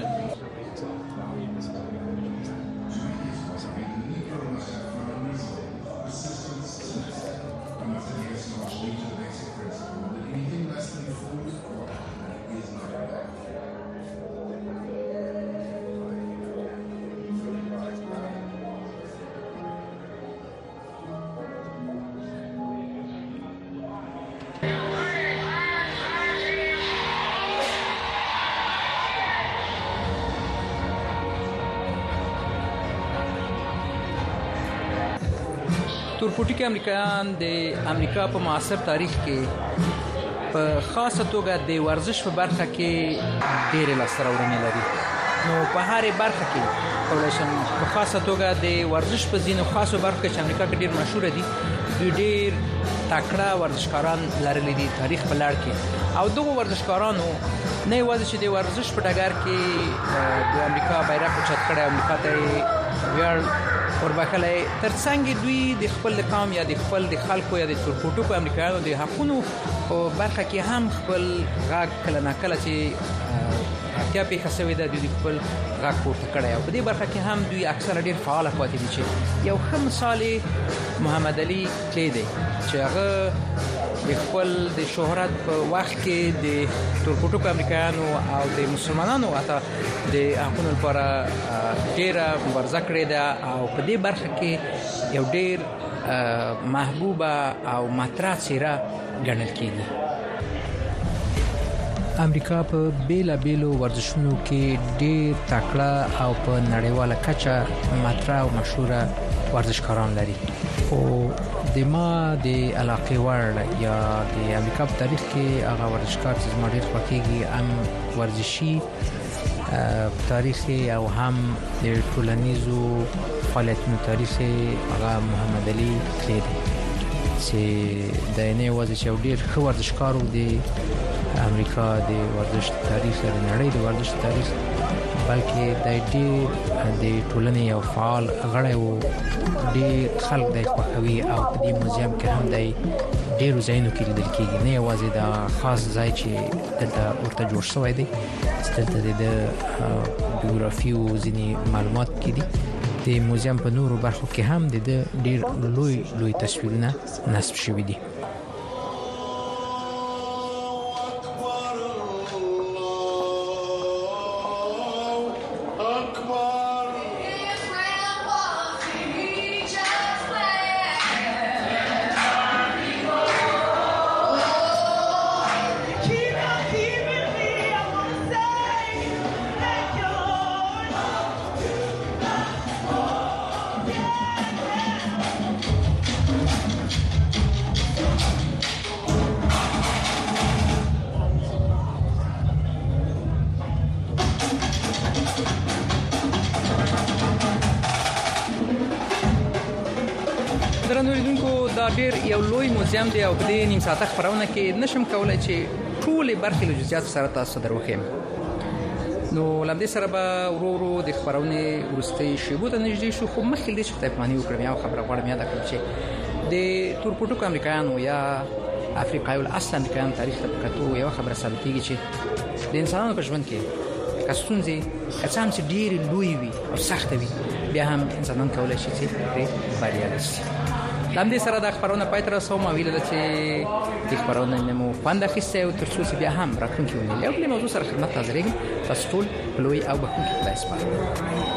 تورپوټیکي امریکایان د امریکا په معاصر تاریخ کې په خاصه توګه د ورزش په برخه کې ډېر لاسته لري. نو په هرې برخه کې کولای شم په خاصه توګه د ورزش په ځینو خاصو برخو کې چې امریکا کې ډېر مشهور دي، دوی ډېر تکړه ورزشکاران لرلي دي تاریخ په لړ کې. او دغه ورزشکارانو نه یوازې چې د ورزش په ډګر کې د امریکا بیرغ اوچت کړی، امریکا ته ویاړ وربخلای، ترڅنګ دوی د خپل قوم یا د خپل د خلکو یا د تورپوټوکو امریکایانو د حقوقو په برخه کې هم خپل غږ کله ناکله چې اړتیا پیښه شوې ده دوی خپل غږ پورته کړی او په دې برخه کې هم دوی اکثر ډیر فعال پاتې دي. چې یو ښه مثال محمد علي کلی دی چې هغه د خپل د شهرت په وخت کې د تورپوټوکو امریکایانو او د مسلمانانو اته د حقوقو لپاره ډیره مبارزه کړې ده او په دې برخه کې یو ډیر محبوبه او مطرح څیره ګڼل کېږي. امریکا په بیلابېلو ورزشونو کې ډېر تکړه او په نړیواله کچه مطرح او مشهوره ورزشکاران لري. او د ما د علاقې وړ یا د امریکا په تاریخ کې هغه ورزشکار چې زما ډېر خوښیږي هم ورزشي تاریخ او هم د ټولنیزو فعالیتونو تاریخ هغه محمد علي کلی دی چې د نه یوازې چې ډېر ښه ورزشکار دی امریکا د ورزش تاریخ د نړۍ د ورزش تاریخ بلکې د ډېر د ټولنې یو فعال غړی وو. ډېر خلک د خوښوي او په دې موزیم کې هم د ډېرو ځایونو کې لیدل کېږي، نه یوازې د خاص ځای چې دلته ورته جوړ شوی دی، دلته د بیوګرافي او ځینې معلومات کې دي. د موزیم په نورو برخو کې هم د ډېر لوی تصویرونه نصب شوي دي. دا ډیر یو لوی موزیم دی او په دې نیم ساعته خبرونه کې نشم کولای چې ټولې برخې له جزئیات سره تاسو دروخم. نو لمدې سره به ورو د خبرونه ورستي شیبو ته نږدې شو، خو مخکې دې چې تپمانی وکړم یا خبره غواړم یاد کړم چې د تورپوټو امریکایانو یا افریقایي الاصل امریکایان تاریخ ته کتو یو خبره ثابتېږي چې د انسانانو په ژوند کې کسونځي کسان چې ډیر لوی وي او سخت وي بیا هم انسانان کولای شي چې بریالي شي. لمدې سره د خبرونه پای ته رسوم او ویل چې د خبرونه نمو خوند اخیسته او تر څو بیا هم راتلونکي ونیل. یو بل موضوع سره خدمت حاضرېږم. تاسو ټول لوی او بخښونکي خدای سپارم.